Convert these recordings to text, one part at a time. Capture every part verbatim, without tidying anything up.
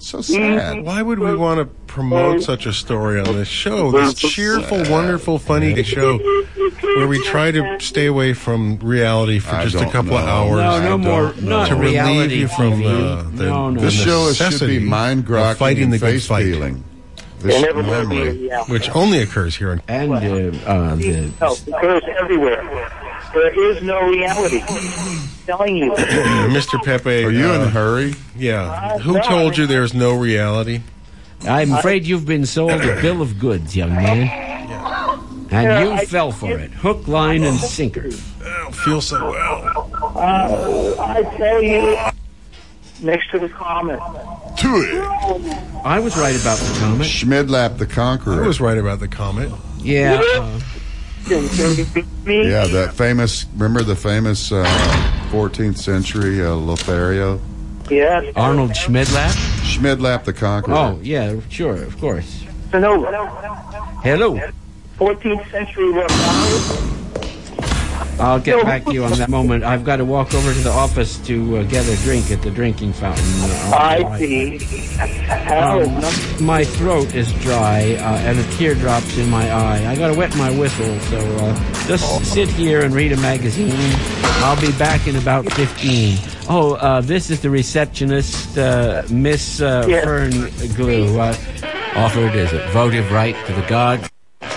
So sad. Why would we want to promote such a story on this show? This cheerful, wonderful, funny show where we try to stay away from reality for I just a don't couple know. of hours. No, no I more, don't know. not To relieve reality you from T V. uh, the, no, no. This show is, should necessity be mind of grokking fighting and the good face fight, peeling. They This never will be memory. reality. which only occurs here in. And uh, uh, the No, it occurs everywhere. There is no reality. I'm telling you. Mister Pepe. Are you uh, in a hurry? Yeah. Who told you there's no reality? I'm afraid you've been sold a bill of goods, young man. And you I- fell for it. Hook, line, and sinker. I don't feel so well. Uh, I tell you, next to the comet. To it. I was right about the comet. Schmidlap the I Conqueror. was right about the comet. Yeah. Uh, Me? Yeah, that famous, remember the famous uh, fourteenth century uh, Lothario? Yes. Arnold Schmidlap? Schmidlap the Conqueror. Oh, yeah, sure, of course. Sonova. Hello. fourteenth century Lothario. I'll get back to you on that moment. I've got to walk over to the office to uh, get a drink at the drinking fountain. Uh, I see. Hell, Um, my throat is dry uh, and a teardrop's in my eye. I got to wet my whistle, so uh, just sit here and read a magazine. I'll be back in about fifteen. Oh, uh, this is the receptionist, uh, Miss uh, Yes. Fern Glue. Uh, offered as a votive right to the gods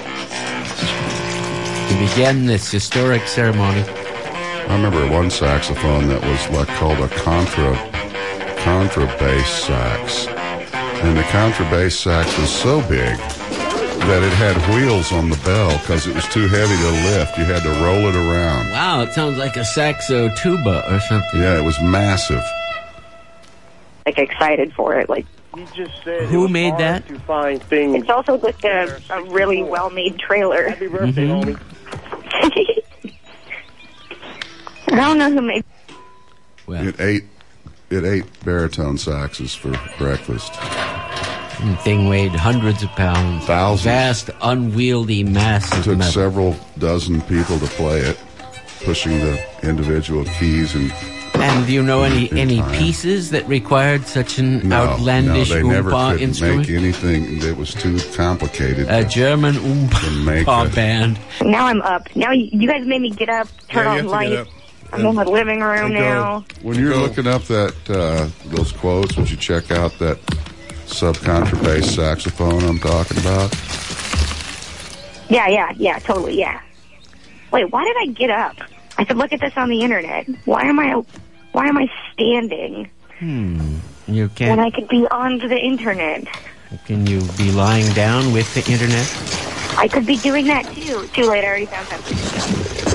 to begin this historic ceremony. I remember one saxophone that was like called a contra contrabass sax, and the contrabass sax was so big that it had wheels on the bell because it was too heavy to lift. You had to roll it around. Wow, it sounds like a saxo tuba or something. Yeah, it was massive. Like excited for it. Like you just said Who it was made hard that? To find things. it's also like a, a really well-made trailer. Happy birthday, Mhm. homie. I don't know who made. Well, It ate it ate baritone saxes for breakfast. the thing weighed hundreds of pounds. Thousands. Vast, unwieldy mass It of took metal. several dozen people to play it, pushing the individual keys and And do you know any in any time. pieces that required such an no, outlandish no, they never oompa could instrument? make anything that was too complicated. A German To make oompa it. band. Now I'm up. Now you, you guys made me get up, turn Yeah, on you have to lights. get up. I'm in the living room And go. now. When you're Go. looking up that uh, those quotes, would you check out that subcontrabass saxophone I'm talking about? Yeah, yeah, yeah, totally, yeah. Wait, why did I get up? I could look at this on the internet. Why am I, why am I standing You when can't. I could be on the internet? Can you be lying down with the internet? I could be doing that too. Too late. I already found something.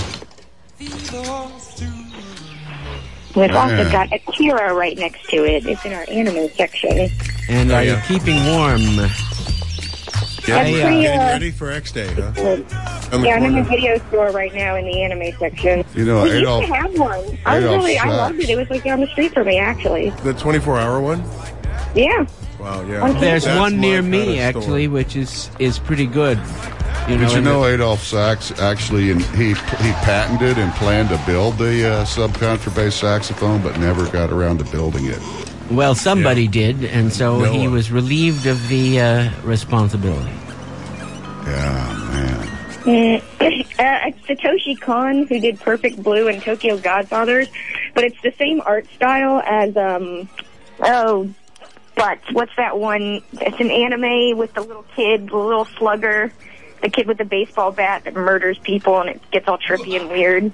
We've also Man. got Akira right next to it. It's in our anime section. And Oh, are you yeah. keeping warm? That's I, uh, pretty, Getting uh, ready for X Day, huh? On the yeah, I'm in the corner. video store right now in the anime section. You know, we Adolf- used to have one. I was Adolf really, I sucks. loved it. It was like down the street for me, actually. The twenty-four hour one? Yeah. Wow, yeah. On There's That's one my near kind me, of store. actually, which is is pretty good. You know, Did you and know the- Adolf Sax actually, and he he patented and planned to build the uh, subcontrabass saxophone, but never got around to building it. Well, somebody did, and so he Noah. was relieved of the uh, responsibility. Yeah, man. Mm, uh, it's Satoshi Kon who did Perfect Blue and Tokyo Godfathers, but it's the same art style as, um, oh, but what's that one? It's an anime with the little kid, the little slugger, the kid with the baseball bat that murders people and it gets all trippy and weird.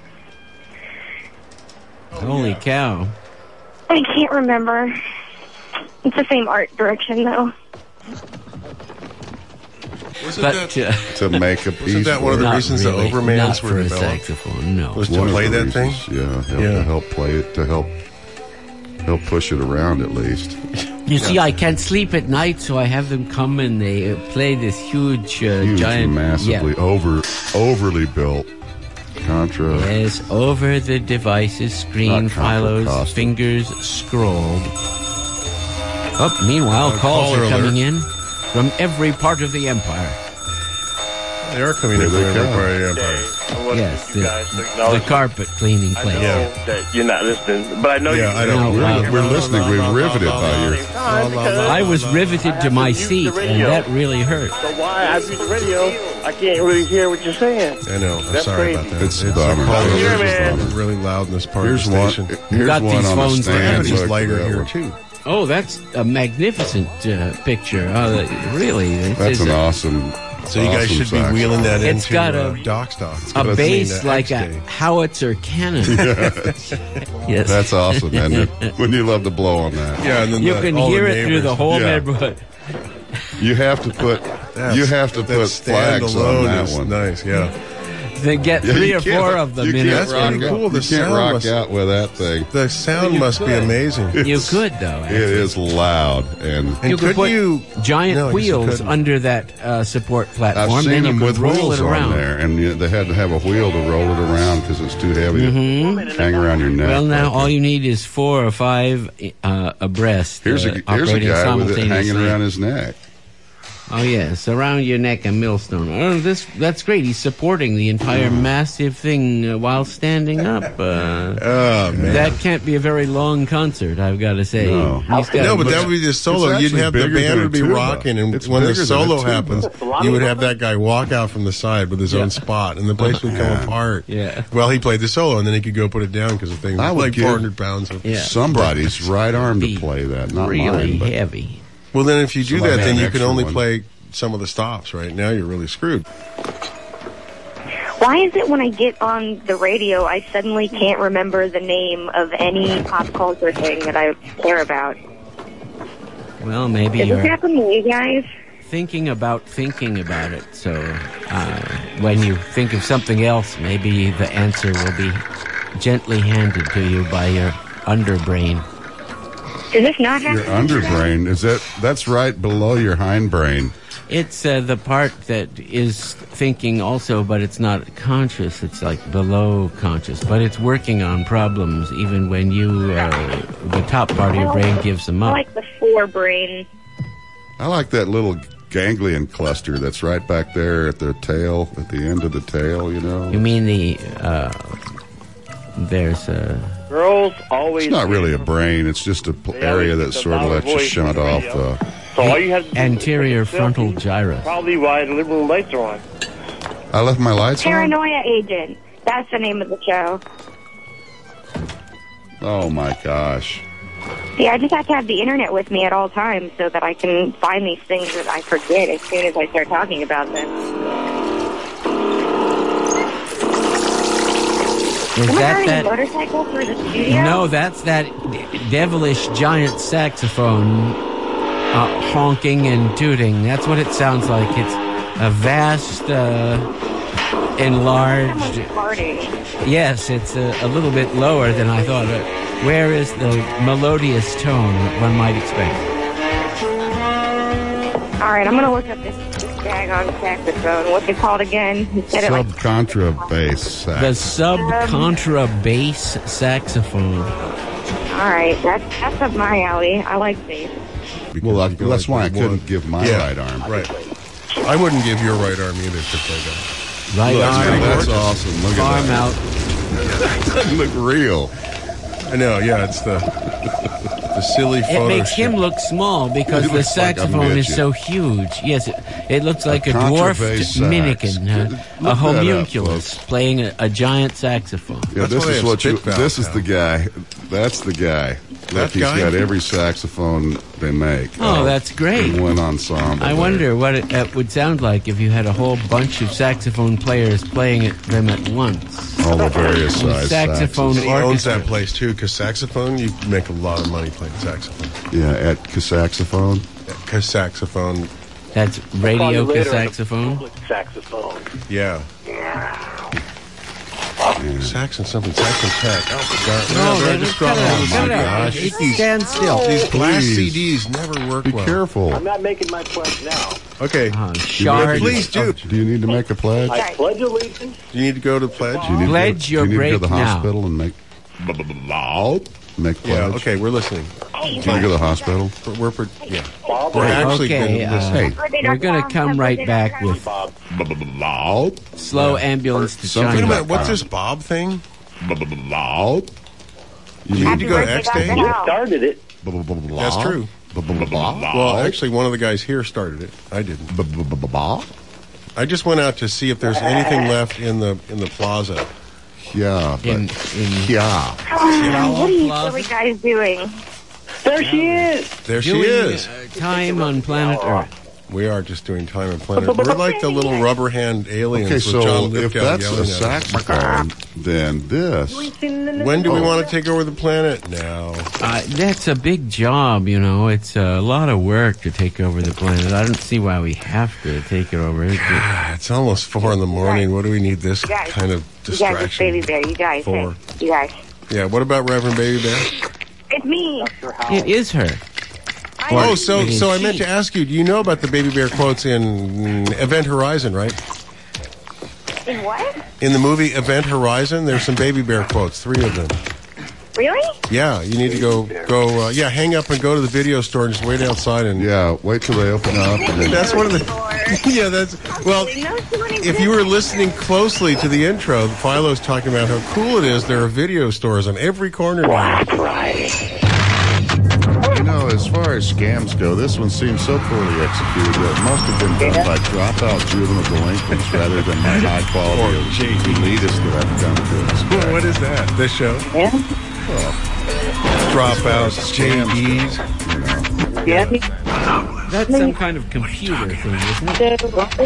Holy cow. I can't remember. It's the same art direction, though. Wasn't But that, uh, To make a piece. Wasn't that one of the not reasons really, the Overmans not were for a developed? saxophone, no. Was to One of play the that thing? reasons, Yeah, help, Yeah. to help play it, to help help push it around at least. You see, I can't sleep at night, so I have them come and they uh, play this huge, uh, Huge, giant, massively yeah. over, overly built Contra. Yes, over the device's screen, Not Contra Philo's Costa. fingers scrolled. Oh, meanwhile, Uh, calls caller are coming alert. in from every part of the empire. They are coming in Here they from come. Empire Empire. I want Yes, you the, guys to the acknowledge carpet cleaning I place. know Yeah. that you're not listening, but I know Yeah, you. I know. No, We're, wow. we're listening. We're riveted by your. I was riveted to my seat, and that really hurt. So why I do the radio, I can't really hear what you're saying. I know. I'm That's sorry crazy. about that. It's a bummer. probably Here, really- man. really loud in this part Here's of the one. station. Here's got one these on phones the that stand. Gravity's Look, lighter that here one. too. Oh, that's a magnificent uh, picture. Uh, really, this That's is an a, awesome. So you guys awesome should sax. be wheeling that It's into got a- uh, dock stock. It's a got base thing, like X a Day. howitzer cannon. Yes, That's awesome, isn't it? When you love to blow on that. Yeah, and then you the, can all hear the it through the neighbors. whole Yeah. neighborhood. You have to put. That's- you have to that put stand flags on alone that is one. Nice, yeah. They get Yeah, three you or can't- four of them you in can't it. That's rock pretty out- cool. The You can't sound rock must- out with that thing. The sound must be amazing. You could though. It is loud, and And You could could put you giant No, I guess you wheels couldn't. under that uh, support I've platform. seen then you them could with roll wheels it around. on there, and you, they had to have a wheel to roll it around because it's too heavy to hang around your neck. Mm-hmm. Well, now like all that. you need is four or five uh, abreast. Here's uh, a here's a operating guy with it hanging simultaneously. around his neck. Oh yes, around your neck a millstone. Oh, this that's great. He's supporting the entire massive thing uh, while standing up. Uh, Oh man. that can't be a very long concert, I've got to say. No. He's got No, but a- that would be the solo. It's You'd actually have the bigger band than a would be tuba. rocking, and It's when the bigger than a solo tuba. happens, you would have that guy walk out from the side with his own spot, and the place would come apart. Yeah. Well, he played the solo, and then he could go put it down because the thing I was would like give- four hundred pounds. Of, Yeah. Somebody's right arm to Be play that, not really mine. But heavy. Well, then if you do Somebody that, then had you an can extra only one. play some of the stops. Right now, you're really screwed. Why is it when I get on the radio, I suddenly can't remember the name of any pop culture thing that I care about? Well, maybe Does this you're happen to you guys? thinking about thinking about it. So uh, when you think of something else, maybe the answer will be gently handed to you by your underbrain. Does this not happen? your underbrain is that that's right below your hindbrain. It's uh, the part that is thinking also, but it's not conscious. It's like below conscious, but it's working on problems even when you, uh, the top part of your brain gives them I up. like the forebrain. I like that little ganglion cluster that's right back there at the tail, at the end of the tail. You know, You mean the, uh, there's a, Girls always. it's not really a brain. It's just a pl- area that sort of lets you shut off the. So all you have to do anterior is frontal selfie, gyrus. Probably why the liberal lights are on. I left my lights on. Paranoia Agent. That's the name of the show. Oh my gosh! See, I just have to have the internet with me at all times so that I can find these things that I forget as soon as I start talking about them. Is Am I that riding a that? motorcycle through the studio? No, that's that de- devilish giant saxophone uh, honking and tooting. That's what it sounds like. It's a vast, uh, Someone's enlarged. farting. Yes, it's a, a little bit lower than I thought. Uh, where is the melodious tone that one might expect? All right, I'm going to look up this, this daggone saxophone. What's it called again? You said it like... Sub contra bass sax. The sub contra bass saxophone. All right, that's, that's up my alley. I like bass. Well, I, You go that's like why I one. couldn't give my Yeah, right arm. Right. I wouldn't give your right arm either to play that. Right Look, arm, that's awesome. Look at arm that. out. Doesn't look real. I know. Yeah, it's the the silly It photo. makes him look small because He the looks like a saxophone is midget. so huge. Yes, it, it looks like a, contrabass dwarfed sax. minikin, uh, Look a that up, homunculus folks. playing a, a giant saxophone. Yeah, That's this why they is have what you. spit valves This is now. the guy. That's the guy. That Look, he's guy? got every saxophone they make. Oh, uh, that's great. in one ensemble. I there. wonder what it uh, would sound like if you had a whole bunch of saxophone players playing it, them at once. all the various size Saxophone saxes. He owns orchestra. that place too, because saxophone, you can make a lot of money playing saxophone. Yeah, at saxophone. Because saxophone, That's radio saxophone. Saxophone. yeah. Saxon something, Saxon tech. Oh, God. No, I they just just cut dropped it out. all Cut it my out. gosh. It These, stands still. these glass Please. C Ds never work Be well. careful. I'm not making my pledge now. Okay. Uh, You shard. ready? Please do. Do you need to make a pledge? I pledge allegiance. Do you need to go to pledge? Do you need Pledge to go, your do you need to go to break the now. hospital and make loud? make pledge? Yeah, okay, we're listening. Can I go to the hospital? We're, we're, yeah. We're actually Okay, going to listen. uh, we're going to come right back with slow ambulance to Something Wait a China. minute, what's this Bob thing? Loud. You need to go to X Day? You started it. That's true. Well, actually, one of the guys here started it. I didn't. I just went out to see if there's anything left in the in the plaza. Yeah, but In, in yeah. What are you silly guys doing? There she is. There she doing is. uh, time on planet Earth. We are just doing time and planet. We're like the little rubber hand aliens Okay, with so John if Lithgow that's yelling a at us. saxophone, then this. When do we want to take over the planet? Now. Uh, that's a big job, you know. It's a lot of work to take over the planet. I don't see why we have to take it over. It's just- Ah, It's almost four in the morning. What do we need this guys- kind of You guys, it's Baby distraction Bear. You guys, for? hey, you guys. Yeah, what about Reverend Baby Bear? It's me. it is her. Oh, so It is so I meant she. to ask you, do you know about the Baby Bear quotes in mm, Event Horizon, right? In what? In the movie Event Horizon, there's some Baby Bear quotes, three of them. Really? Yeah, you need to go, go. Uh, yeah, hang up and go to the video store and just wait outside and. Yeah, wait till they open up. And then, That's one of the. Yeah, that's. Well, if you were listening closely to the intro, Philo's talking about how cool it is. There are video stores on every corner now. you know, as far as scams go, this one seems so poorly executed that it must have been done by dropout juvenile delinquents rather than by high quality elitists that I've come to expect. What is that? This show? Yeah. Dropouts, J Ds. Yeah. That's some kind of computer thing, isn't it?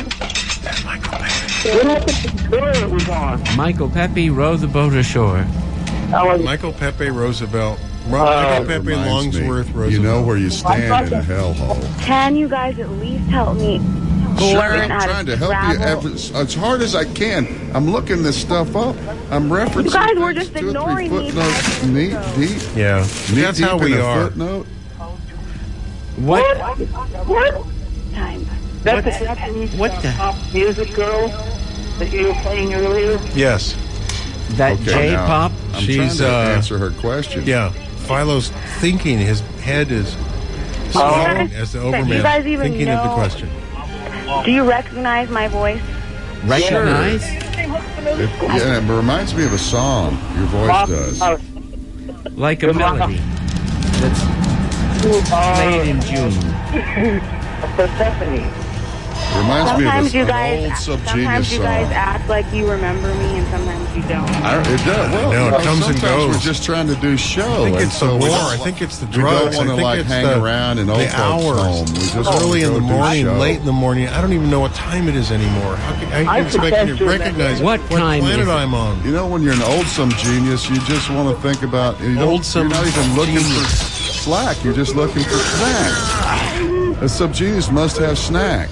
It was on. Michael Pepe row the boat ashore. I was Michael Pepe Roosevelt. Ro- Michael Pepe Reminds me, Longsworth Roosevelt. you know where you stand in a hellhole. Can you guys at least help me Sure, learn I'm how trying to to help you travel? as, as hard as I can. I'm looking this stuff up. I'm referencing You guys were things, just two or three ignoring me. footnotes knee deep. Yeah, Knee that's deep how in we a are. Footnote. What? What? Time. That's the Japanese What the- pop music girl that you were playing earlier. Yes. That Okay, now, J-pop? I'm She's, trying to uh, answer her question. Yeah. Philo's thinking. His head is spinning as the You guys overman even thinking of the know- question. Do you recognize my voice? Recognize? It, yeah, it reminds me of a song. Your voice does. Oh, Like a melody that's played in June. Persephone. Reminds me of Sometimes a, you an guys, old subgenius sometimes you guys song. act like you remember me, and sometimes you don't. I, it does. Well, No, it you know, comes and sometimes goes. we're just trying to do show. I think and it's the so we war. don't I wa- think it's the we drugs. don't want I to think like it's hang the, around in old the folks' hours. home. We just It's want to early in go the do morning, show. late in the morning. I don't even know what time it is anymore. How can, I I expect you suggest to you recognize What what time planet is it? I'm on. You know, when you're an old some genius, you just want to think about. You don't, Old some you're not even looking genius. for slack. You're just looking for snacks. A subgenius must have snack.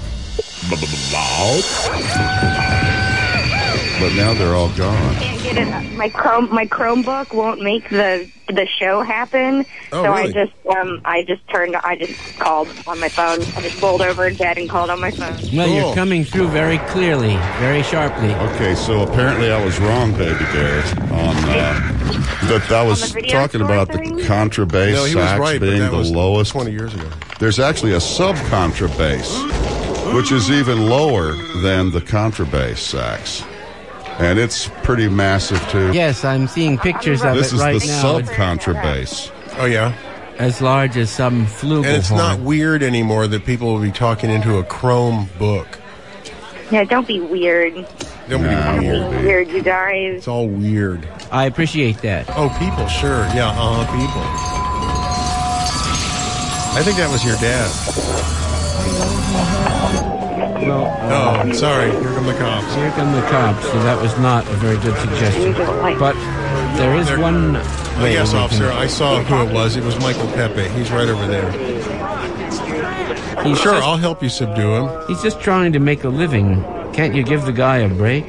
But now they're all gone. Can't get it. My Chrome, my Chromebook won't make the the show happen. Oh, so really? I just um I just turned I just called on my phone. I just rolled over in bed and called on my phone. Well, Cool. you're coming through very clearly, very sharply. Okay, so apparently I was wrong, Baby Bear, on uh, that I was On the video talking store about thing? the contra bass No, he was sax right, but being that the was lowest. twenty years ago. There's actually a sub-contra bass, which is even lower than the contrabass sax. And it's pretty massive, too. Yes, I'm seeing pictures of This it is right the now. It's sub-contrabass. Oh, yeah? as large as some flugelhorn. And it's not weird anymore that people will be talking into a Chrome book. Yeah, don't be weird. Don't Nah. be Don't weird. be weird, you guys. It's all weird. I appreciate that. Oh, people, sure. Yeah, uh-huh, people. I think that was your dad. Well, uh, Oh, sorry. Here come the cops. here come the cops, so that was not a very good suggestion. But there is There- one Oh, way yes, we officer. can- I saw who it was. It was Michael Pepe. He's right over there. He's Sure, just, I'll help you subdue him. he's just trying to make a living. Can't you give the guy a break?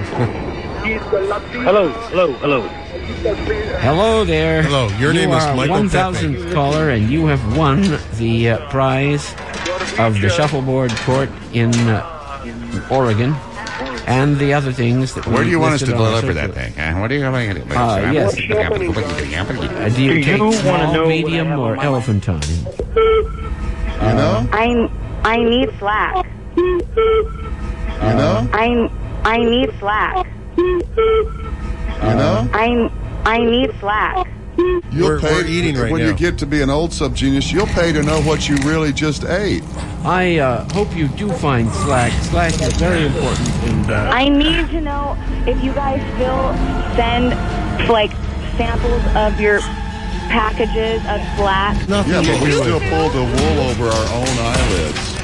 Hello, hello, hello. Hello there. Hello, your you name is are Michael one thousandth caller, and you have won the uh, prize of the shuffleboard court in uh, Oregon. and the other things that we Where do you want us to listed on our deliver that social- thing? Uh, what do you want to do? Uh, yes. Uh, do you Do take you wanna small, know what I medium, have or on my elephantine? You know? I I need slack. You know? I I need slack. You know? I I need slack. You'll We're- pay we're eating right when now. you get to be an old subgenius. You'll pay to know what you really just ate. I uh, hope you do find Slack. Slack is very important. And uh, I need to know if you guys still send like samples of your packages of slack. Nothing Yeah, you but we do still with it. pull the wool over our own eyelids.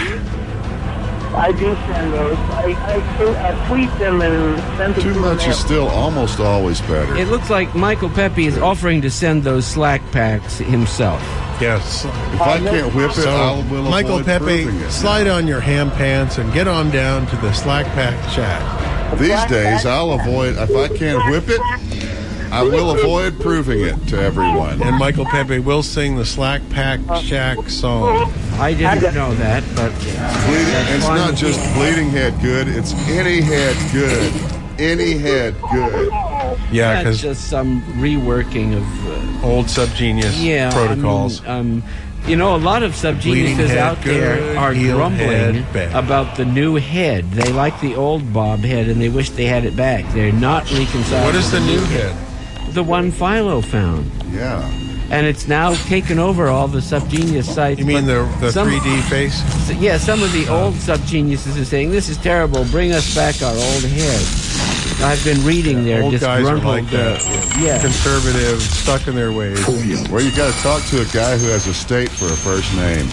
I do send those. I, I, I tweet them and send them Too to much them. is still almost always better. it looks like Michael Pepe is offering to send those Slack packs himself. Yes. If I can't whip it, So, I will Michael avoid Pepe, proving it. slide on your ham pants and get on down to the Slack Pack chat. These days, I'll avoid, if I can't whip it, I will avoid proving it to everyone. And Michael Pepe will sing the Slack Pack Shack song. I didn't know that, but Bleeding, it's fine not with just bleeding head good, it's any head good. Any head good. Yeah, that's because just some reworking of uh, old subgenius yeah protocols. I mean, um, you know, a lot of Bleeding subgeniuses head out there good, are heel grumbling head bad. about the new head. They like the old bob head, and they wish they had it back. They're not reconciled. What is the with new head? The one Philo found. Yeah. And it's now taken over all the subgenius sites. You mean but the the some- three D face? Yeah, some of the old subgeniuses are saying, this is terrible, bring us back our old head. I've been reading their Old guys are disgruntled... like that. uh, yeah. Conservative, stuck in their ways. Well, you got to talk to a guy who has a state for a first name.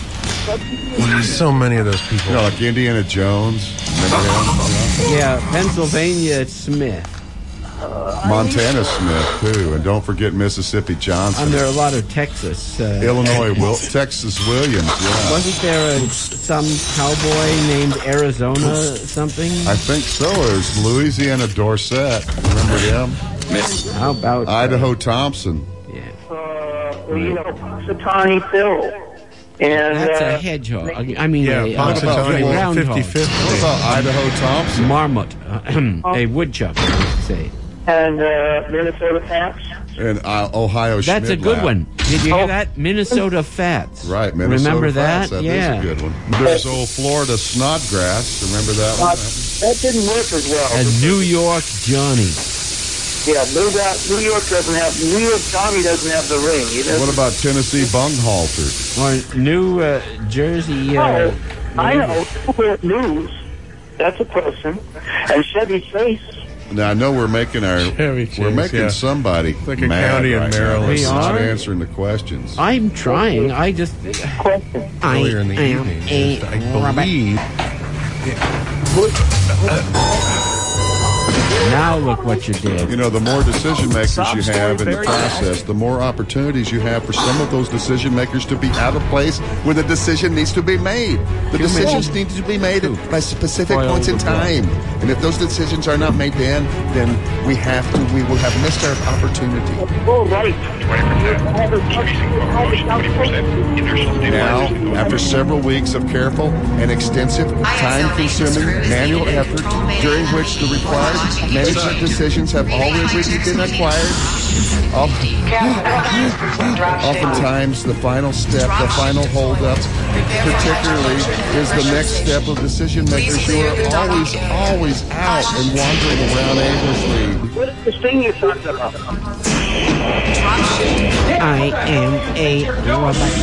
So many of those people. You know, like Indiana Jones. Remember him? Yeah, Pennsylvania, it's Smith. Montana Smith, too. And don't forget Mississippi Johnson. And there are a lot of Texas. Uh, Illinois, Will, Texas Williams, yeah. Wasn't there a, some cowboy named Arizona something? I think so. There's Louisiana Dorset. Remember him? How about... uh, Idaho Thompson. Yeah. Uh, well, you know, Punxsutawney Phil. And, That's uh, a hedgehog. I mean, Yeah, a, Punxsutawney a Phil, groundhog. fifty-fifth. What about Idaho Thompson? Marmot. uh, a woodchuck, I would say. and uh, Minnesota Fats. And uh, Ohio That's a Schmidlap. good one. Did you hear Oh. that? Minnesota Fats. Right, Minnesota Remember Fats. that? That yeah. is a good one. There's old Florida Snodgrass. Remember that Uh, one? that didn't work as well. And New York Johnny. Yeah, New York, New York doesn't have, New York Johnny doesn't have the ring. He doesn't. What about Tennessee Bunghalter? Or New uh, Jersey... Uh, Oh, I know. Newport News. That's a person. And Chevy Chase. Now I know we're making our Chevy Chase, we're making yeah. somebody Like a mad county in right now. Maryland. It's We not are? answering the questions. I'm trying. I just... Question. I Earlier in the am evening. a I rabbit. believe. Now look what you did. You know, the more decision makers you have in the process, the more opportunities you have for some of those decision makers to be out of place when the decision needs to be made. The Two decisions minutes. need to be made at by specific Spoil points in the book. time. And if those decisions are not made then, then we have to, we will have missed our opportunity. Oh, right. Now, after several weeks of careful and extensive, time-consuming manual effort, during which the required management decisions have already been acquired, of- oftentimes the final step, the final hold-up, particularly, is the next step of decision makers who are always, always out and wandering around aimlessly. What is this thing you're talking about? I am a robot.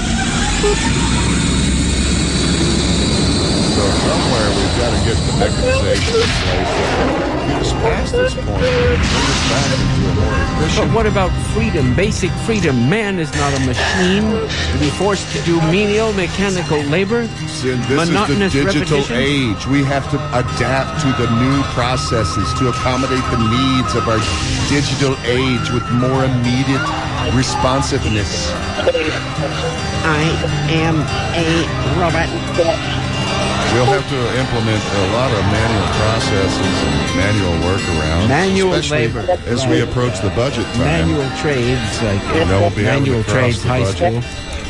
So somewhere we've got to get the mechanization in place that get us past this point, bring us back into a more But efficient. what about freedom? Basic freedom. Man is not a machine to be forced to do menial mechanical labor. This monotonous is the digital repetition? age. We have to adapt to the new processes to accommodate the needs of our digital age with more immediate responsiveness. I am a robot. We'll have to implement a lot of manual processes and manual workarounds. Manual especially labor. as we approach the budget time. Manual trades, like You know, we'll be able to manual cross trades the high budget. school.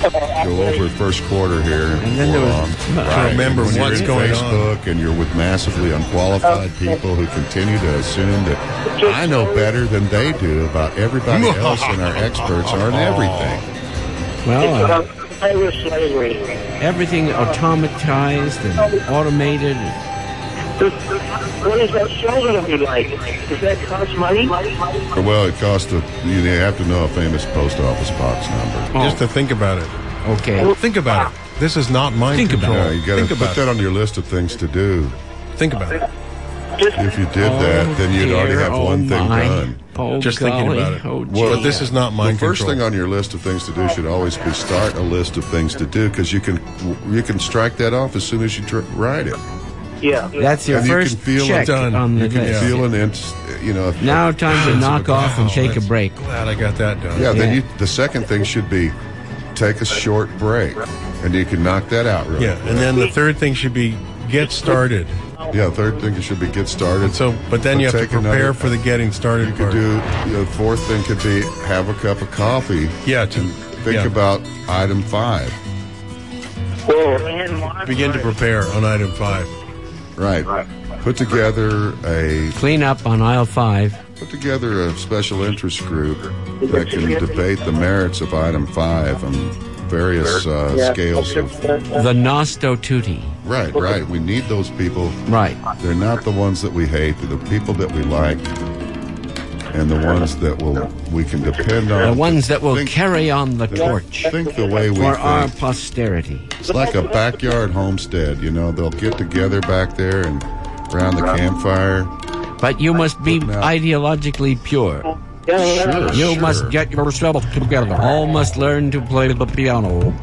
go over the first quarter here. And then there was- um, to remember when what's you're in going on. Facebook and you're with massively unqualified people who continue to assume that I know better than they do about everybody else and our experts are in everything. Well, uh, I was slavery. everything automatized and automated. What is that show going to be like? Does that cost money? Well, it costs a, you have to know a famous post office box number. Oh, Just to think about it. okay. Think about it. This is not mind Think about control. Yeah, you got to Think put about that it. on your list of things to do. Think about it. If you did that, then you'd already have Oh, one thing my. done. Oh, Just thinking golly. about it. Oh, Well, But this is not mind The first control. thing on your list of things to do should always be start a list of things to do because you can you can strike that off as soon as you tr- write it. Yeah. That's your And you first can feel it check done. on the You can list. feel an ins, you know. if- Now time to knock off and Wow, take a that's- break. Glad I got that done. Yeah, then Yeah. you. The second thing should be take a short break, and you can knock that out. Really. Yeah, and then the third thing should be get started. Yeah. Third thing should be get started. So, but then you have to take prepare another- for the getting started You could part. do. You know, fourth thing could be have a cup of coffee. Yeah, to Think yeah. about item five. Whoa. begin to prepare on item five. Right. Put together a Clean up on aisle five. put together a special interest group that can debate the merits of item five on various uh, scales of. The Nosto Tutti. Right, right. We need those people. Right. They're not the ones that we hate. They're the people that we like, and the ones that will we can depend on. The ones that will Think- carry on the torch Think the way we for our think. posterity. It's like a backyard homestead. You know, they'll get together back there and around the campfire. But you must be Now- ideologically pure. Sure, You sure. must get yourself together. All must learn to play the piano.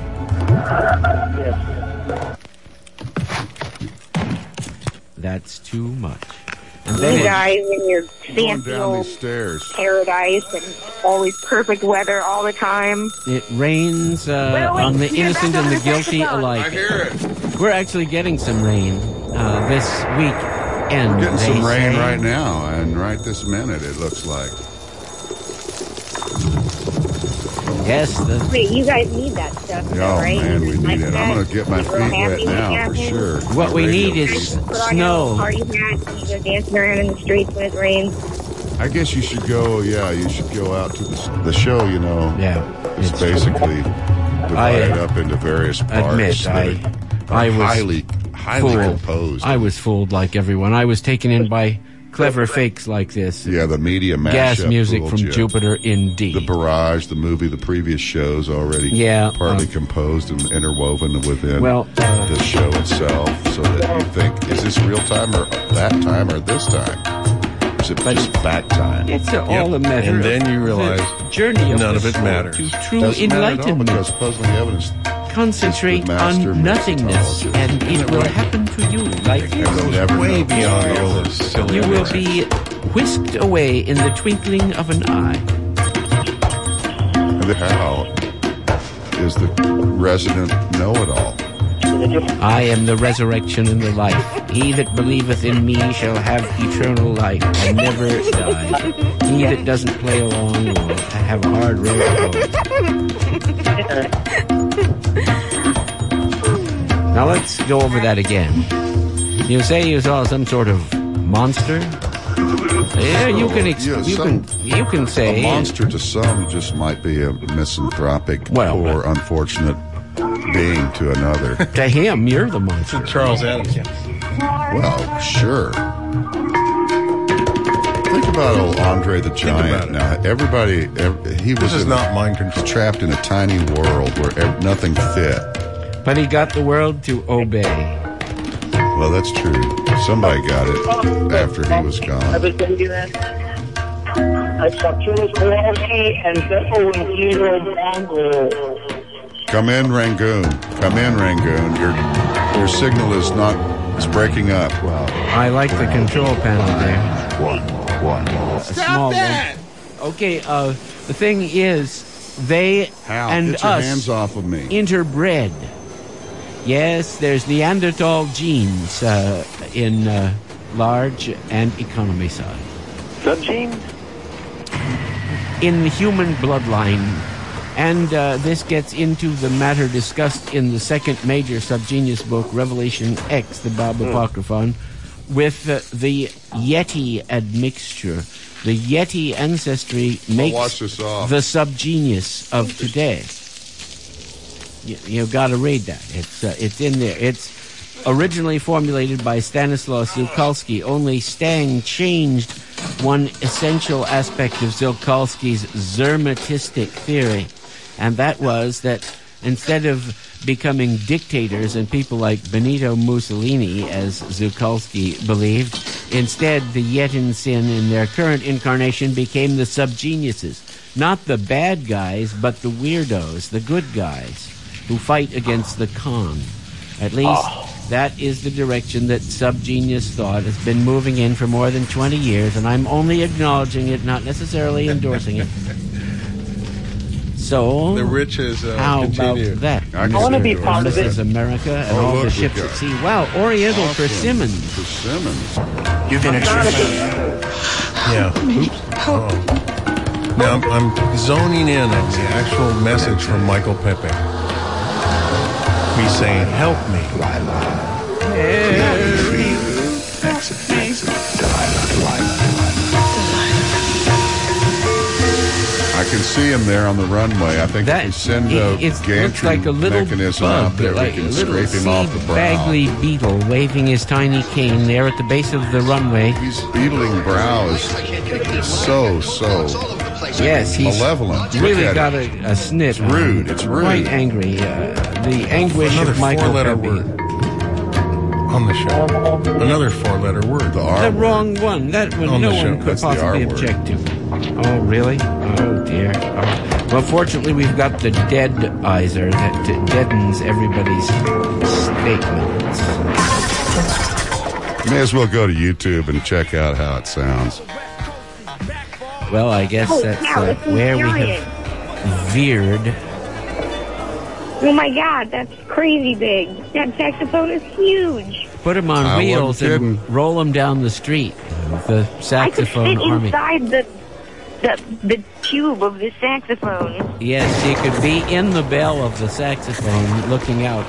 That's too much. And You then it- guys in your Going fancy down old these stairs. paradise and always perfect weather all the time. it rains uh, Wait, wait, on the you're innocent back on and the the guilty saxophone. alike. hear it. We're actually getting some rain uh, this week. And Getting they some rain say- right now, and right this minute, it looks like. Yes, the, Wait, you guys need that stuff, though, Oh right? man, You we just need like it. I'm that? gonna get my You feet real happy wet when now it for happens? sure. what we Radio need is feed. Put on your snow. little party hat and you go dancing around in the streets when it rains. I guess you should go. Yeah, you should go out to the, the show. You know, Yeah, it's it's- basically divided I up into various parts. admit, that I, are I was highly, highly fooled. composed. I was fooled like everyone. I was taken in by clever fakes like this. yeah, the media mashup Gas music fooled from you. Jupiter, indeed. The Barrage, the movie, the previous shows already Yeah, partly uh, composed and interwoven within Well, uh, the show itself, so that you think, is this real time or that time or this time? Or is it just back time? It's a, Yep. all a matter And then of you realize the journey of none the of it soul matters. to true Doesn't matter at all, enlightenment. because puzzling evidence Concentrate It's the master on nothingness, mixologist. and it will happen to you like and they'll this. never Way know. beyond all this silly. You will be whisked away in the twinkling of an eye. And the how is the resident know-it-all. I am the resurrection and the life. He that believeth in me shall have eternal life and never die. He that doesn't play along will have a hard road to hoe. Now let's go over that again. You say you saw some sort of monster? Yeah, you can ex- Yeah, you some- can you can say A monster to some just might be a misanthropic, Well, poor, unfortunate being to another. to him you're the monster. Charles Adams. Well, sure. Think about old Andre the about Giant. it. Now, everybody, ev- he was This is in- not mind control. trapped in a tiny world where ev- nothing fit. But he got the world to obey. Well, that's true. Somebody got it after he was I gone. was going to do that. I saw Julius Kowalski and Beppo and Hero Bongo. Come in, Rangoon. Come in, Rangoon. Your your signal is not. It's breaking up. Wow. I like the control panel there. One, one. A small one. Okay, uh, the thing is, they Hal, and get your us hands off of me. interbred. Yes, there's Neanderthal genes uh, in uh, large and economy size. Subgene? In the human bloodline, And uh, this gets into the matter discussed in the second major subgenius book, Revelation X, the Bob mm. Apocryphon, with uh, the Yeti admixture. The Yeti ancestry makes the subgenius of today. You, you've got to read that. It's uh, it's in there. It's originally formulated by Stanislaw Tsiolkovsky. Only Stang changed one essential aspect of Tsiolkovsky's Zermatistic theory, and that was that instead of becoming dictators and people like Benito Mussolini, as Tsiolkovsky believed, instead the Yetin Sin in their current incarnation became the subgeniuses. Not the bad guys, but the weirdos, the good guys, who fight against the Khan. At least oh. that is the direction that subgenius thought has been moving in for more than twenty years, and I'm only acknowledging it, not necessarily endorsing it. So, the riches uh, how continue. about that? I, I want to be part of it. This is America and oh, all look, the ships at sea. Wow, Oriental awesome. Persimmons. Persimmons. You've been a Yeah. Oops. Oh. Now I'm, I'm zoning in on the actual message from Michael Pepe. He's saying, "Help me." I can see him there on the runway. I think that, if we send a it, gantry like a little mechanism bug, out there, like we can a little scrape him off the brow. Bagley beetle waving his tiny cane there at the base of the runway. His beetling brow is so, so yes, he's malevolent. really got a, a snit. It's rude. It's rude. Quite angry. Uh, the anguish Another of Michael four-letter Pepe. word on the show. Another four-letter word. The R The word. wrong one. That one On no the show. one could That's the possibly R word. object to. Oh, really? Oh, dear. Oh. Well, fortunately, we've got the dead-izer that deadens everybody's statements. You may as well go to YouTube and check out how it sounds. Well, I guess Oh, that's wow, uh, this is where we giant. have veered. Oh my God, that's crazy big. That saxophone is huge. Put them on I wheels wasn't and kidding. roll them down the street. The I saxophone could fit army. inside the, the the tube of the saxophone. Yes, you could be in the bell of the saxophone looking out.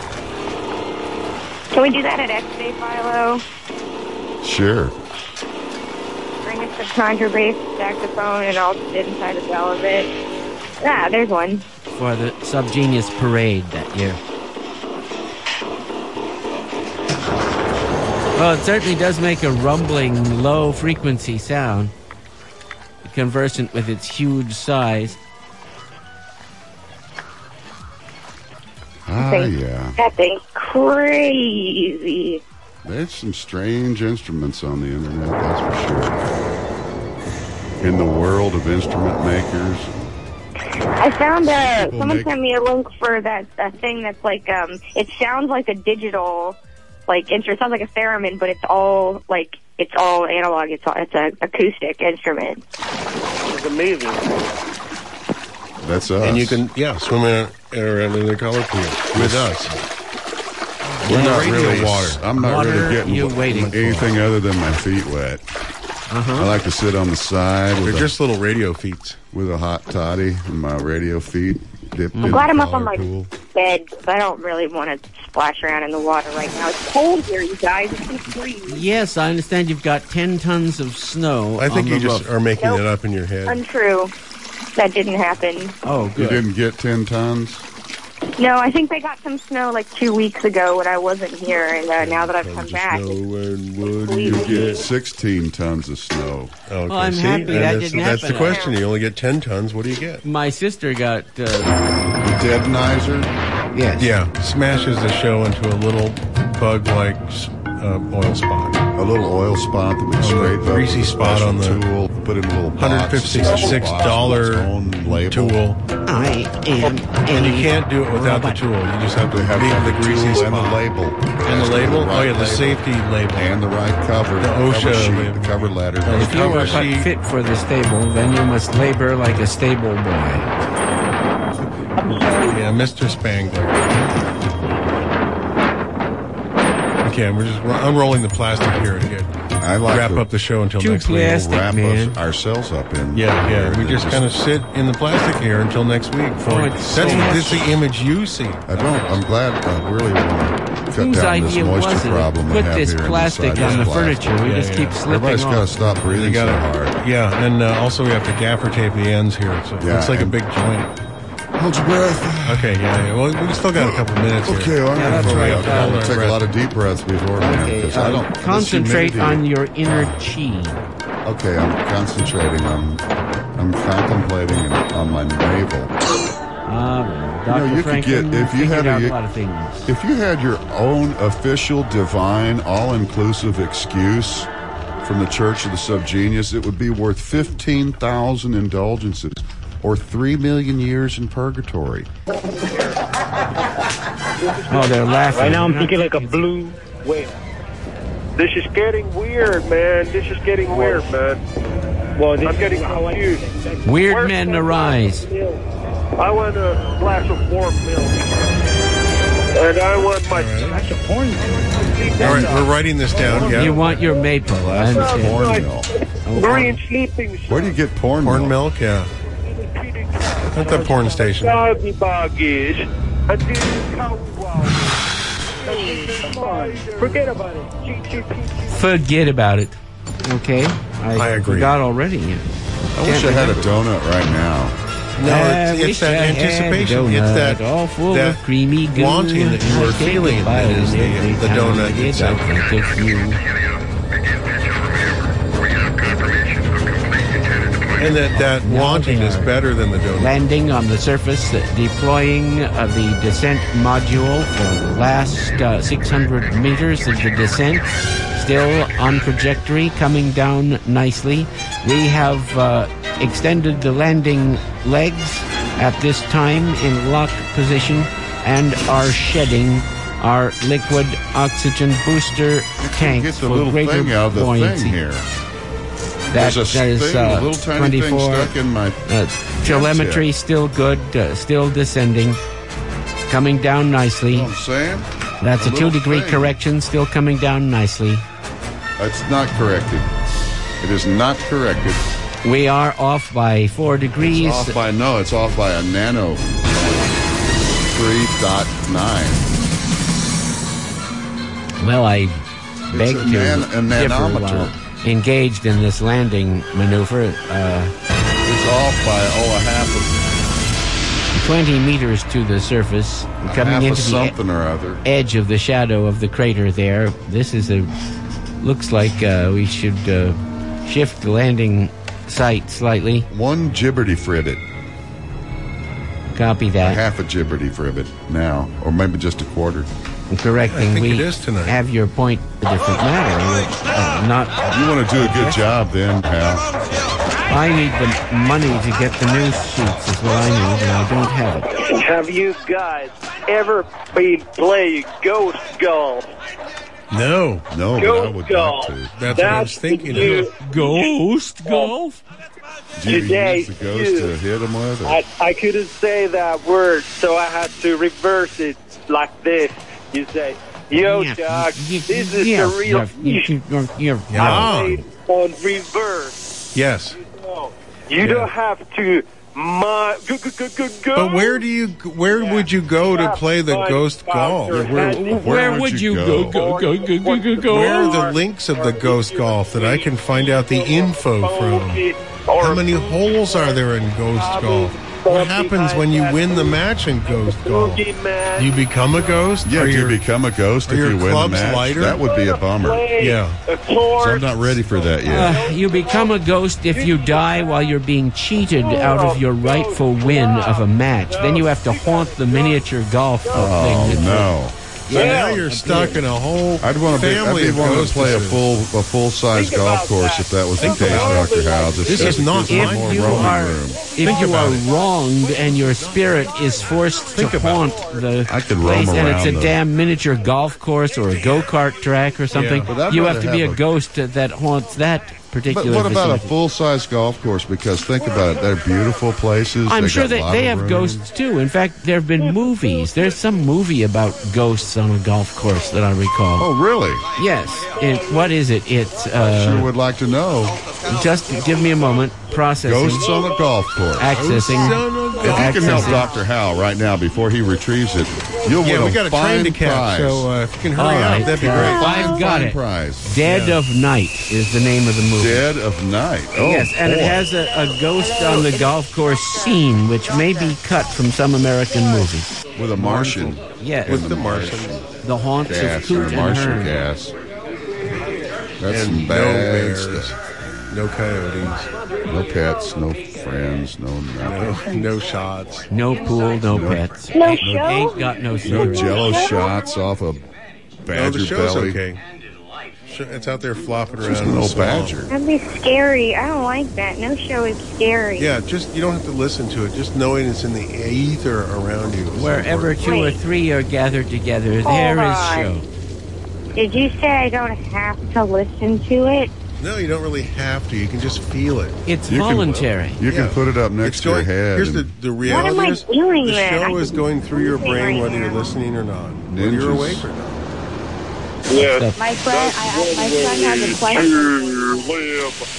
Can we do that at X-Day, Philo? Sure. Bring us the contrabass saxophone and I'll sit inside the bell of it. Ah, there's one. For the Subgenius Parade that year. Well, it certainly does make a rumbling, low-frequency sound, conversant with its huge size. Ah, Thing- yeah. That thing's crazy. There's some strange instruments on the internet, that's for sure. In the world of instrument makers. I found a, People someone make- sent me a link for that a thing that's like, um, it sounds like a digital, like, instrument. It sounds like a theremin, but it's all, like, it's all analog. It's all, it's a acoustic instrument. It's amazing. That's us. And you can, yeah, swim in, around in the color pool with us. We're Yeah, not radio really water. I'm not Water really getting you waiting for? anything other than my feet wet. Uh-huh. I like to sit on the side They're with, just a, little radio feet. with a hot toddy and my radio feet dipped I'm in glad the I'm up on collar my pool. bed because I don't really want to splash around in the water right now. It's cold here, you guys. It's just freezing. Yes, I understand you've got ten tons of snow I think on you the just roof. are making Nope. it up in your head. Untrue. That didn't happen. Oh, You good. didn't get ten tons? No, I think they got some snow like two weeks ago when I wasn't here, and uh, now that I've come Tons of back, snow, it's and what do you completely- get? sixteen tons of snow. Okay, Well, I'm see? happy And that that's, didn't that's the happen. question. You only get ten tons. What do you get? My sister got, uh, Deadenizer? yes. Yeah, smashes the show into a little bug-like uh, oil spot. A little oil spot that we A scrape up. greasy with a spot special on the tool, put in a little one hundred fifty-six dollars tool. I am And you a can't do it without the robot. tool. You just have to They have leave to have the the greasy tool spot. and the label. And the label? Oh, yeah, the label. safety label. And the right cover. The cover OSHA sheet, label. the cover letter. And If you cover are cut sheet. fit for the stable, then you must labor like a stable boy. Yeah, Mister Spangler. Okay, we're just unrolling the plastic here to get I like wrap to- up the show until Too next week. plastic, We'll wrap man. us, ourselves up in. Yeah, yeah. We and just kind of sit in the plastic here until next week. For Oh, it. it's That's so what much- this is the image you see. I don't. I'm glad. I really want to cut Whose down this idea moisture was it? problem we Put have this here plastic inside on the this plastic. furniture. We Yeah, just yeah. keep slipping Everybody's got to off. stop You breathing so gotta, hard. yeah, and uh, also we have to gaffer tape the ends here. So it Yeah, looks like a and- big joint. Hold your breath. Okay, yeah, yeah. Well, we still got a couple minutes here. Okay, all right. Yeah, that's Well, right. I'll- I'll Hold our take breath. a lot of deep breaths beforehand Okay, because I uh, don't this concentrate humidity- on your inner chi. Okay, I'm concentrating. I'm I'm contemplating on my navel. Uh, Doctor you could Franklin get- if you figured had a- out a lot of things. If you had your own official, divine, all-inclusive excuse from the Church of the Subgenius, it would be worth fifteen thousand indulgences or three million years in purgatory. Oh, they're laughing. Right now I'm They're thinking not like a taking- blue whale. This is getting weird, man. This is getting weird, man. Well, this I'm getting is how I- confused. Weird Where's men my arise. milk? I want a glass of warm milk. And I want my... That's a porn. All right, we're writing this down. Yeah. You want your maple. I understand. Porn my milk. green sleeping Where do you get porn, Corn milk? milk, yeah. At the porn station. Doggy boggies. And the cow wow. Forget about it. Chee, chee, chee, chee. Forget about it. Okay? I agree. Forgot already. I wish I had a donut right now. No, I it's, it's wish that I had a anticipation. It's donut that, all full that of creamy goo. wanting that you I were take feeling a bite that is the, every the time donut I get itself. up and think you. And that, that Now wanting they is are better than the donut. Landing on the surface, uh, deploying uh, the descent module for the last uh, six hundred meters of the descent. Still on trajectory, coming down nicely. We have uh, extended the landing legs at this time in lock position and are shedding our liquid oxygen booster tanks Get the for little greater thing out of the buoyancy. thing here. That, There's a that is thing, uh, a little tiny thing twenty-four. stuck in my... Uh, telemetry tip. still good, uh, still descending, coming down nicely. You know what I'm saying? That's a, little two-degree thing. correction, still coming down nicely. It's not corrected. It is not corrected. We are off by four degrees. It's off by, no, it's off by a nano three point nine. Well, I beg a to nan- a differ nanometer. while engaged in this landing maneuver. Uh, It's off by, oh, a half of, twenty meters to the surface, a coming half of into the something or other. edge of the shadow of the crater there. This is a... Looks like uh, we should uh, shift the landing site slightly. One gibberty fribbit. Copy A that. half a gibberty fribbit now. Or maybe just a quarter. Correcting. I think we it is tonight. have your point a different matter. Uh, not. You want to do a good job then, pal. I need the money to get the news sheets is what I need, and I don't have it. Have you guys ever been playing Ghost Golf? No. No, but I Ghost would Golf. like to. That's, what I was thinking you, of. Ghost golf? Do you Today, use the ghost you- to hit him with? Or? I, I couldn't say that word, so I had to reverse it like this. You say, yo, Yeah, Doc, you- this is yeah, the real yeah, you- you- you're- you're- Yeah. Played on reverse. Yes. No, you don't have to my, go, go, go, go, go. But where do you, where would you go to play the ghost golf? where- Where, Where would would you you go? go? Go, go, go, go, go, go. Where are the links of the ghost golf that I can find out the info from? How many holes are there in ghost golf? What happens when you win the match in ghost golf? You become a ghost? Yeah, Are do you your- become a ghost are if your you win the clubs match? lighter? That would be a bummer. Yeah. So I'm not ready for that yet. Uh, you become a ghost if you die while you're being cheated out of your rightful win of a match. Then you have to haunt the miniature golf Oh thing. no! So now you're stuck in a whole I'd want to be. I'd family be of wanting to play a ghostesses. full a full size Think golf about course that. if that was the Think case, about Doctor it. Howes. If This if is it not gives my more If you roaming are, room. if Think you about are it. wronged and your spirit is forced Think to about haunt the I could roam place, and it's a around the- damn miniature golf course or a go-kart track or something, But I'd you rather have to be have a a- ghost that haunts that particular But what about a vicinity. full-size golf course? Because think about it, they're beautiful places. I'm they sure got that they have lava ghosts too. In fact, there have been movies. There's some movie about ghosts on a golf course that I recall. Oh, really? Yes. It, what is it? It's I sure uh, would like to know. just give me a moment. Processing. Ghosts on a golf course. Accessing. If you can help accessing. Doctor Hal right now before he retrieves it, you'll Yeah, win we got a a train fine to catch, prize. so uh, if you can hurry All up, right, that'd be uh, great. I've got Fine it. prize. Dead Yeah. of Night is the name of the movie. Dead of Night. Oh, yes, and boy. it has a, a ghost on the golf course scene, which may be cut from some American movie. with a Martian. Yes, With the Martian. the haunts Gas of Coot or and Martian Hearn. gas. That's And some no bad bears, stuff. no coyotes, No pets, no friends, no nothing. no, no shots. No pool, no pets. No ain't, show? ain't got no No secret. jello shots off a No, badger the show's belly. okay. Sh- It's out there flopping around. Just in an the old swamp. badger. That'd be scary. I don't like that. No show is scary. Yeah, just you don't have to listen to it. Just knowing it's in the ether around you. is Wherever important. two or Wait. three are gathered together, Hold there is on. show. Did you say I don't have to listen to it? No, you don't really have to. You can just feel it. It's You can- voluntary. You Yeah. can put it up next It's to your going- head. Here's the, and the reality What am I is doing the then? show I is can going through your think brain right whether you're now. listening or not. Whether you're Ninjas. awake or not. Yes. My friend, I, I, my friend has a question.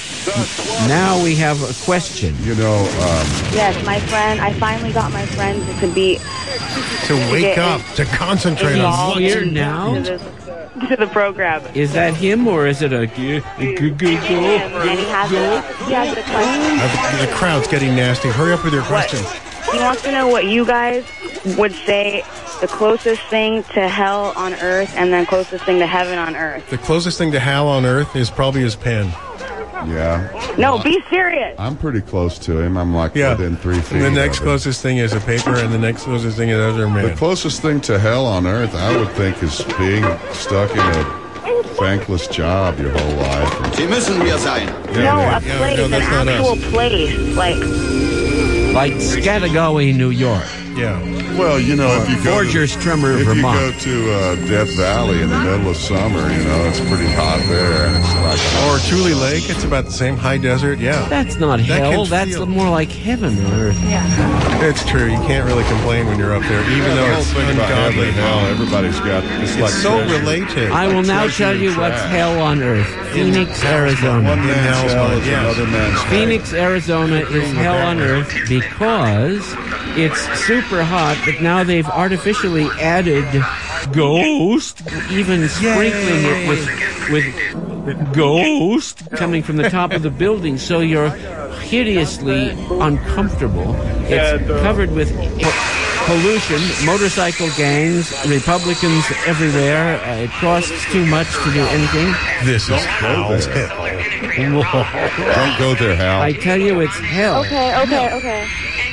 Now we have a question. You know, um, Yes, my friend. I finally got my friend to be To wake get up, to concentrate on involved here in- now? to the, to the program. Is that him or is it a g- g- g- g- And he has a, he has a question. Uh, the, the crowd's getting nasty. Hurry up with your questions. He wants to know what you guys would say the closest thing to hell on earth and then closest thing to heaven on earth. The closest thing to Hal on Earth is probably his pen. yeah. No, be serious. I'm pretty close to him. I'm like Yeah. within three feet. And the next of it. closest thing is a paper, and the next closest thing is other The man. closest thing to hell on earth, I would think, is being stuck in a thankless job your whole life. Sie müssen wir sein. no, yeah, a yeah, place, no, an that's not actual us. place. Like, like Scatagawa, New York? Yeah. Well, you know, if you go Borgers to, Tremor, if you Vermont. go to uh, Death Valley in the middle of summer, you know, it's pretty hot there, and it's like Or Tule Lake, it's about the same high desert. Yeah. That's not That can hell. That's feel- more like heaven on earth. It's true. You can't really complain when you're up there, even the though whole it's thing about heaven ungodly. and hell. Everybody's got it's, like It's so treasure. related. I will now treasure tell and you what's trash. hell on earth. Phoenix, Arizona. One man's hell's hell mine, is yes. another man's heaven. Phoenix, Arizona is hell on earth because it's super hot, but now they've artificially added ghost, even sprinkling it with with ghost coming from the top of the building, so you're hideously uncomfortable. It's covered with po- pollution, motorcycle gangs, Republicans everywhere. Uh, it costs too much to do anything. This is Hal's there. hell. Don't go there, Hal. I tell you, it's hell. okay, okay, okay.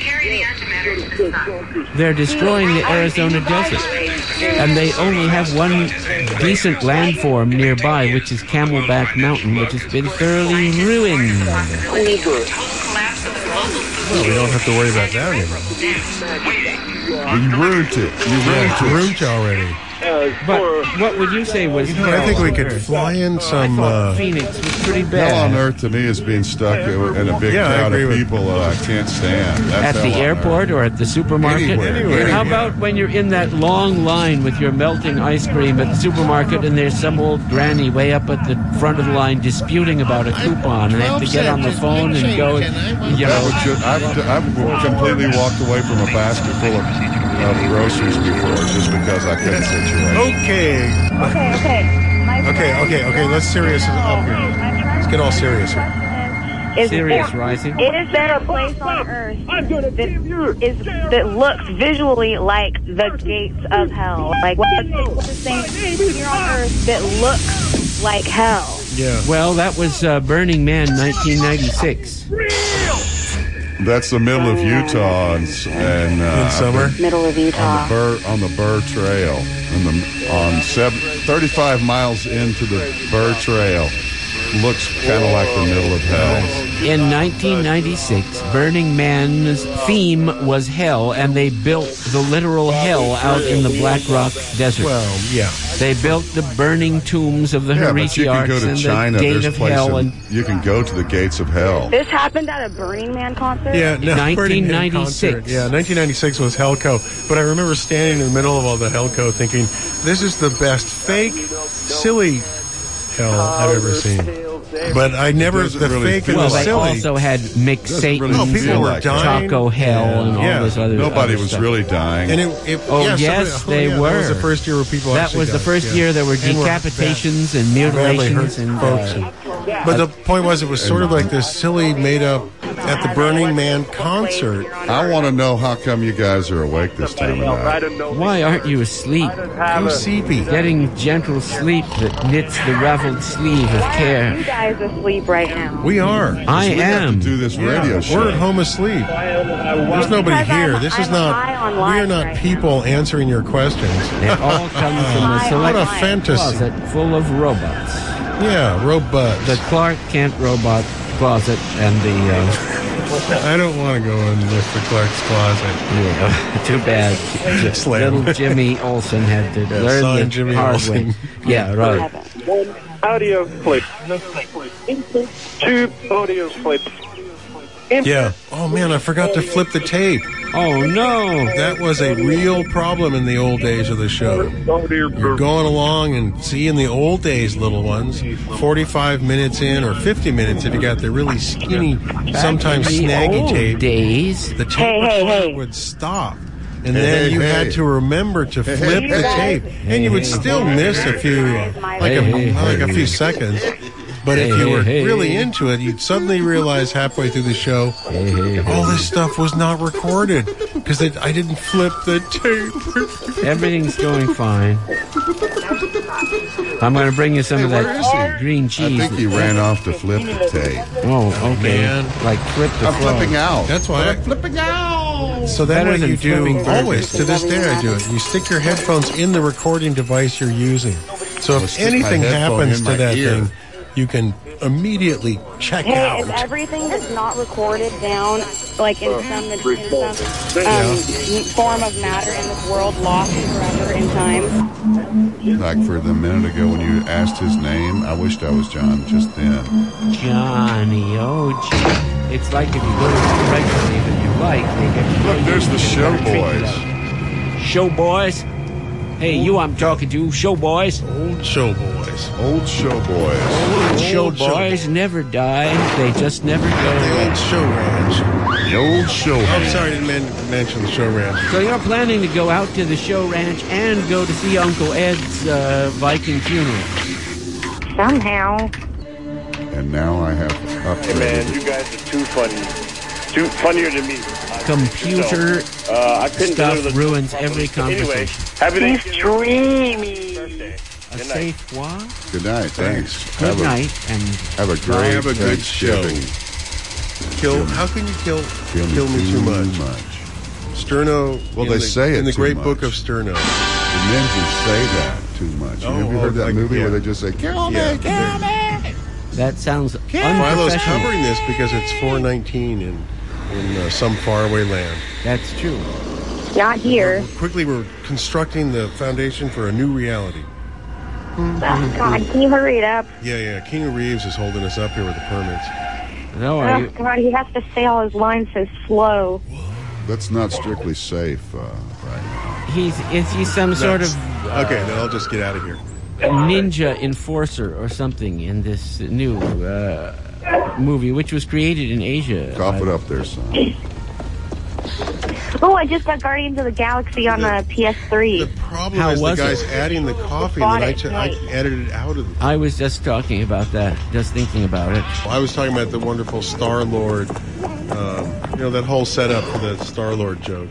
They're destroying the Arizona desert. And they only have one decent landform nearby, which is Camelback Mountain, which has been thoroughly ruined. Well, we don't have to worry about that anymore. You ruined it. You Yeah, ruined it's it. root already. But what would you say was hell I think we on could earth? fly in I some. thought Uh, Phoenix was pretty Hell on bad. earth to me is being stuck in a big Yeah, I crowd agree of with- people that I can't stand. That's At hell the on airport earth. or at the supermarket? Anywhere, anywhere. How about when you're in that long line with your melting ice cream at the supermarket and there's some old granny way up at the front of the line disputing about a coupon and they have to get on the phone and go, you That know, would ju- I've, I've completely walked away from a basket full of, of groceries before just because I couldn't situation. okay. Okay, okay. My Okay, friend- okay, okay. Let's serious it up here. Let's get all serious here. Is Serious there, rising. Is there a place on earth that, is, that looks visually like the gates of hell? Like, what's the closest thing here on earth that looks like hell? Yeah. Well, that was uh, Burning Man nineteen ninety-six. That's the middle of Utah and, s- and uh, In summer. Middle of on Utah. the Burr on the Burr Trail, and the on seven, thirty-five miles into the Burr Trail, looks kind of like the middle of hell. In nineteen ninety-six, Burning Man's theme was hell, and they built the literal hell out in the Black Rock Desert. Well, yeah. They built the burning tombs of the Yeah, but you can Heresiarchs go to and China. the Gate There's of places Hell. And you can go to the gates of hell. This happened at a Burning Man concert? Yeah, no, Burning Man nineteen ninety-six. concert. Yeah, nineteen ninety-six was Hellco. But I remember standing in the middle of all the Hellco thinking, this is the best fake, silly hell I've ever seen. But I never, doesn't the really fake and well, the they silly. also had Mick Satan really Oh, people and were dying. Choco Hell and all Yeah. this other Nobody other was stuff. really dying. And it, it, Oh, yeah, yes, somebody- they yeah, were. That was the first year where people That actually was the died, first yeah. year there were And were decapitations and badly mutilations hurt and folks. uh, and- but the point was, it was sort of like this silly, made-up at the Burning Man concert. I want to know how come you guys are awake this time of night. why aren't you asleep? I'm sleepy. Getting gentle sleep that knits the raveled sleeve of You care. guys asleep right now. We are. I We have am. to do this radio Yeah, show. we're at home asleep. There's nobody Because here. I'm- This is I'm not. high on We are life not right people answering your questions. It all comes from a Hi, select What a Hi. fantasy. closet full of robots. Yeah, robot. The Clark Kent robot closet and the. Uh, I don't want to go in Mister Clark's closet. yeah, too bad. Slam. Little Jimmy Olsen had to Yeah, learn sorry, the Jimmy hard Olsen. way. Yeah, right. Audio clip. Two audio clips. Yeah. Oh man, I forgot to flip the tape. Oh no! That was a real problem in the old days of the show. You're going along and see in the old days, little ones, forty-five minutes in or fifty minutes if you got the really skinny, sometimes In the snaggy old tape. days. The tape Hey, hey, recorder hey. would stop. And Hey, then hey, you hey. had to remember to Hey, flip hey, the hey. tape, and you would still miss a few, uh, like a Hey, hey, like a hey. few seconds. But if Hey, you were hey, really hey. into it, you'd suddenly realize halfway through the show, Hey, hey, hey. all this stuff was not recorded because I didn't flip the tape. Everything's going fine. I'm going to bring you some Hey, of where that is he? green I cheese. think he ran off to flip the tape. Oh, okay. man. Like flip the I'm frog. flipping out. That's why. I, flipping out. so then Better what than you do flipping burgers. always to this day, I do it. You stick your headphones in the recording device you're using. So I'll if stick my anything headphone happens in to my that ear. thing, you can immediately check Hey, out. is everything that's not recorded down, like in some, in some um, form of matter in this world, lost forever in time? Like for the minute ago when you asked his name, I wished I was John just then. Johnny, oh, gee. It's like if you go to a record label you like, they get Look, there's the show boys. Show boys. Hey, you I'm talking to, show boys. Old show boys. Old show boys. Old show Old show boys never die. They just never The go. old show ranch. The old show Oh, hands. sorry, I didn't men- mention the show ranch. So you're planning to go out to the show ranch and go to see Uncle Ed's uh, Viking funeral. Somehow. And now I have Hey man, upgraded. you guys are too funny. Too funnier than me. Computer So, uh, I couldn't stuff deliver the- ruins every Anyway, conversation. happy He's Thanksgiving. dreamy. Birthday. A Good night. safe what? Good night. Thanks. Good have night and A, have a great Have a good Thanksgiving. Kill. How can you kill? Kill me, Kill me too much. Sterno. Well, in they the, say it in the too great much. book of Sterno. The ninjas say that too much. Oh, have you heard oh, that like, movie yeah. where they just say, kill me, Yeah. kill me? that sounds Philo's unprofessional. covering this because it's four nineteen in in uh, some faraway land. That's true. Not here. Quickly, we're constructing the foundation for a new reality. Oh, God, can you hurry it up? Yeah, yeah. Keanu Reeves is holding us up here with the permits. No, Oh, I, God, he has to say all his lines so slow. That's not strictly safe uh, right now. he's is he some sort of Okay, then I'll just get out of here. ninja enforcer or something in this new uh, movie, which was created in Asia. Cough it Uh, up there, son. Oh, I just got Guardians of the Galaxy on the P S three. The problem How is the was guy's it? adding the coffee, Bought and I, it t- I tonight. edited it out of the. I was just talking about that, just thinking about it. I was talking about the wonderful Star Lord. Um, you know that whole setup for the Star Lord joke.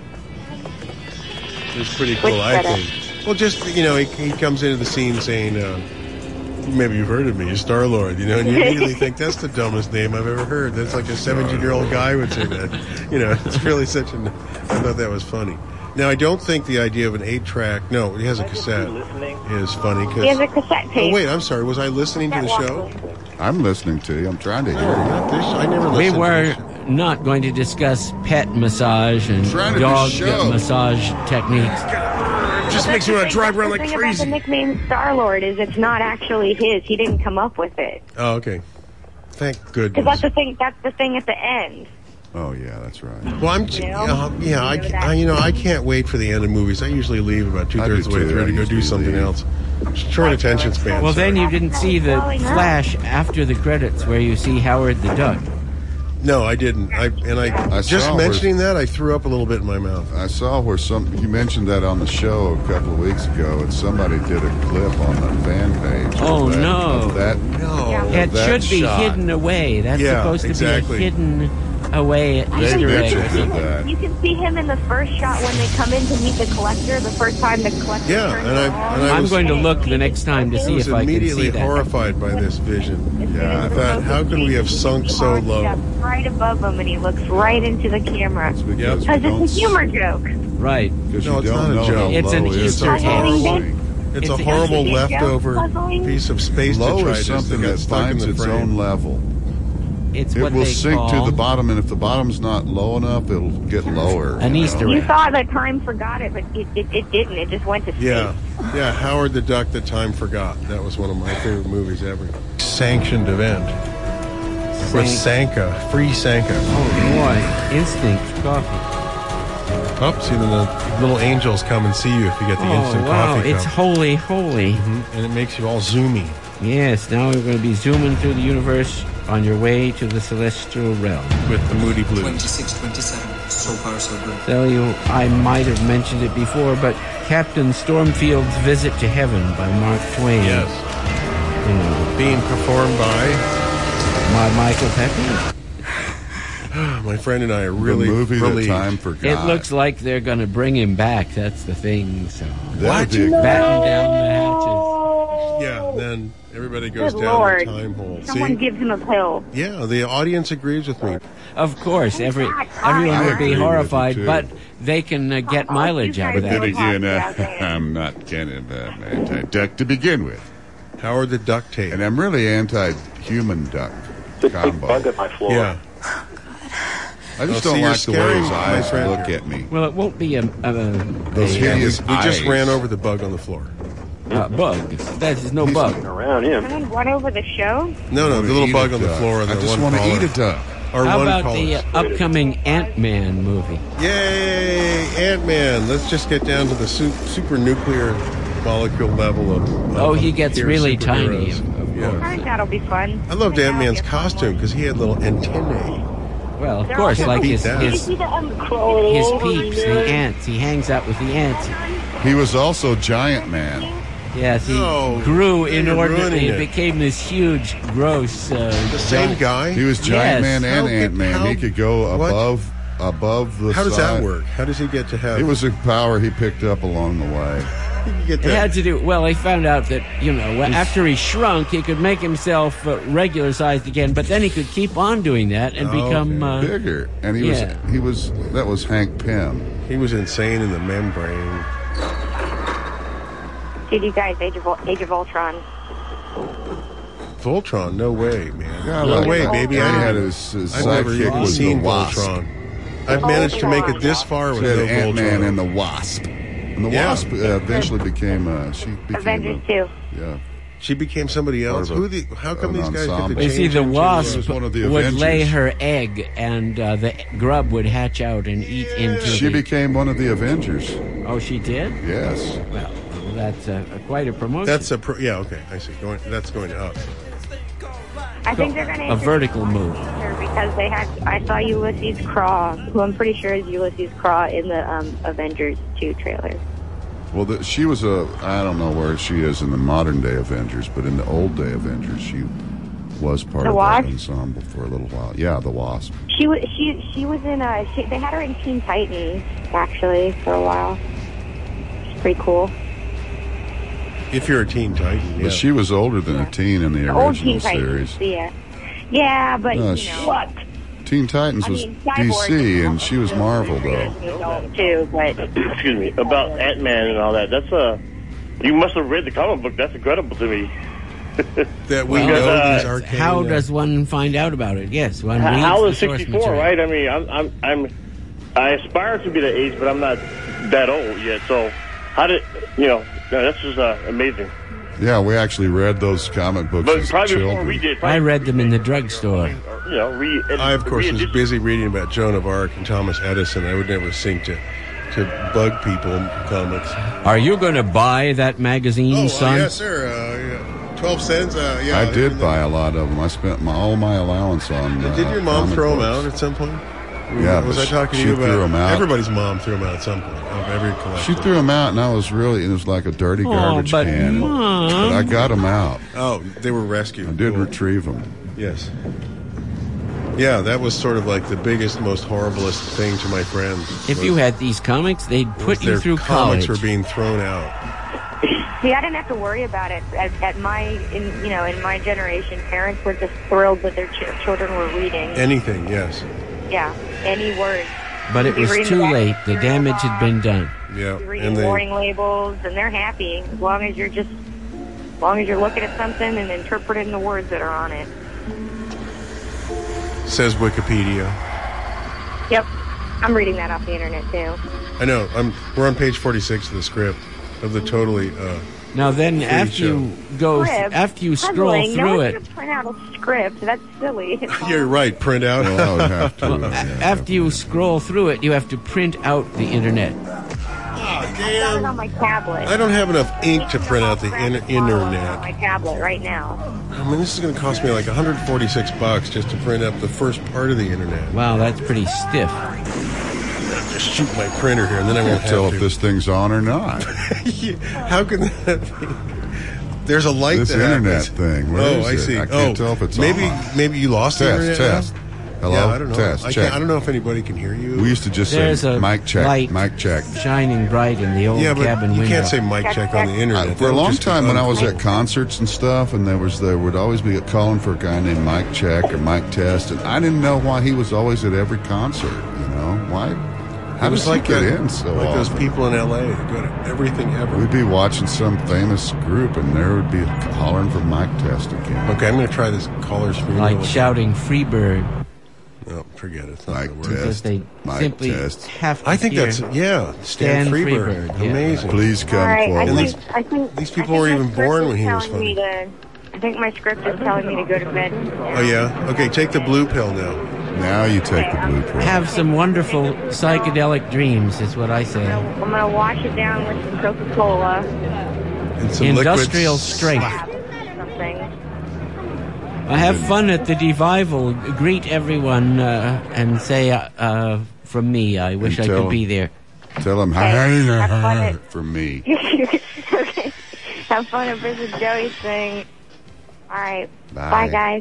It's pretty cool, Which I setup? think. Well, just you know, he, he comes into the scene saying, uh, "Maybe you've heard of me, Star Lord." You know, and you immediately think that's the dumbest name I've ever heard. That's like a seventeen-year-old guy would say that. You know, it's really such an. I thought that was funny. Now, I don't think the idea of an eight-track. No, he has a cassette. Is funny He has because. a cassette Oh tape. wait, I'm sorry. Was I listening to the show? I'm listening to you. I'm trying to hear you. Not this. I never We listened were to this. not going to discuss pet massage and Trying to do dog show. massage techniques. Just makes you want to drive around like The thing crazy. about the nickname Star-Lord is it's not actually his. He didn't come up with it. Oh, okay. Thank Because goodness. that's the thing. That's the thing at the end. Oh, yeah, that's right. Well, I'm You know? uh, yeah, I, You know ca- that. I you know I can't wait for the end of movies. I usually leave about two thirds I of do the way too. through I to go do usually something leave. else. Short attention span. Well, then sorry. you didn't see the flash after the credits where you see Howard the Duck. No, I didn't. I and I, I just saw mentioning that I threw up a little bit in my mouth. I saw where some, you mentioned that on the show a couple of weeks ago, and somebody did a clip on the fan page. of Oh, that, no. Of that, No. Yeah. It that should be shot. hidden away. That's Yeah, supposed to exactly. be a hidden away Dave Easter Mitchell egg. did that. You can see him in the first shot when they come in to meet the collector. The first time the collector. Yeah, turns and I- around. and I I'm was- going to look the next time to I see was if I can immediately see that. horrified by this vision. Yeah, I thought, how can we have sunk so low? Yeah, right above him, and he looks right into the camera. It's because Yep. you Because don't it's a humor joke. Right. Because No, you it's don't not a know joke. how It's an low it is. Easter It's egg. puzzling. It's, It's a a- horrible It's a leftover puzzling. piece of space Low detritus is something that got that stuck in finds the its frame. own level. It's It what will they sink call to the bottom, and if the bottom's not low enough, it'll get lower. an you know? Easter You egg. thought that time forgot it, but it, it, it didn't. It just went to space. Yeah, yeah. Howard the Duck, The Time Forgot. That was one of my favorite movies ever. Sanctioned event with Sanka, free Sanka. Oh boy, Instinct coffee. Oh, see, then the little angels come and see you if you get the Oh instant wow, coffee it's cup. holy, holy. Mhm, and it makes you all zoomy. Yes, now we're going to be zooming through the universe on your way to the celestial realm. With the Moody Blues. twenty-six twenty-seven. So far, so good. Tell you, I might have mentioned it before, but Captain Stormfield's Visit to Heaven by Mark Twain. Yes. You know, Being performed by my Michael Pepe. my friend and I are really the movie relieved. that time forgot. It looks like they're going to bring him back. That's the thing. So that would be a batten down the hatches. Yeah, then everybody goes Good down Lord. the time hole. Someone See? gives him a pill. Yeah, the audience agrees with me. Of course, every God, everyone I would agree be with you, horrified, too. but they can uh, get Oh, mileage you out of guys that. Then again, uh, Yeah, okay. I'm not kind of an anti-duck to begin with, Howard the Duck tape. and I'm really anti-human duck The big combo. bug on my floor. Yeah. I just Oh, don't see, you're like the way scaring his my eyes friend look here. at me. Well, it won't be a, a, Those a, hideous We just eyes. ran over the bug on the floor. uh, bug. There's no bug. Around him. Someone run over the show? No, no, I the wanna little eat bug a on the duck. floor. And I the just one want to caller. eat a duck. Or How one about caller. the uh, upcoming Ant-Man movie? Yay, Ant-Man. Let's just get down to the su- super nuclear molecule level of. of Oh, he gets here really tiny, superheroes. of- of Yeah. course. I think that'll be fun. I loved think that'll Ant-Man's be a fun costume one. because he had little antennae. Well, of They're course, all like beat his that. Did you his, see the um, his peeps, the ants. He hangs out with the ants. He was also Giant Man. Yes, he No, grew you're inordinately. ruining It it. became this huge, gross. Uh, The same giant- guy. He was Giant Yes. Man and How could- Ant Man. how- He could go what? above above the. How does that side. work? How does he get to have? It was a power he picked up along the way. He could get It that. had to do. Well, they found out that you know well, after he shrunk, he could make himself uh, regular sized again. But then he could keep on doing that and Oh, become. okay. Uh, Bigger, and he yeah. was he was that was Hank Pym. He was insane in the membrane. Did you guys Age of, Ul- Age of Ultron? Voltron, no way, man. God, no like way, that. baby. He I had didn't- his, his I've never sidekick even was the seen Wasp. Voltron. I've managed to make it this far with She had no Ant Man Voltron. and the Wasp. And the Yeah. Wasp uh, eventually became uh, she became Avengers a, two. yeah. She became somebody else. Part of Who a- the? How come an these guys ensemble. get to You change? see, the into, uh, wasp was one of the would Avengers. lay her egg, and uh, the grub would hatch out and eat into. She the, became one of the Avengers. Oh, she did. Yes. Well, that's uh, quite a promotion. That's a pro- yeah. Okay, I see. Going that's going up. I think they're going to a vertical move. because they had. I saw Ulysses Craw, who I'm pretty sure is Ulysses Craw in the um, Avengers two trailer. Well, the, she was a I don't know where she is in the modern day Avengers, but in the old day Avengers, she was part The of Wasp? that ensemble for a little while. Yeah, the Wasp. She was she she was in a. She, they had her in Teen Titans actually for a while. It's pretty cool. If you're a Teen Titan, yeah. But she was older than a teen in the The old original Teen Titans, series. yeah, yeah, but Uh, you sh- know what? Teen Titans I was mean, D Cyborg C, is and she was Marvel, though. too, but Excuse me. About Ant-Man and all that. That's uh You must have read the comic book. That's incredible to me. that we Well, know uh, these arcane. How uh, does one find out about it? Yes, one H- reads Hal the is source sixty-four, material. right? I mean, I'm, I'm, I'm, I aspire to be the age, but I'm not that old yet. So, how did you know? No, this is uh, amazing. Yeah, we actually read those comic books But as probably children. before we did. I Probably read them in the drugstore. Or, you know, re, I, of course, was re-edition- busy reading about Joan of Arc and Thomas Edison. I would never think to to bug people in comics. Are you going to buy that magazine, Oh, uh, son? yes, sir. Uh, yeah. Twelve cents. Uh, yeah. I did buy a lot of them. I spent my, all my allowance on. Uh, Did your mom comic throw them books. out at some point? Yeah, Was but I talking she to you threw about? 'em out. Everybody's mom threw them out at some point. Of every collection. She threw them out, and I was really, it was like a dirty Oh, garbage but can. Mom. But I got them out. Oh, they were rescued. I did Cool. retrieve them. Yes. Yeah, that was sort of like the biggest, most horriblest thing to my friends. If was- you had these comics, they'd was put you their through comics college. were being thrown out. See, I didn't have to worry about it. At, at my, in you know, in my generation, parents were just thrilled that their ch- children were reading. Anything, yes. Yeah, any word. But it You're was reading too about late. The damage had been done. Yeah. You're reading And they, warning labels, and they're happy as long as you're just, as long as you're looking at something and interpreting the words that are on it. says Wikipedia. Yep, I'm reading that off the internet too. I know. I'm. We're on page forty-six of the script of the totally. Uh, Now then, after show. you go, Script. after you scroll Puzzling. through no it, one's gonna print out a script. That's silly. you're right. Print out. Well, I would have to. well, uh, a- yeah, after you scroll through it, you have to print out the internet. I got it on my tablet. I don't have enough ink to print out the in- on internet. my tablet right now. I mean, this is going to cost me like one hundred forty-six bucks just to print up the first part of the internet. Wow, that's pretty stiff. Just shoot my printer here, and then I won't Can't tell have if to. this thing's on or not. Yeah, how can that be? There's a light This that internet happens. thing. Where oh, is I it? see. I can't oh, tell if it's maybe on. maybe you lost the Test, internet. test. now? Hello? Yeah, I don't know. Test, I, check. can't, I don't know if anybody can hear you. We used to just There's say a mic check, light mic check. shining bright in the old yeah, but cabin you window. can't say mic check on the internet. Uh, for a That'll long just be time when I was uncool. at concerts and stuff, and there was there would always be a calling for a guy named Mike Check or Mike Test, and I didn't know why he was always at every concert. You know why? How It was does like he get that- in so like those often? people in L A that go to everything ever. We'd be watching some famous group, and there would be hollering for Mike Test again. Okay, I'm going to try this caller's funeral. like shouting "Freebird" No, forget it. It's not Mike gonna work. because Test. they Mic simply test. have to I think hear. that's yeah. Stan, Stan Freeberg. Freeberg, yeah. Amazing. Please come All right, I forward. And think, these- I think these I people think weren't my even script born is when he was telling me to- I think my script is telling me to go to bed. Oh yeah. Okay, take the blue pill now. Now you take the blue pill. Have some wonderful psychedelic dreams, is what I say. I'm gonna wash it down with some Coca-Cola, And some Industrial liquid strength. something. I have fun at the Devival. Greet everyone uh, and say uh, uh, from me, I wish And I tell could be 'em. there. Tell him Okay, have fun hi at- from me. Okay. Have fun at Visit Joey's thing. All right. Bye. Bye, guys.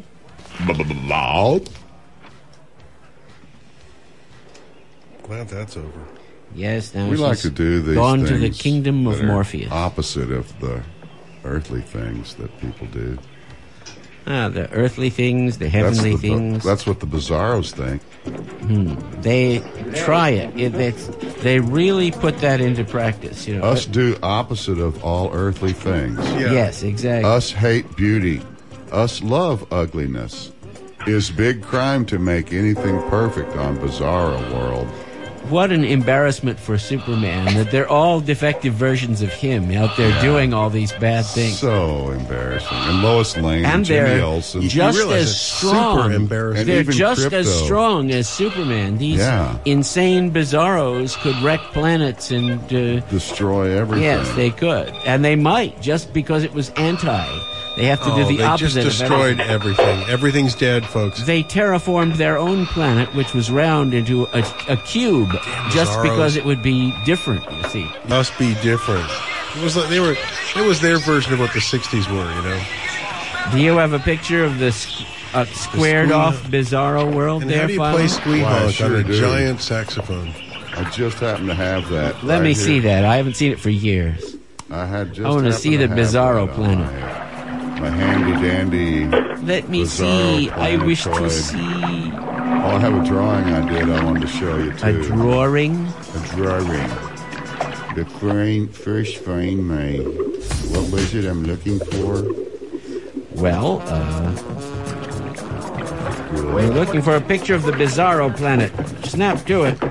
Glad that's over. Yes, now We like she's to do these gone things to the kingdom of that are Morpheus. opposite of the earthly things that people do. Ah, the earthly things, the That's, heavenly the, things. that's what the Bizarros think. They try it. it it's, they really put that into practice. You know. Us do opposite of all earthly things. Yeah. Yes, exactly. Us hate beauty. Us love ugliness. Is big crime to make anything perfect on Bizarro World. What an embarrassment for Superman that they're all defective versions of him out there doing all these bad things. So embarrassing. And Lois Lane and, And Jimmy they're Olsen. just realize as it's strong. super embarrassing. And They're even just Crypto. as strong as Superman. These Yeah. insane Bizarros could wreck planets and. Uh, Destroy everything. yes, they could, and they might just because it was anti. They have to Oh, do the they opposite. just of destroyed everything. everything. Everything's dead, folks. They terraformed their own planet, which was round, into a, a cube, just Bizarros. because it would be different. You see. Must be different. It was like they were. It was their version of what the sixties were. You know. Do you have a picture of this uh, squared squee- off Bizarro world And there, how do you Philo? play squee Why, I honk sure on a do. giant saxophone? I just happen to have that. Let right me here. see that. I haven't seen it for years. I had just I wanna happened see to the have Bizarro that on planet. My, my handy dandy. Let me Bizarro see. I wish to planetoid. see Oh, I have a drawing I did. I wanted to show you too. a drawing. A drawing. The frame, first frame, my. What was it I'm looking for? Well, uh, we're looking for a picture of the Bizarro planet. Snap to it.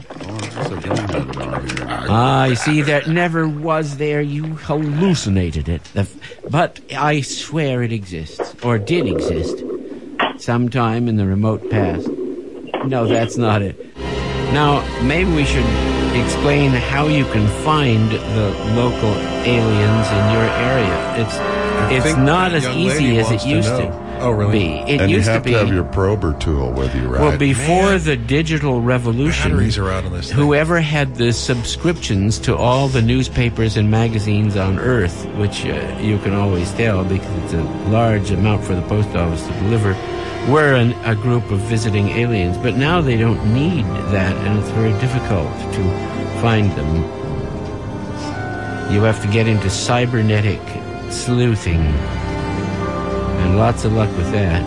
Ah, you see, that never was there. You hallucinated it. The f- but I swear it exists, or did exist, sometime in the remote past. No, that's not it. Now, maybe we should explain how you can find the local aliens in your area. It's I it's think not the as young easy lady as it wants to used know. to. Oh, really? Be. It and used you have to to, be. have your prober tool with you, right? Well, before Man. the digital revolution, Batteries are out on this thing. whoever had the subscriptions to all the newspapers and magazines on Earth, which uh, you can always tell because it's a large amount for the post office to deliver, were an, a group of visiting aliens. But now they don't need that, and it's very difficult to find them. You have to get into cybernetic sleuthing, and lots of luck with that.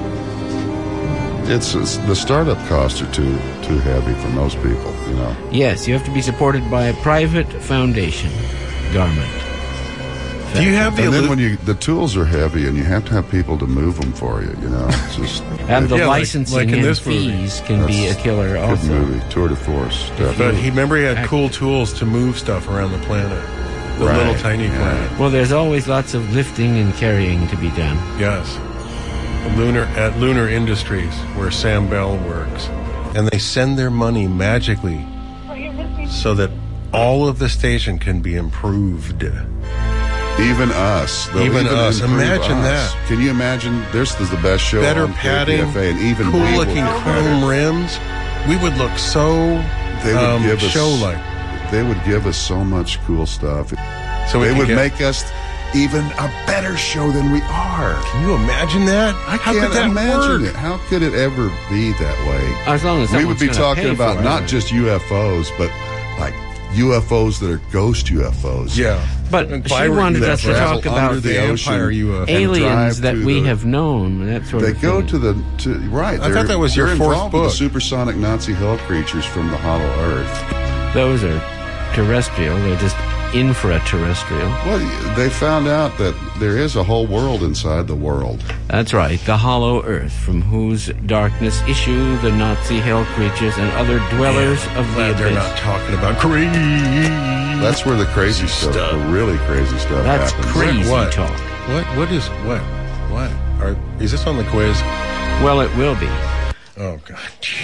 It's, it's the startup costs are too too heavy for most people, you know. Yes, you have to be supported by a private foundation, government. Do you have the And then illu- when you the tools are heavy, and you have to have people to move them for you, you know. It's just And the Yeah, like- licensing like in and this movie. fees can be a That's killer good also. movie, tour de force. But Definitely. he remember he had Act- cool tools to move stuff around the planet. The Right, little tiny yeah. planet. Well, there's always lots of lifting and carrying to be done. Yes. Lunar at Lunar Industries, where Sam Bell works. And they send their money magically so that all of the station can be improved. Even us. They'll Even us. improve Imagine us. that. Can you imagine? This is the best show Better on padding, K P F A, and even cool we will looking look chrome better. rims. We would look so They would um, give us show-like. They would give us so much cool stuff. So we they could would get- make us even a better show than we are. Can you imagine that? I How can't could that imagine work? it. How could it ever be that way? As long as We would be someone's gonna talking pay about for it. not just U F Os, but like U F Os that are ghost U F Os. Yeah. But If she I were wanted you, us to that talk travel about under the Empire U F O. and aliens drive that to we the- have known, that sort They of go thing. to the to, right. I they're- thought that was your they're fourth involved with book. the supersonic Nazi hell creatures from the Hollow Earth. Those are terrestrial. They're just infraterrestrial. Well, they found out that there is a whole world inside the world. That's right, the hollow earth, from whose darkness issue the Nazi hell creatures and other dwellers of the Glad they're abyss. not talking about crazy. That's where the crazy stuff, Stuff. the really crazy stuff That's happens. crazy What? talk. What? What is what? What? Are, is this on the quiz? Well, it will be. Oh God.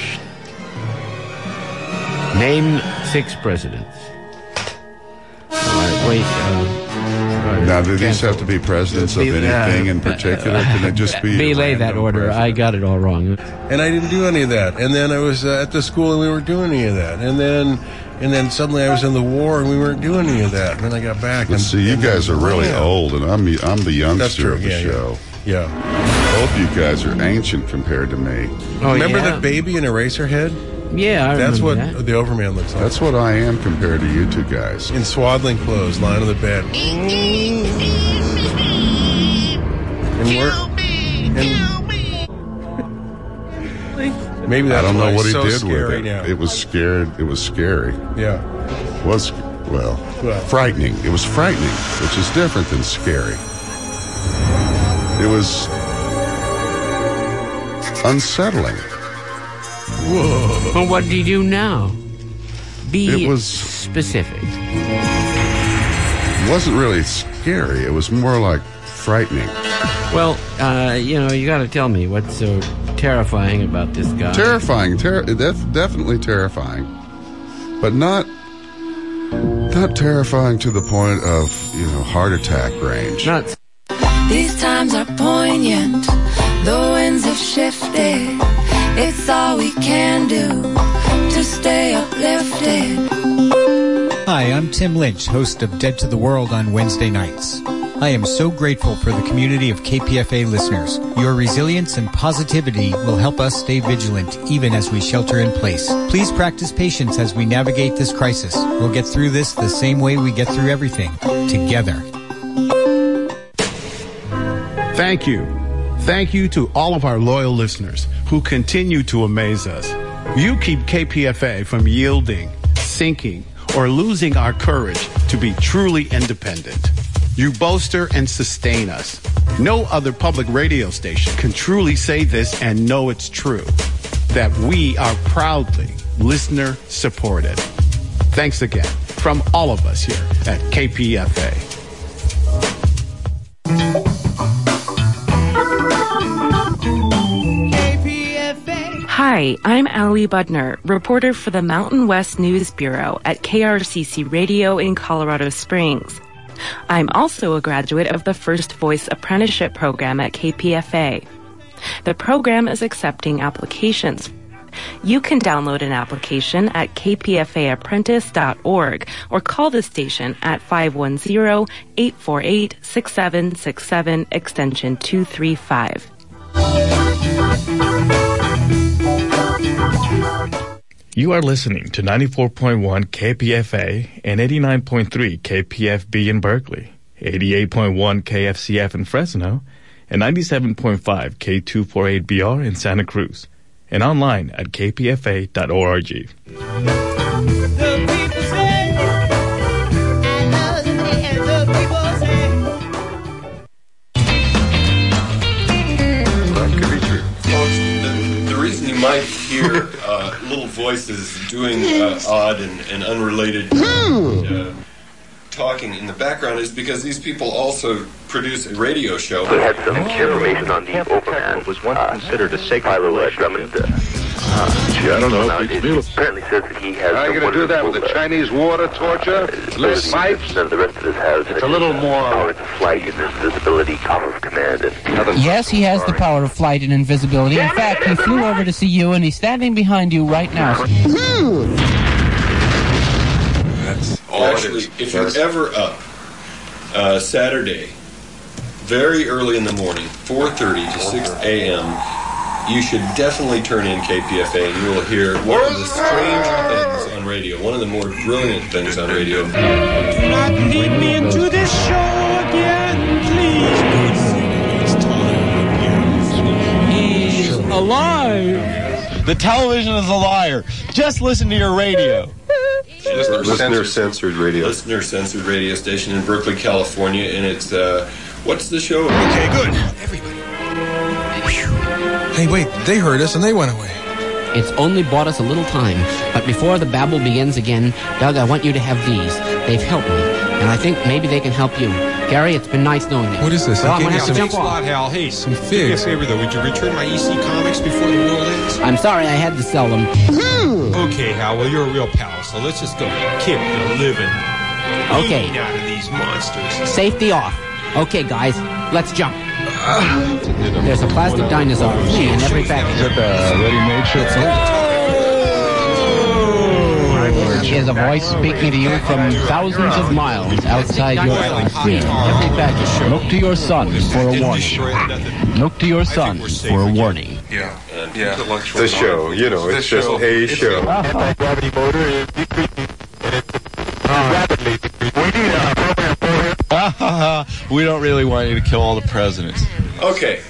Name six presidents. All right, wait. Uh, Now, do these have to be presidents of Be- anything uh, in particular? Can they just be belay a that random order. I president? got it all wrong. And I didn't do any of that. And then I was uh, at the school and we weren't doing any of that. And then, and then suddenly I was in the war and we weren't doing any of that. And then I got back. But and, see, you and guys are really yeah. old, and I'm the, I'm the youngster That's true. of the Yeah, show. yeah. Yeah. Both you guys are ancient compared to me. Oh, Remember yeah? that baby in Eraserhead? Yeah, I That's what remember that. the Overman looks like. That's what I am compared to you two guys. In swaddling clothes, lying on the bed. And we're, and maybe that's I don't why know what it's he so did with scary it. now. It was scared. It was scary. Yeah. It was well, Well. frightening. It was frightening, which is different than scary. It was unsettling. Whoa. Well, what do you do now? Be It was- specific. It wasn't really scary. It was more like frightening. Well, uh, you know, you got to tell me what's so terrifying about this guy. Terrifying. Ter- def- definitely terrifying, but not not terrifying to the point of you know heart attack range. Not These times are poignant. The winds have shifted. It's all we can do to stay uplifted. Hi, I'm Tim Lynch, host of Dead to the World on Wednesday nights. I am so grateful for the community of K P F A listeners. Your resilience and positivity will help us stay vigilant even as we shelter in place. Please practice patience as we navigate this crisis. We'll get through this the same way we get through everything, together. Thank you. Thank you to all of our loyal listeners who continue to amaze us. You keep K P F A from yielding, sinking, or losing our courage to be truly independent. You bolster and sustain us. No other public radio station can truly say this and know it's true, that we are proudly listener supported. Thanks again from all of us here at K P F A. Hi, I'm Allie Budner, reporter for the Mountain West News Bureau at K R C C Radio in Colorado Springs. I'm also a graduate of the First Voice Apprenticeship Program at K P F A. The program is accepting applications. You can download an application at k p f a apprentice dot org or call the station at five one zero, eight four eight, six seven six seven, extension two three five. You are listening to ninety-four point one K P F A and eighty-nine point three K P F B in Berkeley, eighty-eight point one K F C F in Fresno, and ninety-seven point five K two forty-eight B R in Santa Cruz, and online at k p f a dot org. Might hear uh, little voices doing uh, odd and, and unrelated uh, talking in the background is because these people also produce a radio show. We had some information on the Overman. Was once uh, considered a sacred relationship. Uh, gee, I don't know. It apparently says that he has. How are you going to do that with the Chinese water torture? Uh, Less pipes? None of the rest of us has. It's a little more power to flight and invisibility, power of command. And yes, he has the power of flight and invisibility. In fact, he flew over to see you, and he's standing behind you right now. That's all. Actually, if you're ever up uh, Saturday, very early in the morning, four thirty to six a.m., you should definitely turn in K P F A and you will hear one of the stranger things on radio, one of the more brilliant things on radio. Do not lead me into this show again, please. He's alive. The television is a liar. Just listen to your radio. Listener censored radio. Listener censored radio station in Berkeley, California, and it's uh, what's the show? Okay, good. Everybody. Hey, wait, they heard us and they went away. It's only bought us a little time, but before the babble begins again, Doug, I want you to have these. They've helped me, and I think maybe they can help you. Gary, it's been nice knowing you. What is this? Well, I I'm going to have to some jump off. lot, Hal. Hey, some figs. Do me a favor, though. Would you return my E C comics before the world ends? I'm sorry I had to sell them. Okay, Hal. Well, you're a real pal, so let's just go kick the living okay. eating out of these monsters. Safety off. Okay, guys, let's jump. There's a plastic dinosaur for me in every package. Is that the ready-made shit? Is a voice speaking to you from thousands of miles outside your screen. Every package. Look to your son for a warning. Look to your son for a warning. Yeah, yeah. The show, you know, it's just a show. Anti-gravity motor is decreasing. Rapidly decreasing. We don't really want you to kill all the presidents. Okay.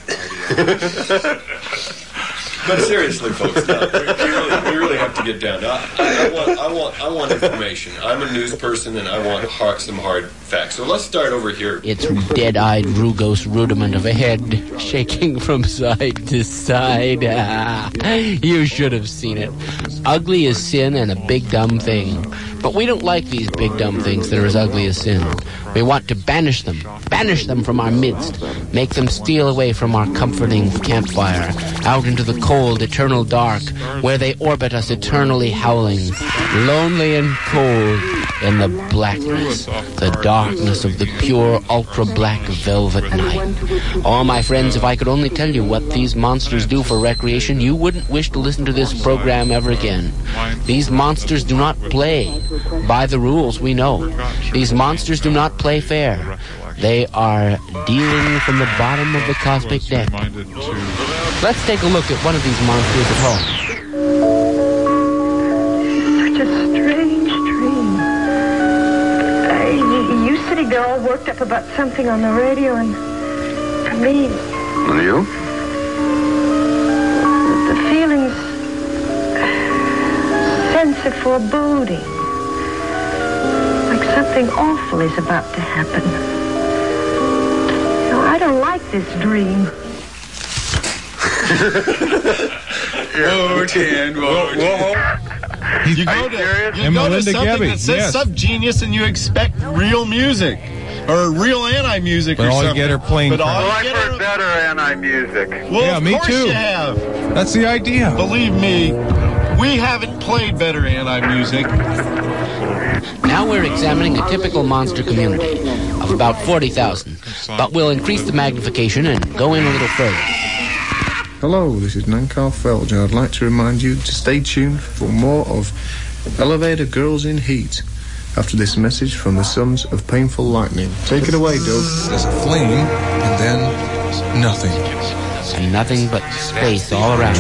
But seriously, folks, no, we, we, really, we really have to get down. Now, I, I, want, I want, I want information. I'm a news person, and I want hard, some hard facts. So let's start over here. It's dead-eyed Rugos rudiment of a head shaking from side to side. Ah, you should have seen it. Ugly as sin and a big dumb thing. But we don't like these big dumb things that are as ugly as sin. We want to banish them, banish them from our midst, make them steal away from our comforting campfire, out into the cold, eternal dark, where they orbit us eternally howling, lonely and cold, in the blackness, the darkness of the pure, ultra-black velvet night. Oh, my friends, if I could only tell you what these monsters do for recreation, you wouldn't wish to listen to this program ever again. These monsters do not play by the rules we know. These monsters do not play fair. They are dealing from the bottom of the cosmic deck. Let's take a look at one of these monsters at home. Such a strange dream. Uh, you sitting there all worked up about something on the radio, and for me... And you? The feelings... sense of foreboding. Like something awful is about to happen. this dream. Wotan, Wotan. You go to, you And go to Melinda something Gebbie, that says yes. Subgenius and you expect real music. Or real anti-music But or all you something. get are playing But all cards. you I've get heard are- better anti-music. Well, Yeah, of me course too. you have. That's the idea. Believe me, we haven't played better anti-music. Now we're examining a typical monster community of about forty thousand, but we'll increase the magnification and go in a little further. Hello, this is Nankar Felge, and I'd like to remind you to stay tuned for more of Elevator Girls in Heat after this message from the Sons of Painful Lightning. Take it away, Doug. There's a flame, and then nothing. And nothing but space all around.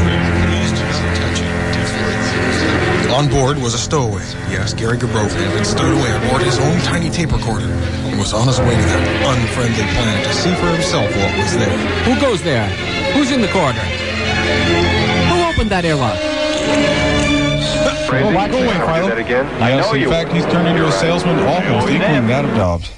On board was a stowaway. Yes, Gary Gabrovan had stowed away aboard his own tiny tape recorder and was on his way to that unfriendly planet to see for himself what was there. Who goes there? Who's in the corridor? Who opened that airlock? Oh, why go away, Philo? That again? Yes, in fact, he's turned into a salesman almost equaling that of Dobbs.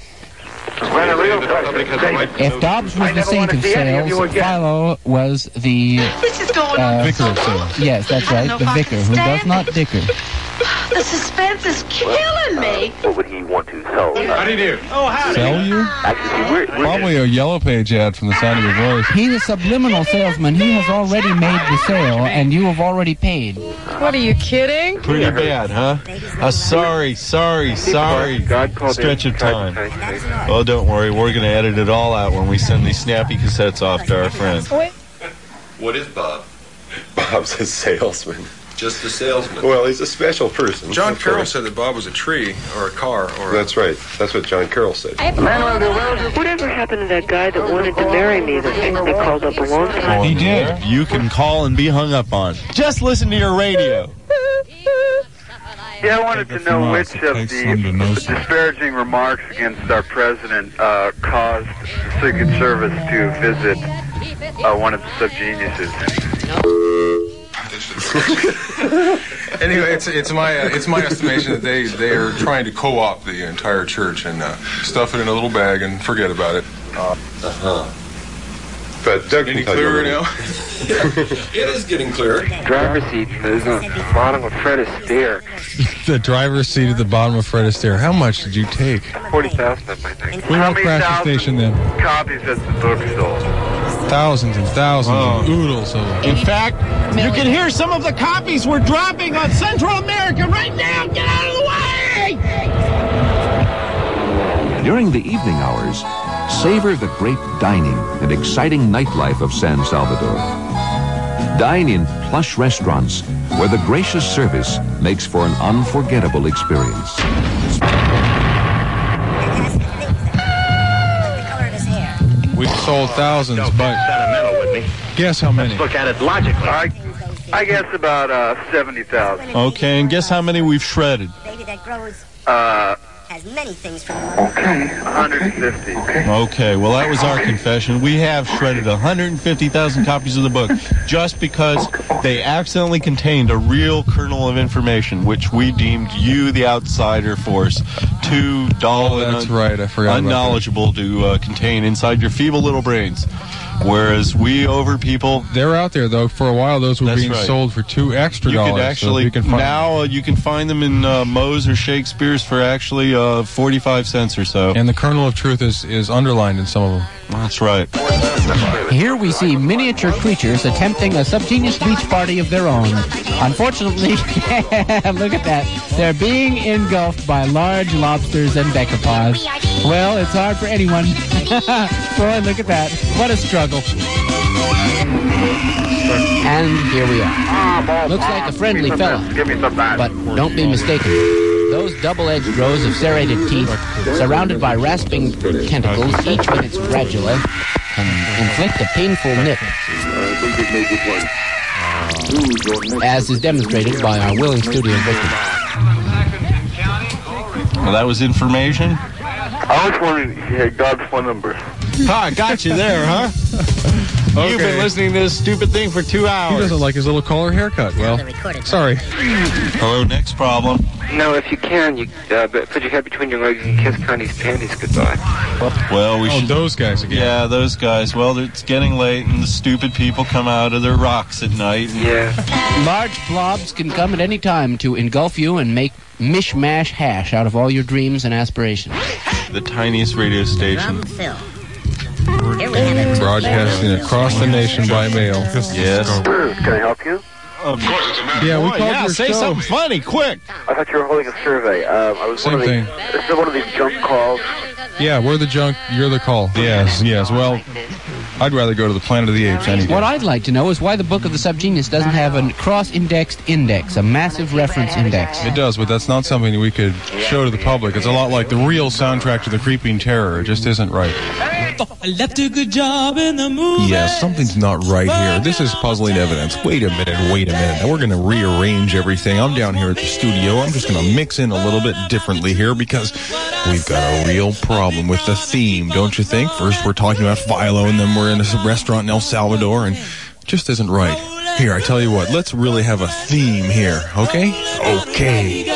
If Dobbs was the saint of sales, Philo was the uh, vicar of sales. Yes, that's right, the vicar who does not dicker. The suspense is killing me. What would he want to sell? How do you do? Oh, howdy. Sell you? Actually, we're, we're Probably a yellow page ad from the sound of your voice. He's a subliminal salesman. He has already made the sale, and you have already paid. What, are you kidding? Pretty bad, huh? A sorry, sorry, sorry stretch of time. Oh, don't worry. We're going to edit it all out when we send these snappy cassettes off to our friends. What is Bob? Bob's a salesman. Just a salesman. Well, he's a special person. John Carroll said that Bob was a tree or a car or a... That's right. That's what John Carroll said. Whatever happened to that guy that wanted to marry me that they called up a long time? He did. You can call and be hung up on. Just listen to your radio. Yeah, I wanted to know which of the disparaging remarks against our president uh, caused the Secret Service to visit uh, one of the subgeniuses. Anyway, it's it's my uh, it's my estimation that they they are trying to co-opt the entire church and uh, stuff it in a little bag and forget about it. Uh huh. But Doug Any can tell you clearer now? It is getting clearer. driver's seat is on the bottom of Fred Astaire. The driver's seat at the bottom of Fred Astaire. How much did you take? forty thousand, I think. We won't crash the station then. Copies at the bookstore. Thousands and thousands Oh. of oodles of them. In fact, you can hear some of the copies we're dropping on Central America right now. Get out of the way! During the evening hours, savor the great dining and exciting nightlife of San Salvador. Dine in plush restaurants where the gracious service makes for an unforgettable experience. We've sold thousands, but Sentimental with me. guess how many? Look at it logically. I, I guess about uh, seventy thousand. Okay, and guess how many we've shredded? Baby that grows Uh, has many things from okay, one hundred fifty. Okay, well, that was our confession. We have shredded one hundred fifty thousand copies of the book just because they accidentally contained a real kernel of information, which we deemed you, the outsider force, too dull Oh, and that's un- right. I forgot about that. unknowledgeable to uh, contain inside your feeble little brains. Whereas we over people, They're out there, though. For a while, those were That's being right. sold for two extra you dollars. could so actually you can find now uh, you can find them in uh, Moe's or Shakespeare's for actually uh, forty-five cents or so. And the kernel of truth is, is underlined in some of them. That's right. Here we see miniature creatures attempting a subgenius beach party of their own. Unfortunately, look at that. They're being engulfed by large lobsters and decapods. Well, it's hard for anyone. Boy, look at that. What a struggle. And here we are. Looks like a friendly fella. But don't be mistaken. Those double-edged rows of serrated teeth, surrounded by rasping tentacles, each with its radula, can inflict a painful nip, as is demonstrated by our willing studio victim. Well, that was information. I was wondering if you had God's phone number. Ha, got you there, huh? Okay. You've been listening to this stupid thing for two hours. He doesn't like his little collar haircut. Well, sorry. Hello, next problem. No, if you can, you uh, put your head between your legs and kiss Connie's panties goodbye. Well, we oh, should... those guys again. Yeah, those guys. Well, it's getting late, and the stupid people come out of their rocks at night. Yeah. Large blobs can come at any time to engulf you and make mishmash hash out of all your dreams and aspirations. The tiniest radio station. Broadcasting across the nation by mail. Yes. Can I help you? Of course, it's a matter. Yeah, we oh, called yeah, your say show. something funny, quick. I thought you were holding a survey. Um, I was Same one of thing. these. This is one of these junk calls. Yeah, we're the junk. You're the call. Yes, yes. Well, I'd rather go to the Planet of the Apes any day. What I'd like to know is why the Book of the Subgenius doesn't have a cross-indexed index, a massive reference index. It does, but that's not something we could show to the public. It's a lot like the real soundtrack to The Creeping Terror. It just isn't right. I left a good job in the movie. Yes, something's not right here. This is puzzling evidence. Wait a minute, wait a minute. Now we're going to rearrange everything. I'm down here at the studio. I'm just going to mix in a little bit differently here because we've got a real problem with the theme, don't you think? First we're talking about Philo, and then we're in a restaurant in El Salvador, and it just isn't right. Here, I tell you what, let's really have a theme here, okay? Okay.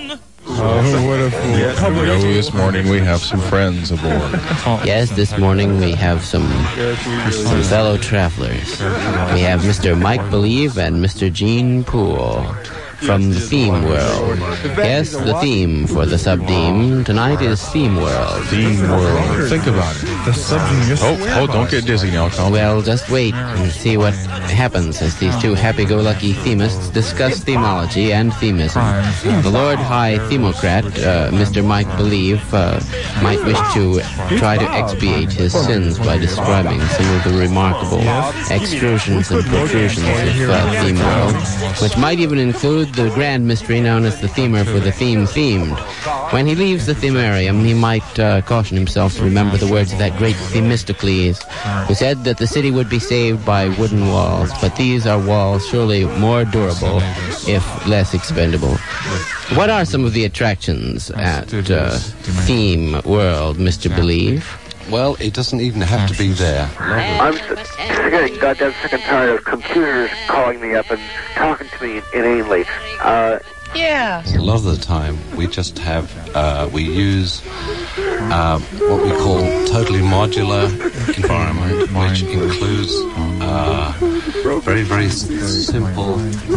Oh, what a fool. Oh, this morning we have some friends aboard. Yes, this morning we have some some fellow travelers. We have Mister Mike Believe and Mister Gene Poole from the Theme World. Yes, the theme for the Subdeem tonight is Theme World. Theme World. Think about it. The Subgenius. Oh, oh, don't get dizzy now, Tom. Well, just wait and see what happens as these two happy-go-lucky themists discuss themology and themism. The Lord High Themocrat, uh, Mister Mike Believe, uh, might wish to try to expiate his sins by describing some of the remarkable extrusions and protrusions of uh, Theme World, which might even include the grand mystery known as the themer for the theme themed. When he leaves the themarium, he might uh, caution himself to remember the words of that great Themistocles, who said that the city would be saved by wooden walls, but these are walls surely more durable, if less expendable. What are some of the attractions at uh, Theme World, Mister Believe? Well, it doesn't even have to be there. I'm getting goddamn sick and tired of computers calling me up and talking to me inanely. Uh, yeah. A lot of the time, we just have, uh, we use uh, what we call totally modular environment, which includes uh, very, very s- simple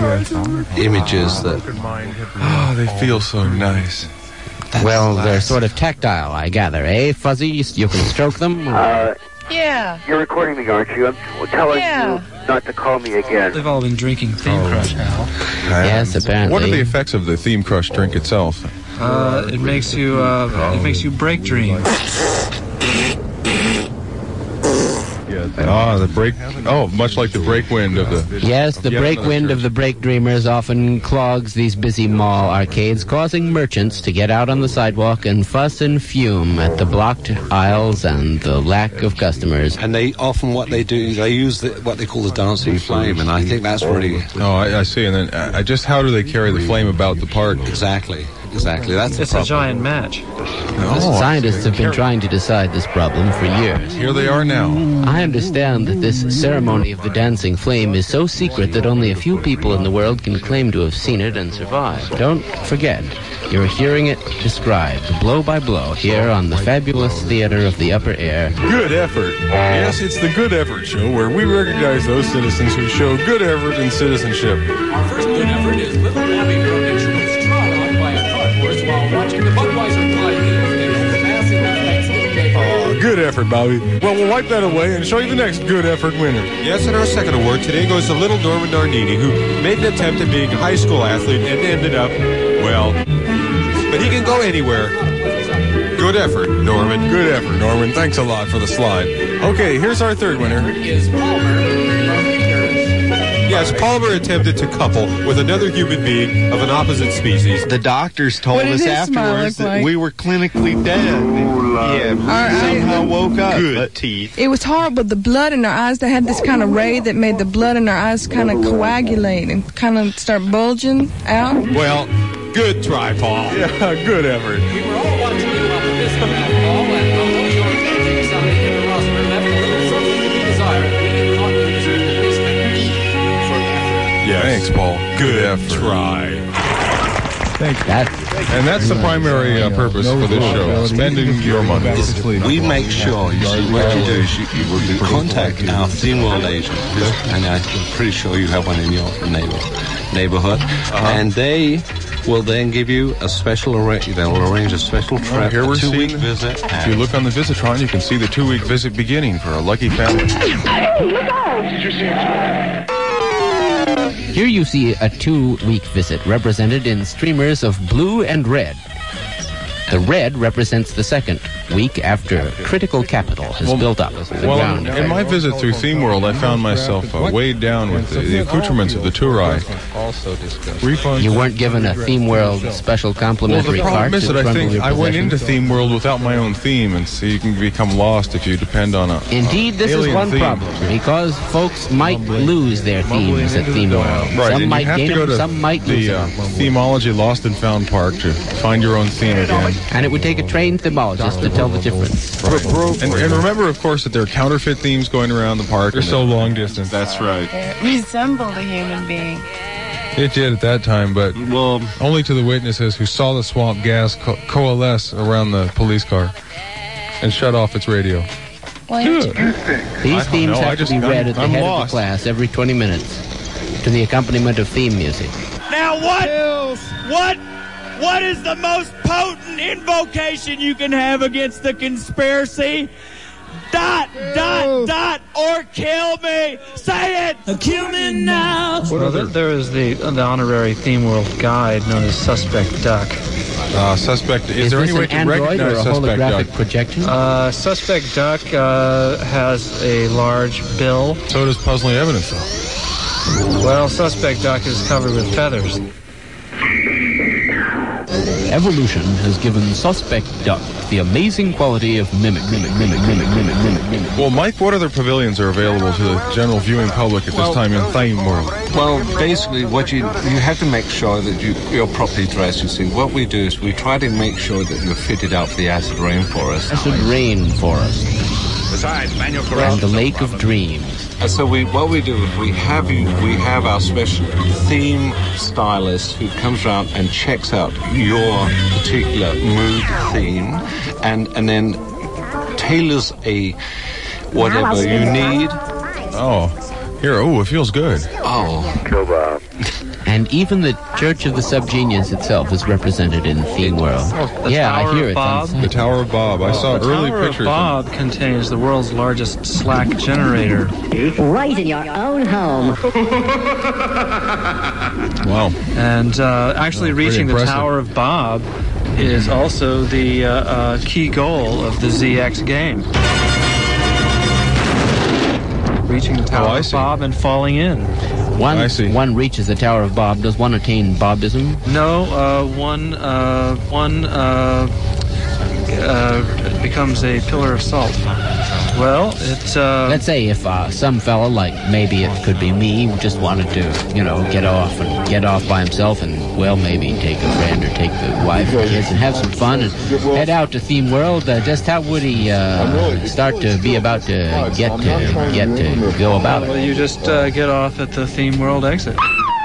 images that... Oh, they feel so nice. That's well, they're sort of tactile, I gather, eh, Fuzzy? You, you can stroke them? Uh, yeah. You're recording me, aren't you? I'm telling yeah. you not to call me again. They've all been drinking Theme oh. Crush, Al. Yes, apparently. What are the effects of the Theme Crush drink itself? Uh, it makes you, uh, it makes you break dreams. Ah, the break. Oh, much like the break wind of the. Yes, the break wind of the break dreamers often clogs these busy mall arcades, causing merchants to get out on the sidewalk and fuss and fume at the blocked aisles and the lack of customers. And they often, what they do, they use the, what they call the dancing flame, and I think that's really. Oh, I, I see. And then, uh, just how do they carry the flame about the park? Exactly. Exactly, that's it's the a giant match. Oh, scientists have been trying to decide this problem for years. Here they are now. I understand that this ceremony of the dancing flame is so secret that only a few people in the world can claim to have seen it and survived. Don't forget, you're hearing it described, blow by blow, here on the fabulous theater of the upper air. Good effort. Yes, it's the Good Effort Show, where we recognize those citizens who show good effort and citizenship. Our first good effort is little Bobby Production was trod on by a cart horse while watching the Budweiser fly Oh, good effort, Bobby. Well, we'll wipe that away and show you the next good effort winner. Yes, and our second award today goes to little Norman Narnini, who made an attempt at being a high school athlete and ended up, well, but he can go anywhere. Good effort, Norman. Good effort, Norman. Thanks a lot for the slide. Okay, here's our third winner. Is Palmer. Yes, Palmer attempted to couple with another human being of an opposite species. The doctors told what us afterwards that like? we were clinically dead. Yeah, our somehow eye, woke up. Good teeth. It was horrible. The blood in our eyes, they had this kind of ray that made the blood in our eyes kind of coagulate and kind of start bulging out. Well, good try, Paul. Yeah, good effort. We were all watching you up at this ball, and although your tactics on the Well, good effort. Try. Thank you. That's, and that's the primary uh, purpose for this show, spending your money. We make sure, you see, what you do is you, you, you contact our Theme World agent, and I'm pretty sure you have one in your neighbor, neighborhood, uh-huh. and they will then give you a special arrange. They'll arrange a special trip, well, here we're a two-week seeing, visit. If you look on the Visitron, you can see the two-week visit beginning for a lucky family. Here you see a two-week visit represented in streamers of blue and red. The red represents the second week after critical capital has well, built up. Well, in, in my visit through Theme World, I found myself uh, weighed down with the, the accoutrements of the tourist. You weren't given a Theme World special complimentary well, the problem cart is to that I trundle think your I went possessions? into Theme World without my own theme, and so you can become lost if you depend on a Indeed, this uh, is one theme. problem, because folks might lose their themes at Theme World. Right, some and might you have gain to go them, to some might lose the uh, them. Themology Lost and Found Park to find your own theme again. And it would take a trained themologist to tell the difference. Right. And, and remember, of course, that there are counterfeit themes going around the park. They're so long distance. That's right. It resembled a human being. It did at that time, but well, only to the witnesses who saw the swamp gas co- coalesce around the police car and shut off its radio. Well, These themes know, have I just- to be read I'm- at the I'm head lost. of the class every twenty minutes to the accompaniment of theme music. Now what? What? What is the most potent invocation you can have against the conspiracy? Dot, dot, dot, or kill me. Say it. Kill me now. Well, there, there is the, the honorary Theme World guide known as Suspect Duck. Uh, suspect. Is, Is there this any way an to Android recognize or a Suspect holographic Duck? projection? Uh, Suspect Duck uh, has a large bill. So does Puzzling Evidence, though. Well, Suspect Duck is covered with feathers. Evolution has given Suspect Duck the amazing quality of mimic, mimic, mimic, mimic, mimic, mimic, mimic. Well, Mike, what other pavilions are available to the general viewing public at Well- this time in Theme World? Well, basically, what you you have to make sure that you, you're properly dressed. You see, what we do is we try to make sure that you're fitted out for the acid rainforest. Acid rainforest. Besides, manual And the Lake of Dreams. And so we, what we do is we have you, we have our special theme stylist who comes around and checks out your particular mood theme, and and then tailors a whatever you need. Oh, here. Oh, it feels good. Oh, Go, Bob. And even the Church of the Subgenius itself is represented in Theme World. The yeah, Tower I hear of it. Bob. The Tower of Bob. I saw The early Tower pictures. of Bob contains the world's largest slack generator. Right in your own home. Wow. And uh, actually Oh, pretty reaching the impressive. Tower of Bob is also the uh, uh, key goal of the Z X game. Reaching the Tower Oh, I of see. Bob and falling in. One, I see. one reaches the Tower of Bob. Does one attain Bobism? No, uh, one, uh, one uh, uh, becomes a pillar of salt. Well, it. Uh, Let's say if uh, some fella, like maybe it could be me, just wanted to, you know, get off and get off by himself and, well, maybe take a friend or take the wife and kids and have some fun and head out to Theme World. Uh, just how would he uh, start to be about to get to get to go about well, it? you just uh, get off at the Theme World exit.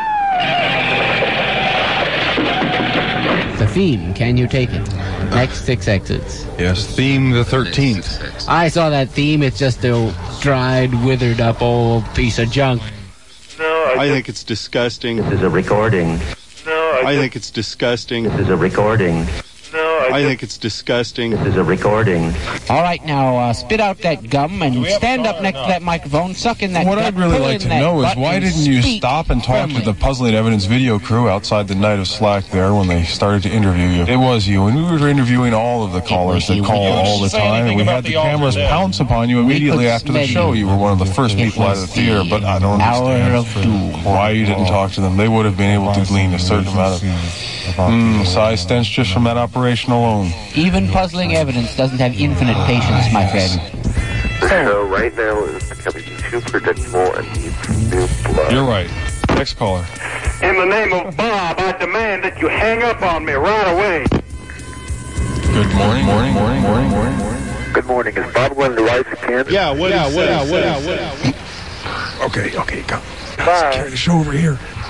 The theme, can you take it? Next six exits. Yes, Theme the thirteenth. I saw that theme. It's just a dried, withered up old piece of junk. No, I think it's disgusting. This is a recording. no, I think it's disgusting. This is a recording. no, I think it's disgusting. This is a recording. All right, now uh, spit out that gum and stand up next to that microphone, suck in that. What gut, I'd really pull like in to that know is butt, why and didn't you speak stop and talk firmly. to the Puzzling Evidence video crew outside the Night of Slack there when they started to interview you? It was you, and we were interviewing all of the callers that you. call You all the say time, and we had the cameras pounce upon you immediately could after the smell show. you. You were one of the first It people out of was the theater, but I don't hour understand of doom. why you didn't talk to them. They would have been able to glean a certain amount of mm, psi stench just from that operation alone. Even puzzling evidence doesn't have infinite patience, my friend. The show right now is becoming too predictable and needs new blood. You're right. Next caller. In the name of Bob, I demand that you hang up on me right away. Good morning, morning, morning, morning, morning, morning. Good morning. Is Bob going to Rice, Kansas? Yeah, what yeah, he what said, he what said. he said. Okay, okay, come. Bye. Carry the show over here.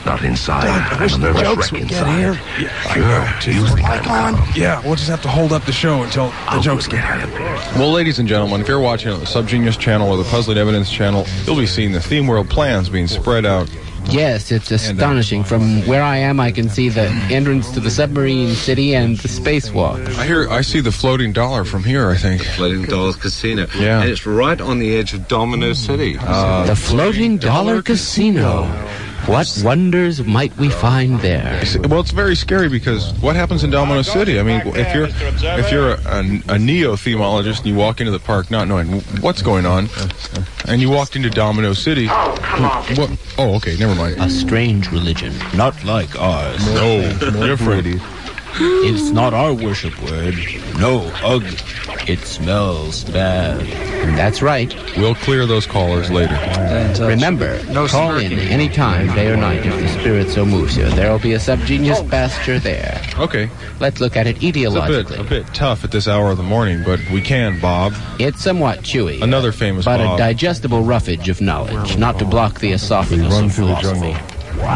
Not inside. God, I wish I'm a the nervous jokes wreck would get inside. here. Yeah, sure. Use the Mic on? Yeah, we'll just have to hold up the show until the jokes get here. Well, ladies and gentlemen, if you're watching on the Subgenius channel or the Puzzling Evidence channel, you'll be seeing the Theme World plans being spread out. Yes, it's astonishing. From where I am, I can see the entrance to the submarine city and the spacewalk. I hear, I see the floating dollar from here, I think. Floating Dollar Casino. Yeah. And it's right on the edge of Domino City. Uh, the Floating Dollar Casino. What wonders might we find there? Well, it's very scary because what happens in Domino City? I mean, if you're if you're a, a, a neo-themologist and you walk into the park not knowing what's going on, and you walked into Domino City, what? Oh, okay, never mind. A strange religion, not like ours. No, different. It's not our worship word. No, ugly. It smells bad. That's right. We'll clear those callers later. And, uh, Remember, no call in any time, day or night, if the spirit so moves you. There'll be a subgenius pasture there. Okay. Let's look at it ideologically. It's a bit, a bit tough at this hour of the morning, but we can, Bob. It's somewhat chewy. Another famous but Bob. a digestible roughage of knowledge, not to block the esophagus Run of through the philosophy. jungle.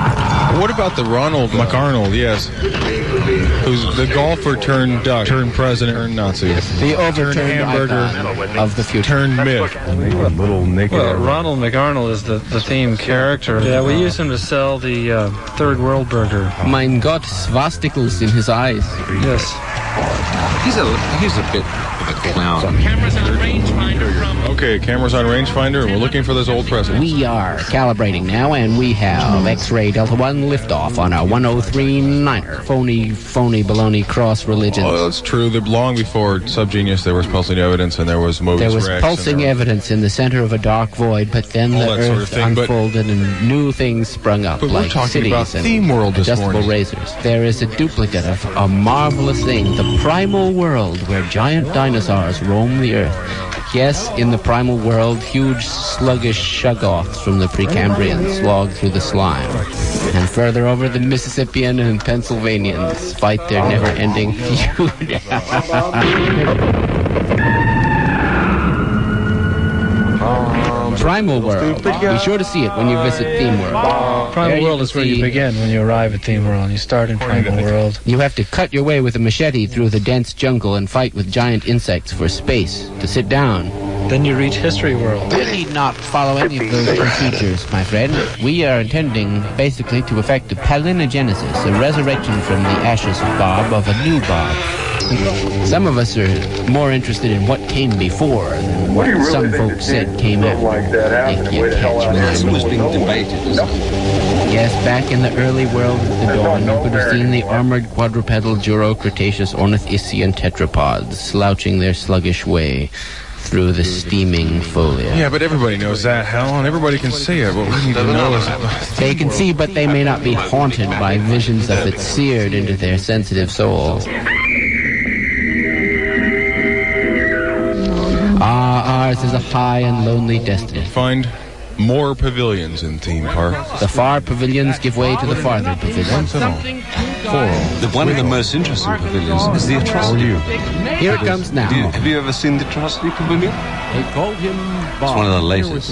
What about the Ronald McArnold, yes, who's the golfer turned duck, turned president, turned Nazi, the overturned turned hamburger icon of the future, turned myth, a little naked. Well, Ronald McArnold is the, the theme character. Yeah, we use him to sell the uh, Third World Burger. Mein Gott, swastikals in his eyes. Yes. He's a he's a bit of a clown. Cameras on rangefinder from... Okay, cameras on rangefinder, and we're looking for this old president. We are calibrating now, and we have X-ray Delta One liftoff on a one oh three niner. Phony, phony, baloney, cross religions. Oh, that's true. The, long before Subgenius, there was Pulsing Evidence, and there was Mobius There was Rex, pulsing there evidence in the center of a dark void, but then All the that Earth sort of thing, but- unfolded and new things sprung up, But we're like talking cities about and Theme World this adjustable morning. razors. There is a duplicate of a marvelous thing, the primal world, where giant dinosaurs roam the Earth. Yes, in the primal world, huge sluggish shuggoths from the Precambrian slog through the slime. And further over, the Mississippian and Pennsylvanians fight their never-ending feud. Primal World. Be sure to see it when you visit Theme World. Primal There you World can is where see- you begin when you arrive at Theme World. You start in Primal World. You have to cut your way with a machete through the dense jungle and fight with giant insects for space to sit down. Then you reach History World. We need not follow any of those procedures, my friend. We are intending basically to effect a palinogenesis, a resurrection from the ashes of Bob of a new Bob. Some of us are more interested in what came before than what some folks said came after. If you catch my This was being debated, isn't it? Yes, back in the early world of the dawn, you could have seen the armored quadrupedal Juro-Cretaceous ornithischian tetrapods slouching their sluggish way through the steaming foliage. Yeah, but everybody knows that, Hal, and everybody can see it. What we need to know is... They can see, but they may not be haunted by visions of it seared into their sensitive souls. Ah, ours is a high and lonely destiny. Find more pavilions in theme park. The far pavilions give way to the farther pavilions. The one of the most interesting pavilions is the Atrocity. Here it comes now. Do you- have you ever seen the Atrocity Pavilion? They called him It's one of the latest.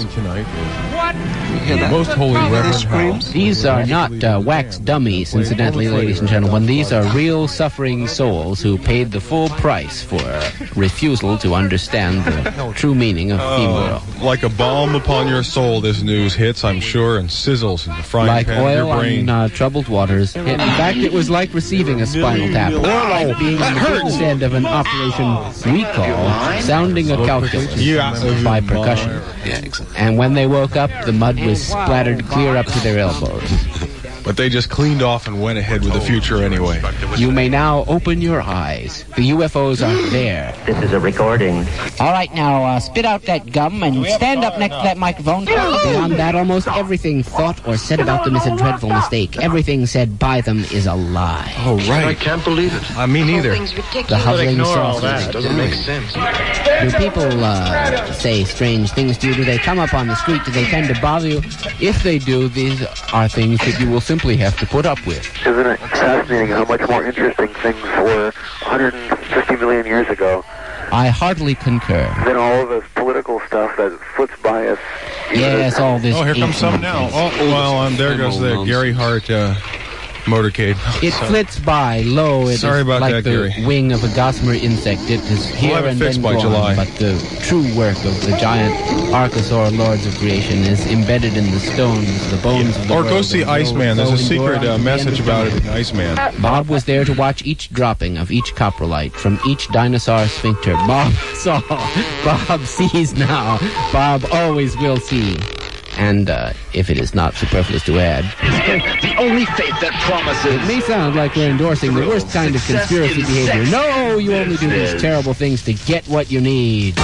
Most Holy Reverend Hal. These are not uh, wax dummies, incidentally, ladies and gentlemen. These are real suffering souls who paid the full price for refusal to understand the true meaning of Theme World. Like a balm upon your soul, this news hits, I'm sure, and sizzles in the frying Like pan of oil your brain. on uh, troubled waters. In fact, it was like receiving a spinal tap, or like being on the business end of an operation we call sounding a calculus by percussion. Yeah, exactly. And when they woke up, the mud was splattered clear up to their elbows. But they just cleaned off and went ahead with the future anyway. You may now open your eyes. The U F Os are there. This is a recording. All right, now uh, spit out that gum and stand up next to that microphone. Beyond that, almost everything thought or said about them is a dreadful mistake. Everything said by them is a lie. Oh, right. I can't believe it. Uh, me neither. The hovering Ignore all saucers. that. Doesn't make sense. Do people uh, say strange things to you? Do they come up on the street? Do they tend to bother you? If they do, these are things that you will simply have to put up with. Isn't it fascinating how much more interesting things were one hundred fifty million years ago? one I heartily concur. Then all of this political stuff that flits by us. Yes, all this. Oh, here comes some now. Oh, well, um, there goes the Gary Hart uh, motorcade. It So- flits by low. It Sorry is about like that, the Gary. wing of a gossamer insect. It is here have it and fixed then by gone, July. but the true work of the giant Archosaur lords of creation is embedded in the stones, the bones of the Or world. go see and will Iceman. There's so a secret endure uh, unto the end message of about it time. in Iceman. Bob was there to watch each dropping of each coprolite from each dinosaur sphincter. Bob saw. Bob sees now. Bob always will see. And uh, if it is not superfluous to add, The only faith that promises. it may sound like we're endorsing the worst kind of Success conspiracy in behavior. sex. No, you only do This these is- terrible things to get what you need.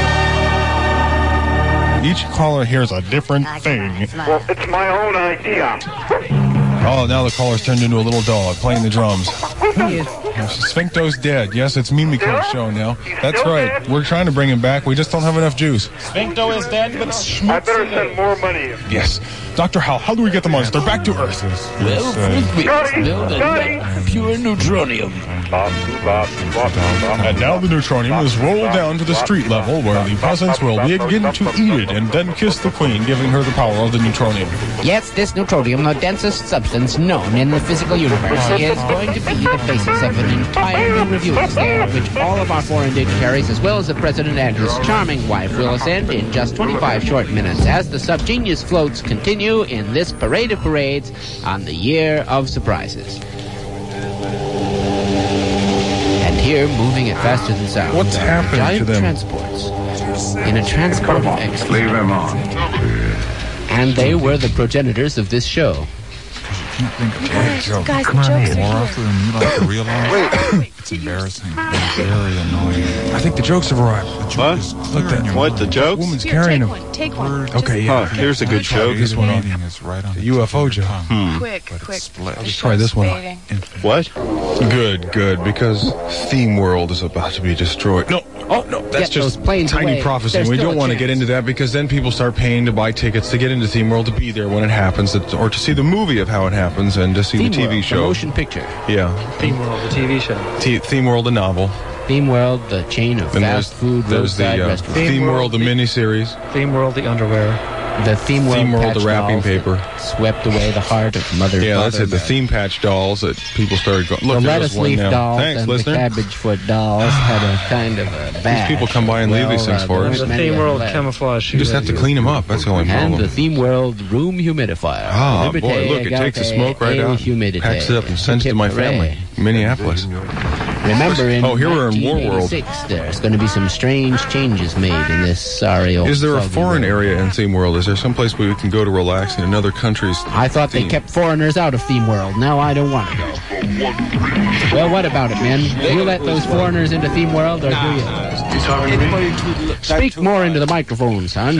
Each caller hears a different thing. Well, it's my own idea. Oh, now the caller's turned into a little dog playing the drums. Sphincto's dead. Yes, it's Mimiko's show now. That's right. We're trying to bring him back. We just don't have enough juice. Sphincto is dead, but I better send more money. Yes. Doctor Hal, how do we get the monster back to Earth? Well, first we must build a pure neutronium. And now the neutronium is rolled down to the street level where the peasants will begin to eat it and then kiss the queen, giving her the power of the neutronium. Yes, this neutronium, the densest substance known in the physical universe, is going to be the basis of an entire new reviewing scale, which all of our foreign dignitaries, as well as the president and his charming wife, will ascend in just twenty-five short minutes as the subgenius floats continue in this parade of parades on the year of surprises. And here, moving at faster than sound, What's are happening giant to them? transports in a transport X. Leave him on. And they were the progenitors of this show. Guys, the jokes More are often than you like to realize. It's embarrassing. It's very annoying. I think the jokes have arrived. What? Look, that What, the jokes? woman's Here, carrying take them. one. Take one. Okay, Huh, yeah. here's a good joke. This one on. Is right on The U F O joke. Hmm. Quick, quick. split. Just try this one on. Fading. What? Good, good, because Theme World is about to be destroyed. No, oh no, that's Get just those planes tiny away. prophecy. There's We still don't a want to get chance. into that because then people start paying to buy tickets to get into Theme World to be there when it happens, that- or to see the movie of how it happens and to see Theme the T V World, show. the motion picture. Yeah, Theme World, the T V show. T- Theme World, the novel. Theme World, the chain of Then fast food there's roadside the uh, restaurants. Theme World, the miniseries. Theme World, the underwear. The Theme World, Theme World, patch the wrapping dolls that paper. swept away the heart of mother. Yeah, father, that's it. The mother. Theme Patch dolls that people started going. Look, the there lettuce goes one leaf now. dolls Thanks, and listener. the cabbage foot dolls had a kind of a badge. people come by and leave these things uh, for there us. was The many Theme of World them. camouflage You just have to clean them up. That's the only And the problem. Theme World room humidifier. Ah, Liberté, boy, look, it takes the smoke right égalité, out, humidité. packs it up and sends it to my family, Minneapolis. Remember, in Oh, here we're in War World. nineteen eighty-six, there's going to be some strange changes made in this sorry old. Is there a soggy foreign world. area in Theme World? Is there some place where we can go to relax in another country's I thought they theme? kept foreigners out of Theme World. Now I don't want to go. Well, what about it, men? Do you let those foreigners into Theme World, or do you? Speak more into the microphone, son.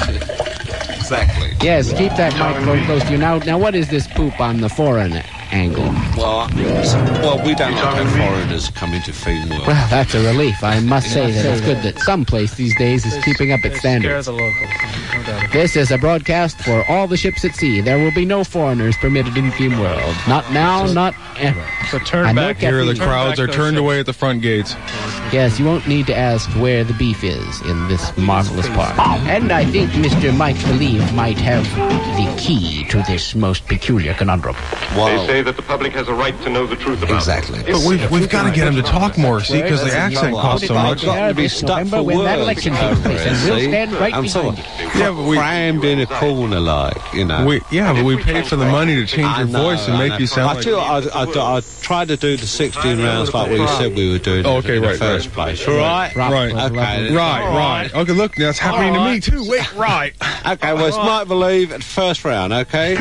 Exactly. Yes, keep that microphone close to you. Now, now, what is this poop on the foreign angle? Well, well, we don't like when foreigners come into Theme World. Well, that's a relief. I must say that it's good that some place these days is keeping up its Scare standards. the locals. No doubt. This is a broadcast for all the ships at sea. There will be no foreigners permitted in Theme World. Not now, not ever. So turn And no back Here, the caffeine. crowds are turned away at the front gates. Yes, you won't need to ask where the beef is in this marvelous park. And I think Mister Mike Believe might have the key to this most peculiar conundrum. Well, They say that the public has a right to know the truth about exactly. But we've, we've got to get him to talk more, see, because the accent costs so much. Got to be stuck for when that words election takes over place, it, and we'll see? stand right I'm behind so you. Yeah, but we, crammed in a corner, like, you know. we yeah, but we paid for the money to change I your know, voice and I make know. you sound I like. tell you, I, I, I tried to do the sixteen rounds like we said we were doing Oh, okay, in right, the first right. place. Right? Right, Okay. right, right. Okay, look, that's happening to me too. Wait, right. Okay, well, it's Mike Believe at first round, okay?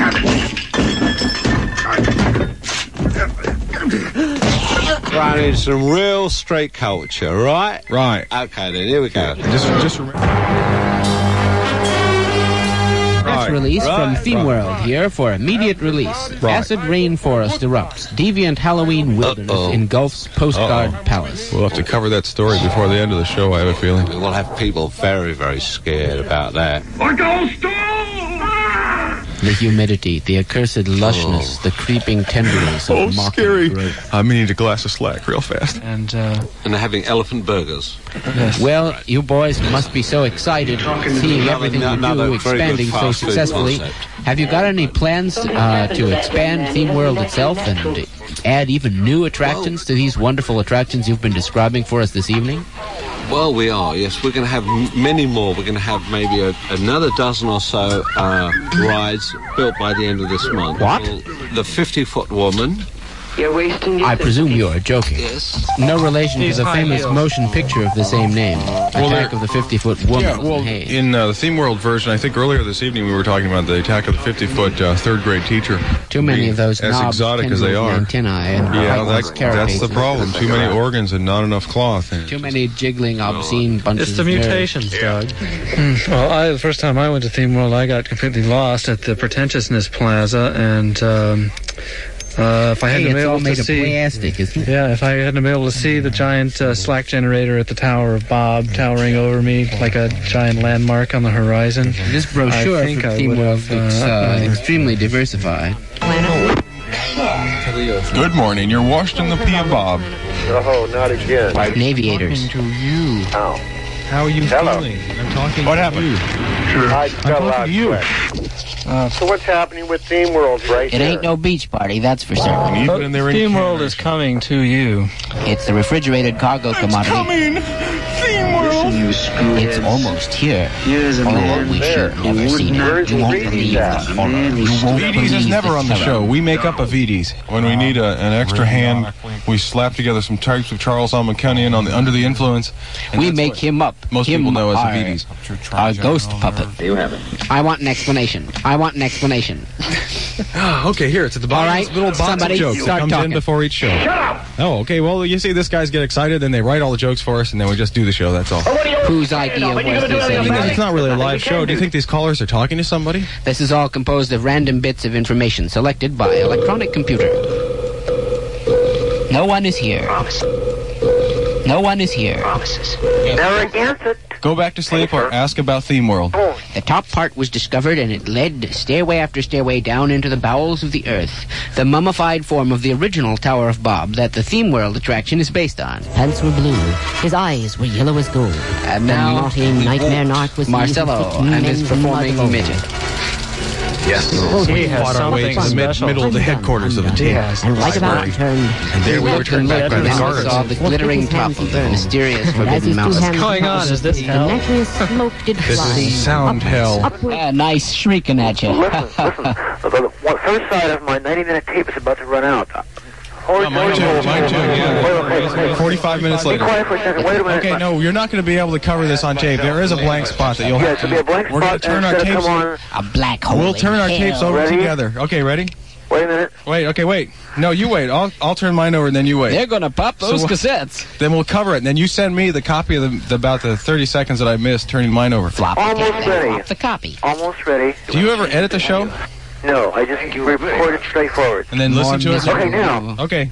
Right, I need some real straight culture, right? Right. Okay, then, here we go. Just, just remember. Press Right. release from Right. Theme Right. World here for immediate release. Right. Acid rainforest erupts. Deviant Halloween wilderness Uh-oh. engulfs postcard Uh-oh. palace. We'll have to cover that story before the end of the show, I have a feeling. We'll have people very, very scared about that. The humidity, the accursed lushness, Oh. the creeping tenderness of Oh, mocking scary. growth. I'm gonna need a glass of Slack real fast. And, uh... And they're having elephant burgers. Well, you boys must be so excited seeing everything you another do very good expanding so fast food successfully. concept. Have you got any plans uh, to expand Theme World itself and add even new attractions to these wonderful attractions you've been describing for us this evening? Well, we are, yes. We're going to have m- many more. We're going to have maybe a, another dozen or so uh, rides built by the end of this month. What? Well, the fifty-foot woman. You're wasting your I presume you are joking. Yes. No relation These to the high famous heels. motion picture of the same name, Well, Attack there- of the fifty-foot Woman. Yeah, well, Hey. in uh, the Theme World version, I think earlier this evening we were talking about the Attack of the fifty-foot uh, third-grade teacher. Too many being of those as knobs, exotic as they tendrils, are. and antennae, and Yeah, pointless that, that's the carapaces. problem. Too many organs and not enough cloth. Too many jiggling, obscene bunches It's the of nerves. mutations, Doug. Well, I, the first time I went to Theme World, I got completely lost at the Pretentiousness Plaza, and um, uh, if I hadn't Hey, been it's all able made to of see, plastic, isn't it? yeah, if I hadn't been able to see the giant uh, slack generator at the Tower of Bob towering over me like a giant landmark on the horizon, This brochure I think for I Theme would World have, looks uh, uh, extremely diversified. Good morning. You're washed in the pee of Bob. Oh, not again. Naviators. to you. Ow. How are you Hello. feeling? I'm talking What to happened? you. I just I'm got a talking loud to you. sweat. Uh, so what's happening with Theme World right It here? ain't no beach party, that's for certain. And even in their Theme World is coming to you. It's the refrigerated cargo commodity. Theme World. It's almost here. Here's a Oh, man we there should have never who seen wouldn't it. You won't read believe that. the horror. You won't V Ds believe is never the on the terror. show. We make up a V Ds. When we need a, an extra hand, we slap together some types of Charles Alma Cunningham on the Under the Influence. and We that's make what him up. Most him people know as a our, V Ds. our ghost puppet. You have it. I want an explanation. I want an explanation. Okay, here, it's at the bottom All of this right, little box somebody of jokes that start comes talking. in before each show. Shut up! Oh, okay, well, you see, this guys get excited, then they write all the jokes for us, and then we just do the show, that's all. Whose idea was this anyway? It's not really a live show. Do you think these callers are talking to somebody? This is all composed of random bits of information selected by electronic computer. No one is here. No one is here. They're against it. Go back to sleep or ask about Theme World. The top part was discovered and it led stairway after stairway down into the bowels of the earth, the mummified form of the original Tower of Bob that the Theme World attraction is based on. Pants were blue. His eyes were yellow as gold. And the now naughty we nightmare walked narc was Marcello and his performing midget. Yes. He has Fought our way to the something mid- special. middle of the headquarters of the team. Yes. And right about Library. turned. And there we were turned back by the Then we guards. saw the glittering top of the mysterious forbidden mountain. What's going on? Is this hell? The naturally smoke did This fly. is sound hell. Upward. Uh, nice shrieking at you. Listen, listen. The, the, the first side of my ninety-minute tape is about to run out. Oh, mine too, mine too, yeah. forty-five minutes Be later. quiet for a second. Wait a minute. Okay, no, you're not going to be able to cover this on tape. There is a blank spot that you'll Yeah, have it should be a blank We're going spot. to turn and our it's gonna tapes. come on. A black hole. We'll turn our in tapes hell. over Ready? together. Okay, ready? Wait a minute. Wait, okay, wait. No, you wait. I'll I'll turn mine over and then you wait. They're gonna pop those So- cassettes. Then we'll cover it. And then you send me the copy of the, the about the thirty seconds that I missed turning mine over. Flop the Almost cassette, ready. flop the copy. Almost ready. Do you ever edit the show No, I just record it straight forward. and then listen to it? Okay, now. Okay.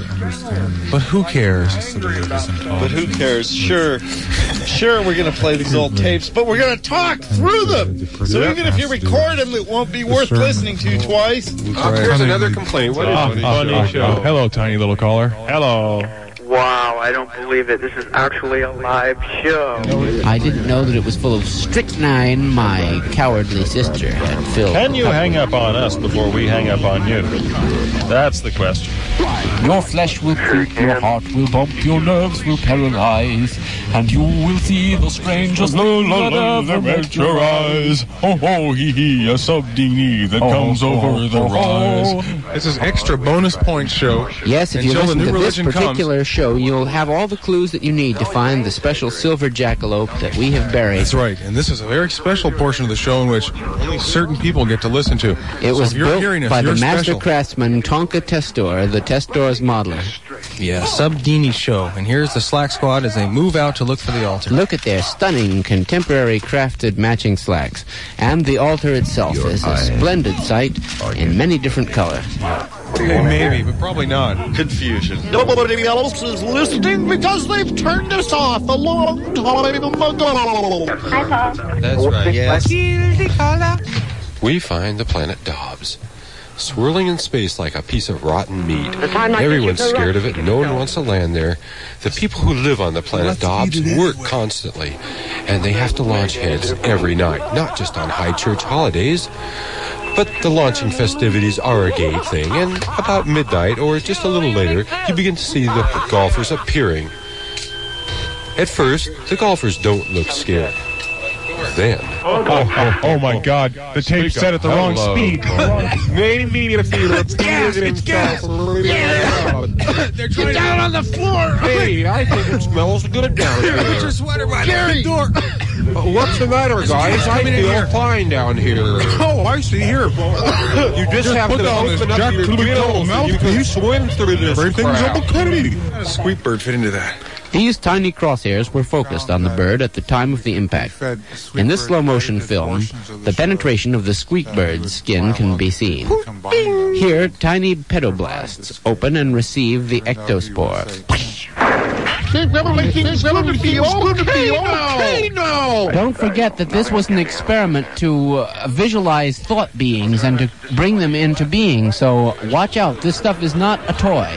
But who cares? But who cares? Sure. Sure, we're going to play these old tapes, but we're going to talk through them. So even if you record them, it won't be worth listening to twice. Oh, here's another complaint. What is Oh, it? oh, oh, hello, tiny little caller. Hello. Wow, I don't believe it. This is actually a live show. I didn't know that it was full of strychnine. My cowardly sister had filled. Can you hang up on us before we hang up on you? That's the question. Your flesh will creep, your heart will bump, your nerves will paralyze, and you will see the strangest thing that ever met your eyes. Ho ho hee hee, a subdini that comes over the rise. This is extra bonus points show. Yes, if you Until the listen new to this religion comes. particular show, you'll have all the clues that you need to find the special silver jackalope that we have buried. That's right, and this is a very special portion of the show in which only certain people get to listen to. It So was if you're built hearing this, by the you're master special. craftsman Tonka Testor, the Testor's modeler. Yeah, Subdini show, and here's the Slack Squad as they move out to look for the altar. Look at their stunning contemporary crafted matching slacks. And the altar itself is a splendid sight in many different colors. Okay, maybe, but probably not. Confusion. Nobody else is listening because they've turned us off a long time ago. Hi, Paul. That's right. Yes. we find the planet Dobbs, swirling in space like a piece of rotten meat. time like Everyone's this, you go scared of right. it. No one wants to land there. The people who live on the planet Dobbs work constantly, and they have to launch heads every night, not just on high church holidays. But the launching festivities are a gay thing, and about midnight or just a little later, you begin to see the golfers appearing. At first, the golfers don't look scared. Then... Oh, oh, oh my God. The tape set at the wrong Hello. speed. Maybe if you It's gas! It's gas! They're Get down on the floor! Hey, I think it smells good down here. Put your sweater right on the door. Uh, what's the matter, guys? I coming in feel here. fine down here. Oh, I see here. You just, Just have put to on this open up Jack your Little gills and you can mouthpiece. swim through this Everything's crap. okay. How does Squeakbird fit into that? These tiny crosshairs were focused on the bird at the time of the impact. In this slow-motion film, the penetration of the squeakbird's skin can be seen. Here, tiny pedoblasts open and receive the ectospore. Everything's gonna be okay now! Don't forget that this was an experiment to uh, visualize thought beings and to bring them into being, so watch out. This stuff is not a toy.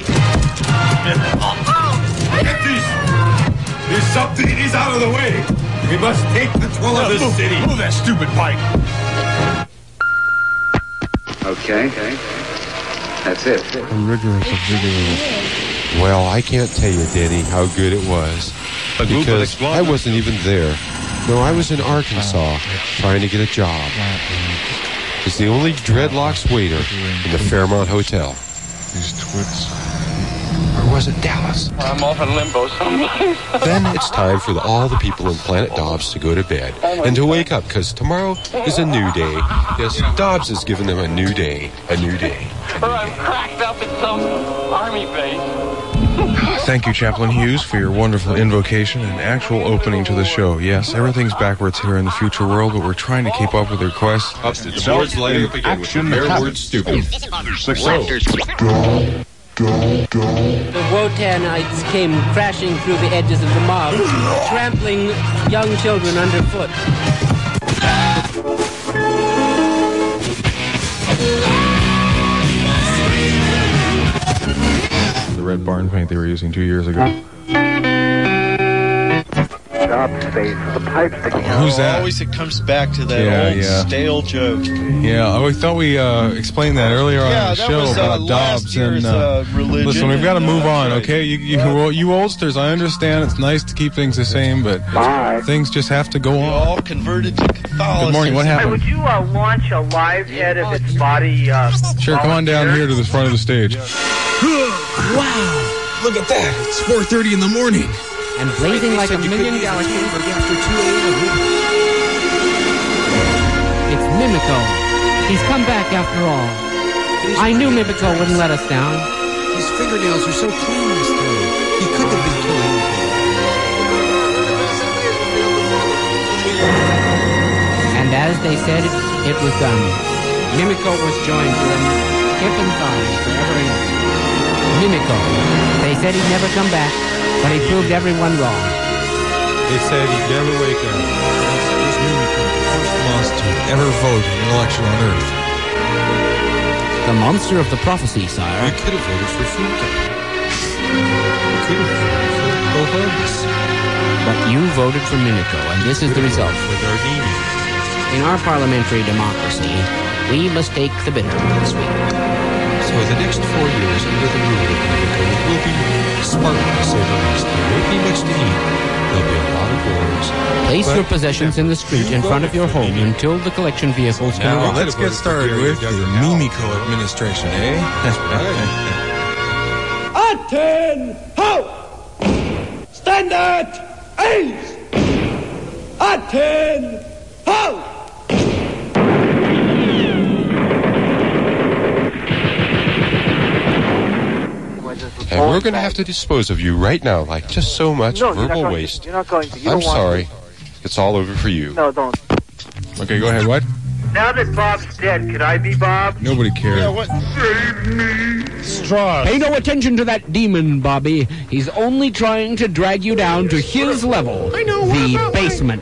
There's something is out of the way. We must take control of this move, city. Move that stupid pipe. Okay. That's it. Rigorous, vigorous. Well, I can't tell you, Denny, how good it was. Because I wasn't even there. No, I was in Arkansas trying to get a job. As the only dreadlocks waiter in the Fairmont Hotel. These twits. Or was it Dallas? I'm off in limbo somewhere. Then it's time for the, all the people in Planet Dobbs to go to bed and to wake up, because tomorrow is a new day. Yes, Dobbs has given them a new day, a new day. Or I'm cracked up in some army base. Thank you, Chaplain Hughes, for your wonderful invocation and actual opening to the show. Yes, everything's backwards here in the future world, but we're trying to keep up with the requests. The board's lighting up again with the bare word stupid. The Wotanites came crashing through the edges of the mob, trampling young children underfoot. The red barn paint they were using two years ago. Job space, the pipe sticking out. Who's that? Always it comes back to that Yeah, old yeah. stale joke. Yeah, oh, I thought we uh, explained that earlier on Yeah, the that show was, uh, about last Dobbs year's, and uh, uh, religion. Listen, we've got to and, move uh, on, right. okay? You, you, well, you oldsters, I understand it's nice to keep things the same, but Bye. things just have to go We on. all converted to Catholicism. Good morning. What Hey, happened? would you uh, launch a live head of its body? Uh, Sure, come on down here to the front of the stage. Wow! Look at that. It's four thirty in the morning. And blazing like a million galaxies. It's Mimico. He's come back after all. I knew Mimico wouldn't let us down. His fingernails are so clean this time. He couldn't have been killing And as they said, it, it was done. Mimico was joined to him, hip and thigh, forever and ever. Mimico. They said he'd never come back, but he proved everyone wrong. They said he'd never wake up. It was Mimico, the first monster to ever vote in an election on Earth. The monster of the prophecy, sire. We could have voted for Funke. We could have voted for Bohonus. But you voted for Mimico, and this is the result. For Nardini. In our parliamentary democracy, we must take the bitter with the sweet. So the next four years under the rule of Mimico will be sparkling to say the least. There won't be much to eat. There'll be a lot of wars. Place But your possessions in the street in front of your home until the collection vehicles can Now, arrive. let's get started with the Mimico administration, eh? Atten! Ho! Stand at ease! Atten! Ho! And we're going to have to dispose of you right now, like just so much No, you're not verbal going waste. To, you're not going to. You I'm don't want sorry. It's all over for you. To. No, don't. Okay, go ahead. What? Now that Bob's dead, could I be Bob? Nobody cared. Yeah, what? Straws. Pay no attention to that demon, Bobby. He's only trying to drag you down to his level. I know, The what about basement.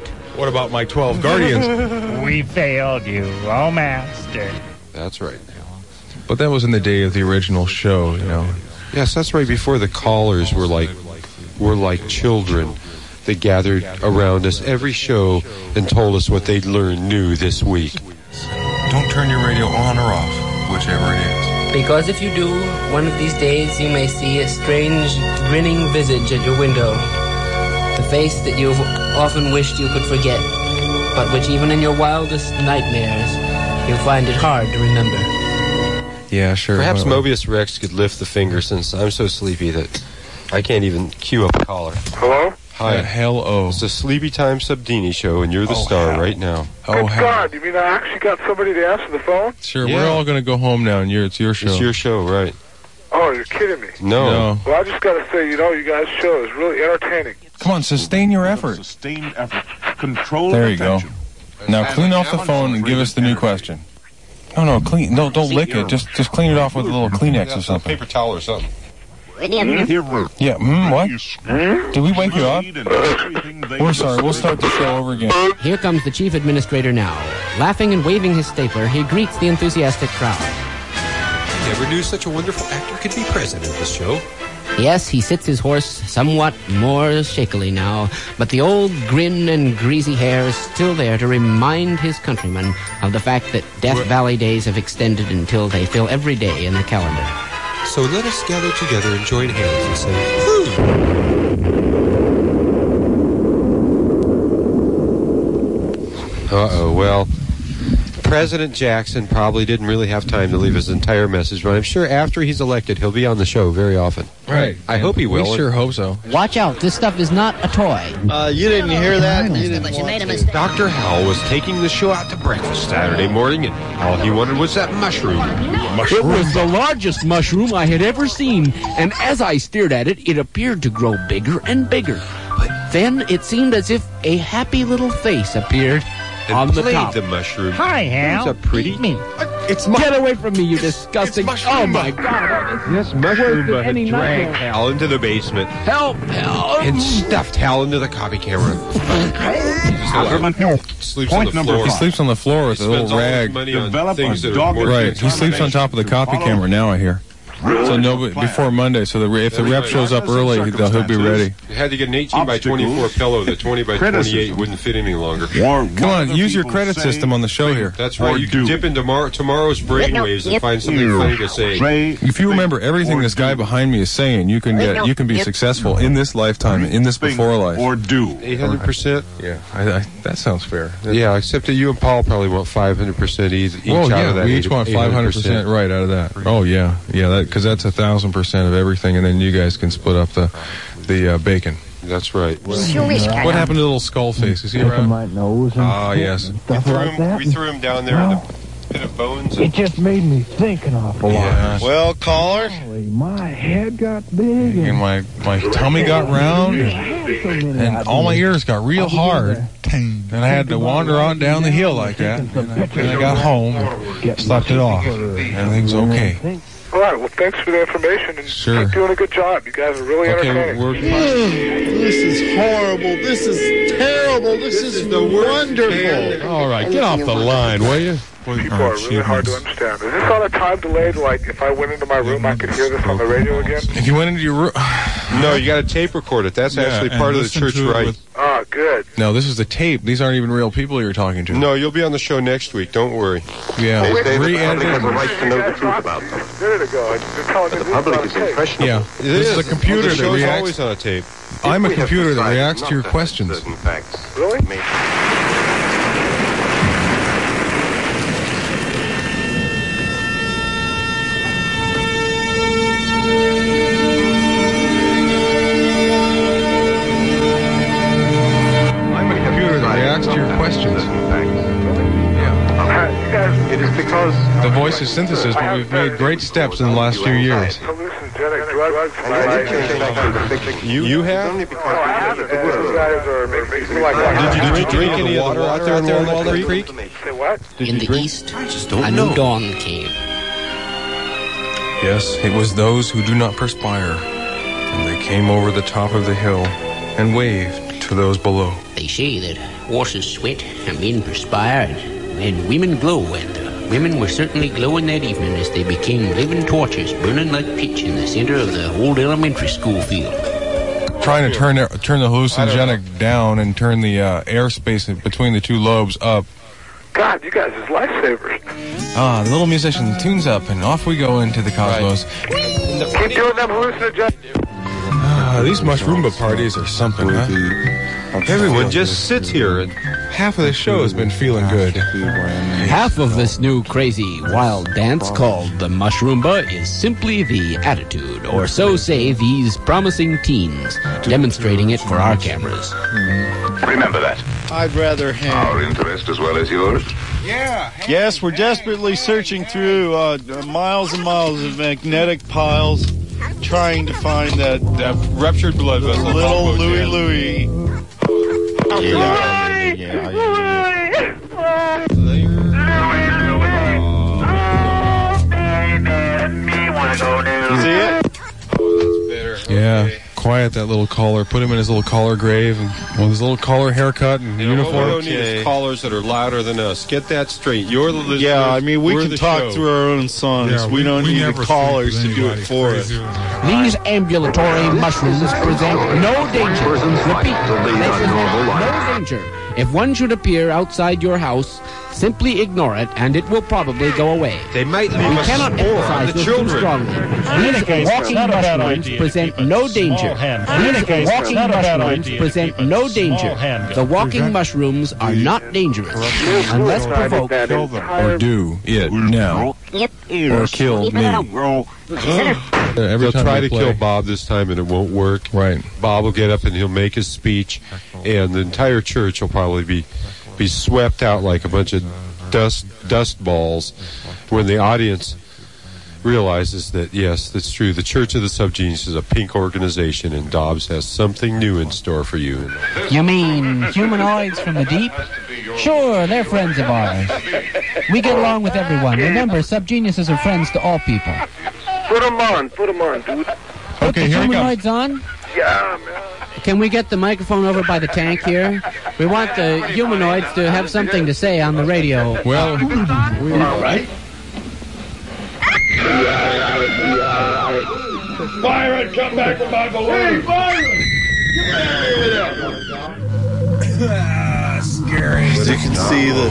What about my twelve guardians? We failed you, oh master. That's right. But that was in the day of the original show, you know. Yes, that's right. Before the callers were like were like children. They gathered around us every show and told us what they'd learned new this week. Don't turn your radio on or off, whichever it is. Because if you do, one of these days you may see a strange, grinning visage at your window. The face that you've often wished you could forget, but which even in your wildest nightmares, you find it hard to remember. Yeah, sure. Perhaps well, Mobius Rex could lift the finger since I'm so sleepy that I can't even cue up a caller. Hello? Hi. Uh, hello. It's the Sleepy Time Subdini show, and you're the oh, star hell. right now. Oh, Good God, you mean I actually got somebody to answer the phone? Sure, Yeah. we're all going to go home now, and you're, it's your show. It's your show, right? Oh, you're kidding me. No. No. Well, I just got to say, you know, you guys' show is really entertaining. Come on, sustain your effort. Sustained effort. Control There you attention. go. Now clean off the phone and give us the new question. No, no, clean. No, don't lick it. Just, just clean it off with a little Kleenex or something. Paper towel or something. Yeah. Hmm. What? Did we wake you up? We're sorry. We'll start the show over again. Here comes the chief administrator now. Laughing and waving his stapler, he greets the enthusiastic crowd. Never knew such a wonderful actor could be president of this show. Yes, he sits his horse somewhat more shakily now, but the old grin and greasy hair is still there to remind his countrymen of the fact that Death Valley days have extended until they fill every day in the calendar. So let us gather together and join hands and say, whoo! Uh-oh, well, President Jackson probably didn't really have time to leave his entire message, but I'm sure after he's elected, he'll be on the show very often. Right. I hope he will. We sure hope so. Watch out, this stuff is not a toy. Uh, you didn't hear that? You didn't But you made a want mistake. Doctor Howell was taking the show out to breakfast Saturday morning, and all he wanted was that mushroom. It was the largest mushroom I had ever seen, and as I stared at it, it appeared to grow bigger and bigger. But then it seemed as if a happy little face appeared And on the played top. the mushroom. Hi, Hal. It's a pretty... Eat me. It's Get away from me, you disgusting... Oh, my God. Yes, mushroom Worse than any had dragged nightmare. Hal into the basement Help! Help! and stuffed Hal into the copy camera. Government health. Sleeps on Point the number floor. He sleeps on the floor with He a little spends all his rag. money on Develop things a that are dog- more Right. He sleeps on top of the copy camera now, I hear. So no, before Monday, so the, if the rep shows up early, he'll, he'll be ready. You had to get an eighteen by twenty-four pillow. The twenty by twenty-eight wouldn't fit any longer. Come on, use your credit system on the show here. That's right. You can dip into mar- tomorrow's brainwaves and find something funny to say. If you remember everything this guy behind me is saying, you can get, you can be successful in this lifetime, in this before life. Or do. eight hundred percent? Yeah, I, I, that sounds fair. Yeah, except that you and Paul probably want five hundred percent each, each Well, out yeah, of that. we each want five hundred percent right out of that. Oh, yeah, yeah, because that, that's a thousand percent of everything, and then you guys can split up the the uh, bacon. That's right. Sure is What kind happened to little skull face? Is he around? my nose and Ah, yes. and We stuff threw, like him, that. we threw him down there in the pit of bones. It just made me think an awful Yeah. lot. Well, caller, Golly, my head got big And and, my, my tummy got round, and, and all my ears got real hard. And I had to wander on down the hill like that. And I, and I got home and slept it off. Everything's okay. All right, well, thanks for the information, and Sure. keep doing a good job. You guys are really Okay, entertaining. we're... this is horrible. This is terrible. This, is, wonderful. All right, get off the line, will you? People are really hard to understand. Is this on a time delay? Like, if I went into my room, I could hear this on the radio again? If you went into your room... No, you got to tape record it. That's Yeah, actually and part of the listen church to it right. with- Ah, good. No, this is the tape. These aren't even real people you're talking to. No, you'll be on the show next week. Don't worry. Yeah, Wait, wait, re-edited. wait, wait, right to know the guys truth lost about me them. just a minute ago. You're telling me The this public on is tape. impressionable. Yeah, It this is a computer the that show's reacts. always on a tape. I'm a We have computer that decided reacts not to your have questions. certain facts. Really? Maybe. I'm a computer that reacts to your questions. You It is because The voice is synthesis, but we've made great steps in the last few years. hallucinogenic drugs in my life. You, you have? No, I haven't. These guys are making me like... Did you, did you drink any of the water out there in Walnut Creek? Say what? In the east, a new dawn came. Yes, it was those who do not perspire. And they came over the top of the hill and waved to those below. They They say that horses sweat and men perspire and, and women glow, and uh, women were certainly glowing that evening as they became living torches burning like pitch in the center of the old elementary school field. Trying to turn turn the hallucinogenic down and turn the uh, airspace between the two lobes up. God, you guys is lifesavers. Ah, the little musician tunes up, and off we go into the cosmos. Keep doing them hallucinogens. Ah, these mushroomba parties are something, huh? Everyone just sits here, and half of the show has been feeling good. Half of this new crazy wild dance called the mushroomba is simply the attitude, or so say these promising teens, demonstrating it for our cameras. Remember that. I'd rather have... Our interest as well as yours. Yeah. Yes, we're desperately searching through uh, miles and miles of magnetic piles, trying to find that, that ruptured blood vessel. Little Louie Louie. Yeah, yeah, yeah, yeah. You see it? Yeah, quiet that little collar. Put him in his little collar grave and with his little collar haircut and You know, uniform. what we don't need is callers that are louder than us. Get that straight. You're the listeners. Yeah, I mean, we We're can the talk show. through our own songs. Yeah, we, we- don't we need never the callers to sleep do with it for us. These ambulatory mushrooms present no danger. Repeat, they present no danger. If one should appear outside your house, simply ignore it, and it will probably go away. They might leave We a cannot spore on emphasize the this children. too strongly. any These case, walking it's not a bad mushrooms idea to present keep a no small danger. hand. These In any case, it's walking not a bad mushrooms idea to present keep a no small danger. handgun. The walking mushrooms are not dangerous unless provoked. Or do it now. Or kill me. Every They'll time try they to play. kill Bob this time, and it won't work. Right. Bob will get up and he'll make his speech, and the entire church will probably be be swept out like a bunch of dust dust balls when the audience realizes that, yes, that's true. The Church of the Subgenius is a pink organization, and Dobbs has something new in store for you. You mean humanoids from the deep? Sure, they're friends of ours. We get along with everyone. Remember, subgeniuses are friends to all people. Put them on. Put them on, dude. Put the humanoids on? Yeah, man. Can we get the microphone over by the tank here? We want the humanoids to have something to say on the radio. Well, we all right. Byron, come back with my balloon. Hey, Byron! Get back here with him. Scary. As you can see the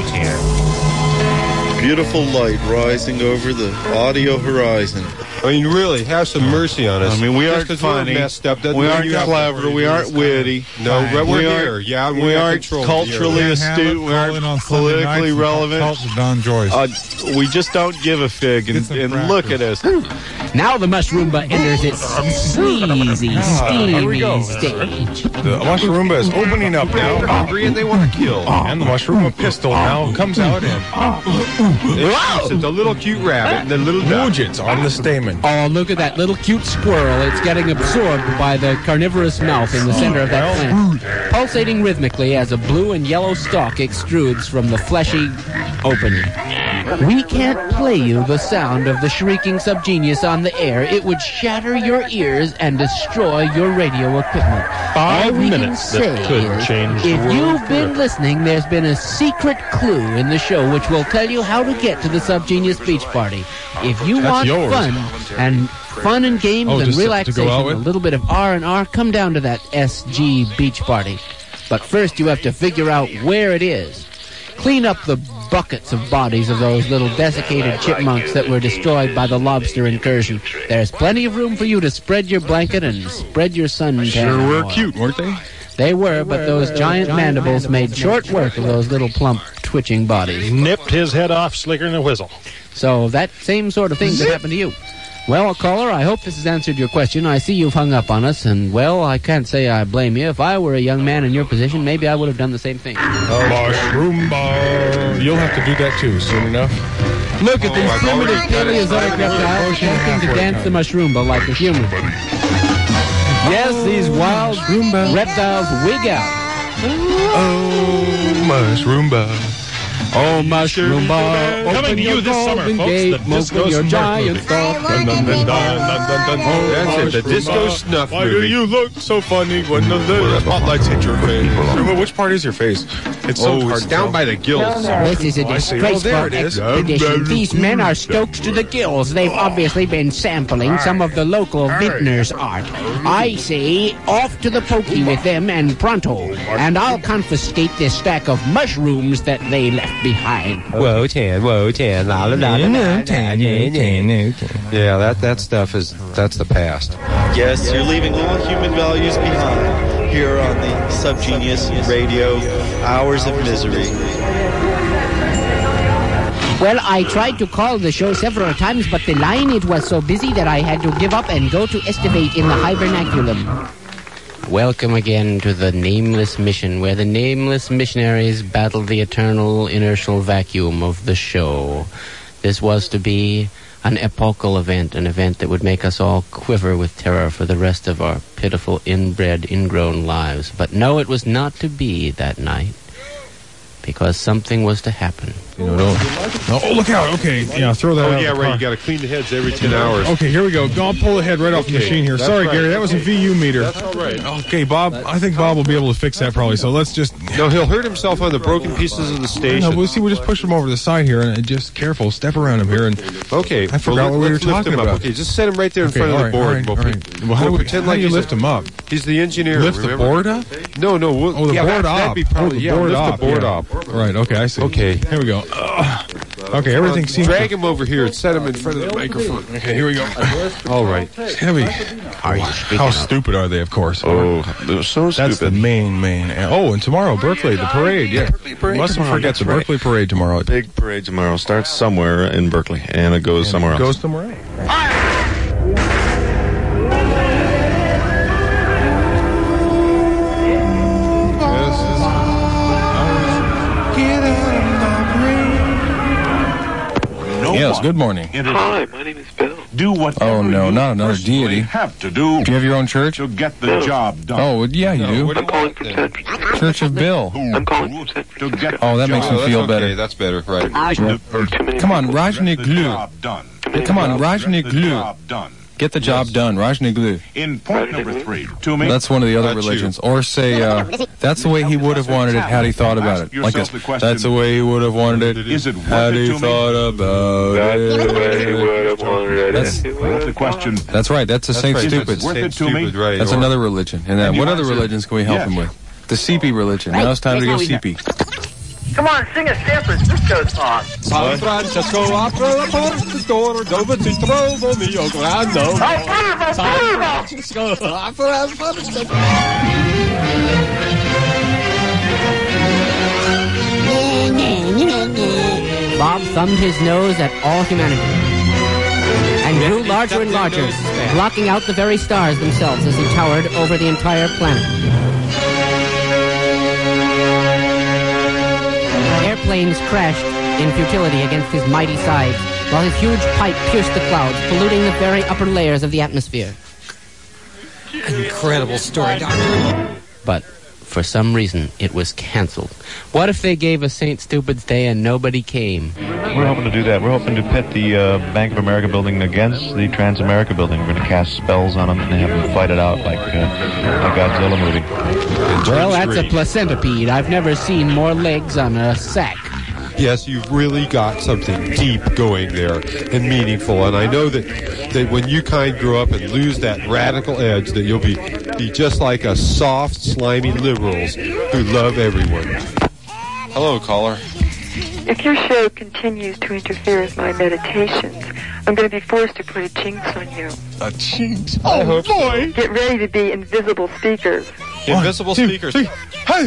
beautiful light rising over the audio horizon. I mean, really, have some mercy on us. I mean, we Just aren't 'cause we're funny. messed up doesn't We mean aren't you have to clever. worry. We aren't witty. No, we're we here. aren't, Yeah, we we have aren't control culturally here. astute. We aren't politically relevant. Don Joyce. Uh, we just don't give a fig. And, and look at us. Now the mushroomba enters its sleazy, here we go. steamy stage. The mushroomba is opening up now. Hungry and they want to kill. And the mushroomba pistol now comes out and It shoots at the little cute rabbit and the little duck. Nugent's on the stamen. Oh, look at that little cute squirrel. It's getting absorbed by the carnivorous mouth in the center of that plant, pulsating rhythmically as a blue and yellow stalk extrudes from the fleshy opening. We can't play you the sound of the shrieking subgenius on the air. It would shatter your ears and destroy your radio equipment. Five All we minutes can that say could is, change the if world you've been forever. listening, there's been a secret clue in the show which will tell you how to get to the subgenius beach party. If you That's want yours. fun and fun and games Oh, and just to- to go relaxation, out a with? little bit of R and R, come down to that S G beach party. But first you have to figure out where it is. Clean up the buckets of bodies of those little desiccated chipmunks that were destroyed by the lobster incursion. There's plenty of room for you to spread your blanket and spread your suntan. Sure were oil. cute, weren't they? They were, but those giant mandibles made short work of those little plump, twitching bodies. Nipped his head off slicker than a whistle. So that same sort of thing could happen to you. Well, caller, I hope this has answered your question. I see you've hung up on us, and, well, I can't say I blame you. If I were a young man in your position, maybe I would have done the same thing. Mushroomba. You'll have to do that too soon enough. Look at these primitive Paleozoic reptiles attempting to dance the mushroomba like a human. Yes, these wild reptiles wig out. Oh, mushroomba. Oh, mushroom bar, Coming open to your you this summer, golden folks, gate, the Disco open your Smurf giant movie. thought. Dun, dun, dun, dun, dun, dun, dun. That's it, the Disco Snuff Why movie. do you look so funny when the spotlights hit your face? Which part is your face? It's so Oh, hard it's to down tell. by the gills. This is a Oh, I see. Oh, disgraceful there it is. expedition. These men are stoked to the gills. They've obviously been sampling some of the local vintner's art. I say, off to the pokey with them and pronto. And I'll confiscate this stack of mushrooms that they left behind. Whoa, tan, whoa, tan, la la la la la, tan, yeah, that that stuff is that's the past. Yes, you're leaving all human values behind here on the Subgenius Radio Hours of Misery. Well, I tried to call the show several times, but the line, it was so busy that I had to give up and go to estivate in the hibernaculum. Welcome again to the Nameless Mission, where the nameless missionaries battle the eternal inertial vacuum of the show. This was to be an epochal event, an event that would make us all quiver with terror for the rest of our pitiful, inbred, ingrown lives. But no, it was not to be that night, because something was to happen. You know, don't. Oh, look out. Okay, yeah, throw that Oh out. yeah, of the right. car. You got to clean the heads every ten hours. Okay, here we go. Go, I'll pull the head right off the Okay, machine here. that's Sorry, right. Gary, that was a V U meter. That's all right. Okay, Bob, I think Bob will be able to fix that probably, so let's just... No, he'll hurt himself on the broken pieces of the No, station. we'll see, we'll just push him over to the side here, and just careful, step around him here, and... Okay, I forgot well, what we were let's lift talking him up. about. Okay, just set him right there in Okay, front of all the right, all board. right, We'll, all right. Well, how we'll do we- pretend how like do you he's a- lift him up? He's the engineer. Lift the remember? board up? No, no. We'll, Oh, the yeah, board that, That'd up. be probably, oh, the yeah, board lift up. the board yeah. up. Right, okay, I see. Okay. Here we go. Ugh. Okay, everything seems... Drag him over here and set him in front of the microphone. Okay, here we go. All right. It's heavy. Are you How stupid are they, of course? Oh, they're so That's the stupid. main, main... Oh, and tomorrow, Berkeley, the parade, yeah. parade Mustn't tomorrow, forget that's the right. Berkeley parade tomorrow. Big parade tomorrow starts somewhere in Berkeley, and it goes somewhere else. Goes somewhere else. Yes, good morning. Hi, my name is Bill. Do whatever Oh, no, you not another personally deity. have to do Do you have your own church? to get the job done. Oh, well, yeah, you do. I'm calling from San Francisco. Church of Bill. I'm calling from San To Francisco. get Oh, that the makes job me that's feel okay, better. That's better, right. Come on, Rajni the Glu. job done. Come on, Rajni The Glu. job done. Get the job done, Rajni Glu. In point number three, to make That's one of the other That's you. religions. Or say, uh, that's the way he would have wanted it had he thought about it. Like this. Yourself the question, That's the way he would have wanted it is it worth had it he to me? thought about That's the way he it. would have wanted it. That's- if he would That's the have question. That's right. That's the Saint right, that's Stupids. worth Saint it to me? Stupid, right. That's or- another religion. And then And you what other answer, religions can we help yes. him with? The C P religion. Now it's time to go C P. Come on, sing a San Francisco song. San Francisco opera door dove ti trovo mio grande. San Francisco opera Bob thumbed his nose at all humanity and grew larger and larger, blocking out the very stars themselves as he towered over the entire planet. Airplanes crashed in futility against his mighty sides, while his huge pipe pierced the clouds, polluting the very upper layers of the atmosphere. Incredible story, Doctor. But for some reason, it was canceled. What if they gave a Saint Stupid's Day and nobody came? We're hoping to do that. We're hoping to pit the uh, Bank of America building against the Transamerica building. We're going to cast spells on them and have them fight it out like uh, a Godzilla movie. Well, that's a placentipede. I've never seen more legs on a sack. Yes, you've really got something deep going there and meaningful. And I know that, that when you kind grow up and lose that radical edge, that you'll be, be just like us soft, slimy liberals who love everyone. Hello, caller. If your show continues to interfere with my meditations, I'm going to be forced to put a jinx on you. A jinx? I hope so. boy! Get ready to be invisible speakers. Invisible two, speakers. three. Hey!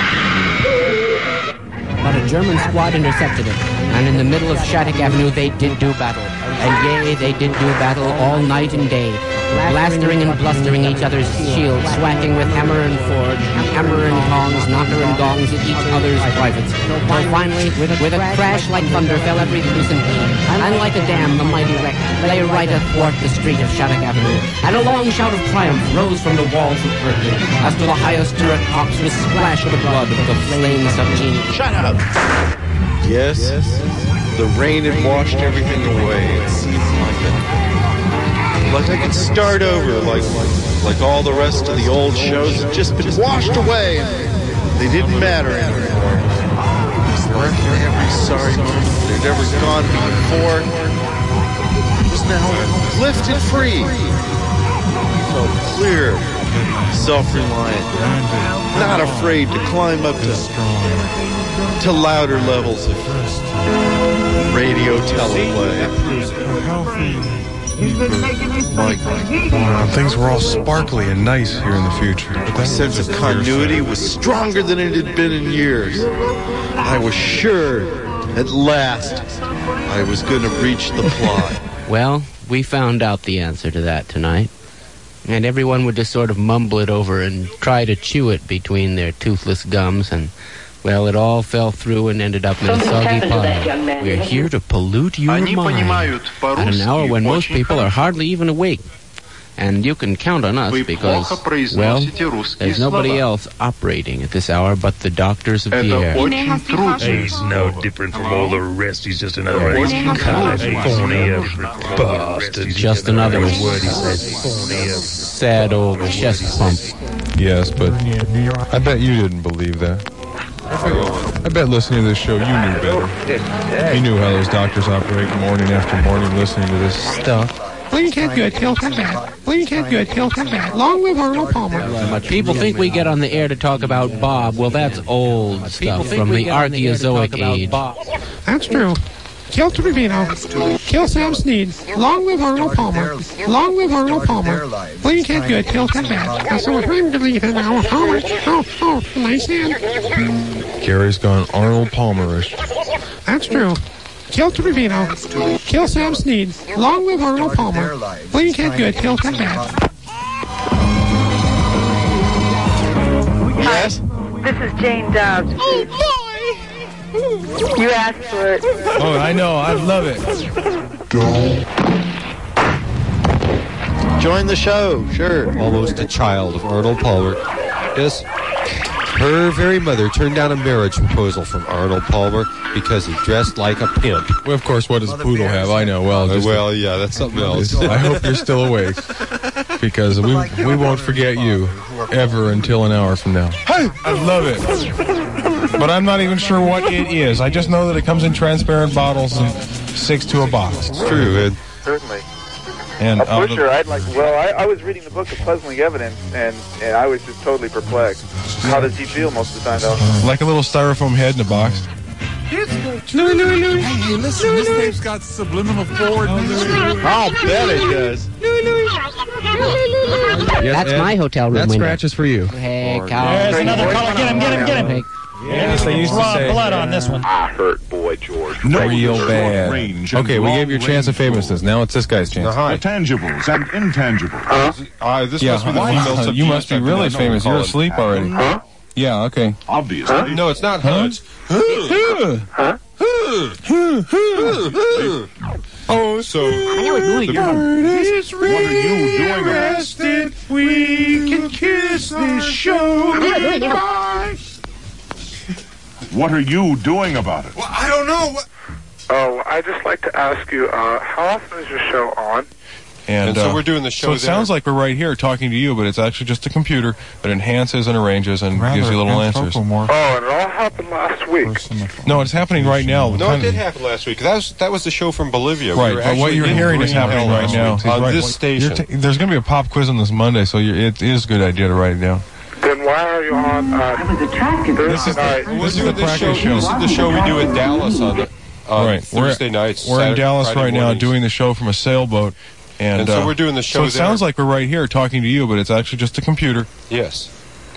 But a German squad intercepted it, and in the middle of Shattuck Avenue they did do battle. And yea, they did do battle all night and day, blastering and blustering each other's shields, swacking with hammer and forge, hammer and tongs, knocker and gongs at each other's privates. Till finally, with a, with a crash like thunder, fell every loosened beam, and like a dam, the mighty wreck lay right athwart the street of Shattuck Avenue, and a long shout of triumph rose from the walls of Berkeley, as to the highest turret tops was splashed the blood of the flaming subgenius. Shut up! Yes, the rain had washed everything away. It seemed like it. Like I could start over, like, like all the rest of the old shows had just been washed away. And they didn't matter anymore. Every sorry moment that had ever gone before was now lifted free. He felt clear, self-reliant, not afraid to climb up to, to louder levels of radio teleplay. Like, uh, things were all sparkly and nice here in the future. But My sense of continuity was stronger than it had been in years. I was sure, at last, I was going to reach the plot. Well, we found out the answer to that tonight. And everyone would just sort of mumble it over and try to chew it between their toothless gums, and, well, it all fell through and ended up in a soggy pile. We're here to pollute your mind at an hour when most people are hardly even awake. And you can count on us because, well, there's nobody else operating at this hour but the doctors of the air. He's no different from all the rest. He's just another California bastard. Just another sad old chest pump. Yes, but I bet you didn't believe that. I bet listening to this show, you knew better. You knew how those doctors operate morning after morning listening to this stuff. Blink can't good, he'll come back. Blink can't good, he'll come back. Long live Arnold Palmer. People think we get on the air to talk about Bob. Well, that's old stuff from the Archaeozoic age. That's true. Kill Trevino. Kill Sam Sneed. Long live Arnold Palmer. Long live Arnold Palmer. Blink can't good, he'll come back. That's what I'm believing now. Oh, oh, oh, nice hand. Gary's gone Arnold Palmerish. That's true. Kill Trevino. Kill Sam Sneed. Long live Arnold Palmer. Blink can't good, he'll come back. Yes? This is Jane Dobbs. Oh, boy! You asked for it. Oh, I know. I love it. Join the show, sure. Almost a child of Arnold Palmer. Yes. Her very mother turned down a marriage proposal from Arnold Palmer because he dressed like a pimp. Well, of course, what does Poodle have? I know. Well, just well, yeah, that's something else. I hope you're still awake because we we won't forget you ever until an hour from now. Hey, I love it. But I'm not even sure what it is. I just know that it comes in transparent bottles and six to a box. It's true, Ed. Certainly. And a uh, pusher, I'd like. Well, I, I was reading the book of Puzzling Evidence, and, and I was just totally perplexed. How does he feel most of the time, though? Like a little styrofoam head in a box. Louie, Louie, Louie. Hey, listen, this tape's got subliminal forward. I'll bet it does. Yes, That's Ed, my hotel room that window. scratch is for you. Hey, Cal. There's another caller. Get him, get him, get him. Yes, they used to Raw say. blood on this one. I hurt boy George. No, real bad. Okay, we gave your chance of famousness. Now it's this guy's chance. The tangibles and intangibles. Huh? Uh, this Yeah, must be the female uh, you must be subject. really I know famous. we You're call it. asleep already. Huh? Yeah, okay. Obviously. Huh? No, it's not huh? It's Huh? oh, so I know it's moving. It's What are you doing about rested. We can kiss this show goodbye. What are you doing about it? well, I don't know. What... Oh, I'd just like to ask you, uh, how often is your show on? And, And so uh, we're doing the show So it there. sounds like we're right here talking to you, but it's actually just a computer that enhances and arranges and gives you little answers. Oh, and it all happened last week. No, it's happening right now. No, it did happen last week. That was that was the show from Bolivia. We Right, were but what actually you're in hearing is Green happening Hell right last now. week He's on right- this you're station. ta- there's going to be a pop quiz on this Monday, so you're, it is a good idea to write it down. Then why are you on uh, This is Thursday the, night? this is the We're doing this practice show. This is the show we do in Dallas on the on Right, we're- Thursday nights. We're in Saturday, Dallas Friday right now mornings. doing the show from a sailboat. And, And so uh, we're doing the show So it there. sounds like we're right here talking to you, but it's actually just a computer. Yes.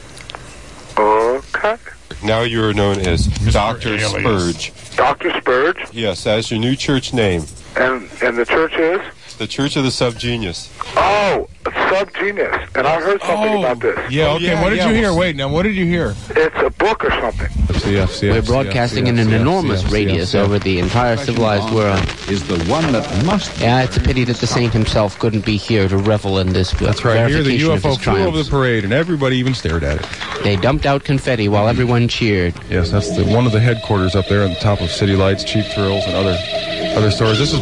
Okay. Now you are known as Doctor Spurge. Doctor Spurge? Yes, that's your new church name. And and the church is? The Church of the Subgenius. Oh, Subgenius. And I heard something Oh, about this. Yeah, Oh, okay. yeah, what did yeah, you hear? well, Wait, now, what did you hear? It's a book or something. C F, C F, We're broadcasting C F, in an C F, enormous C F, radius C F. over the entire civilized world. Is the one that must. Yeah, it's a pity that the saint himself couldn't be here to revel in this. That's right. Here, the U F O flew over triumphs. the parade, and everybody even stared at it. They dumped out confetti while everyone cheered. Yes, that's the, one of the headquarters up there on the top of City Lights, Cheap Thrills, and other other stores. This is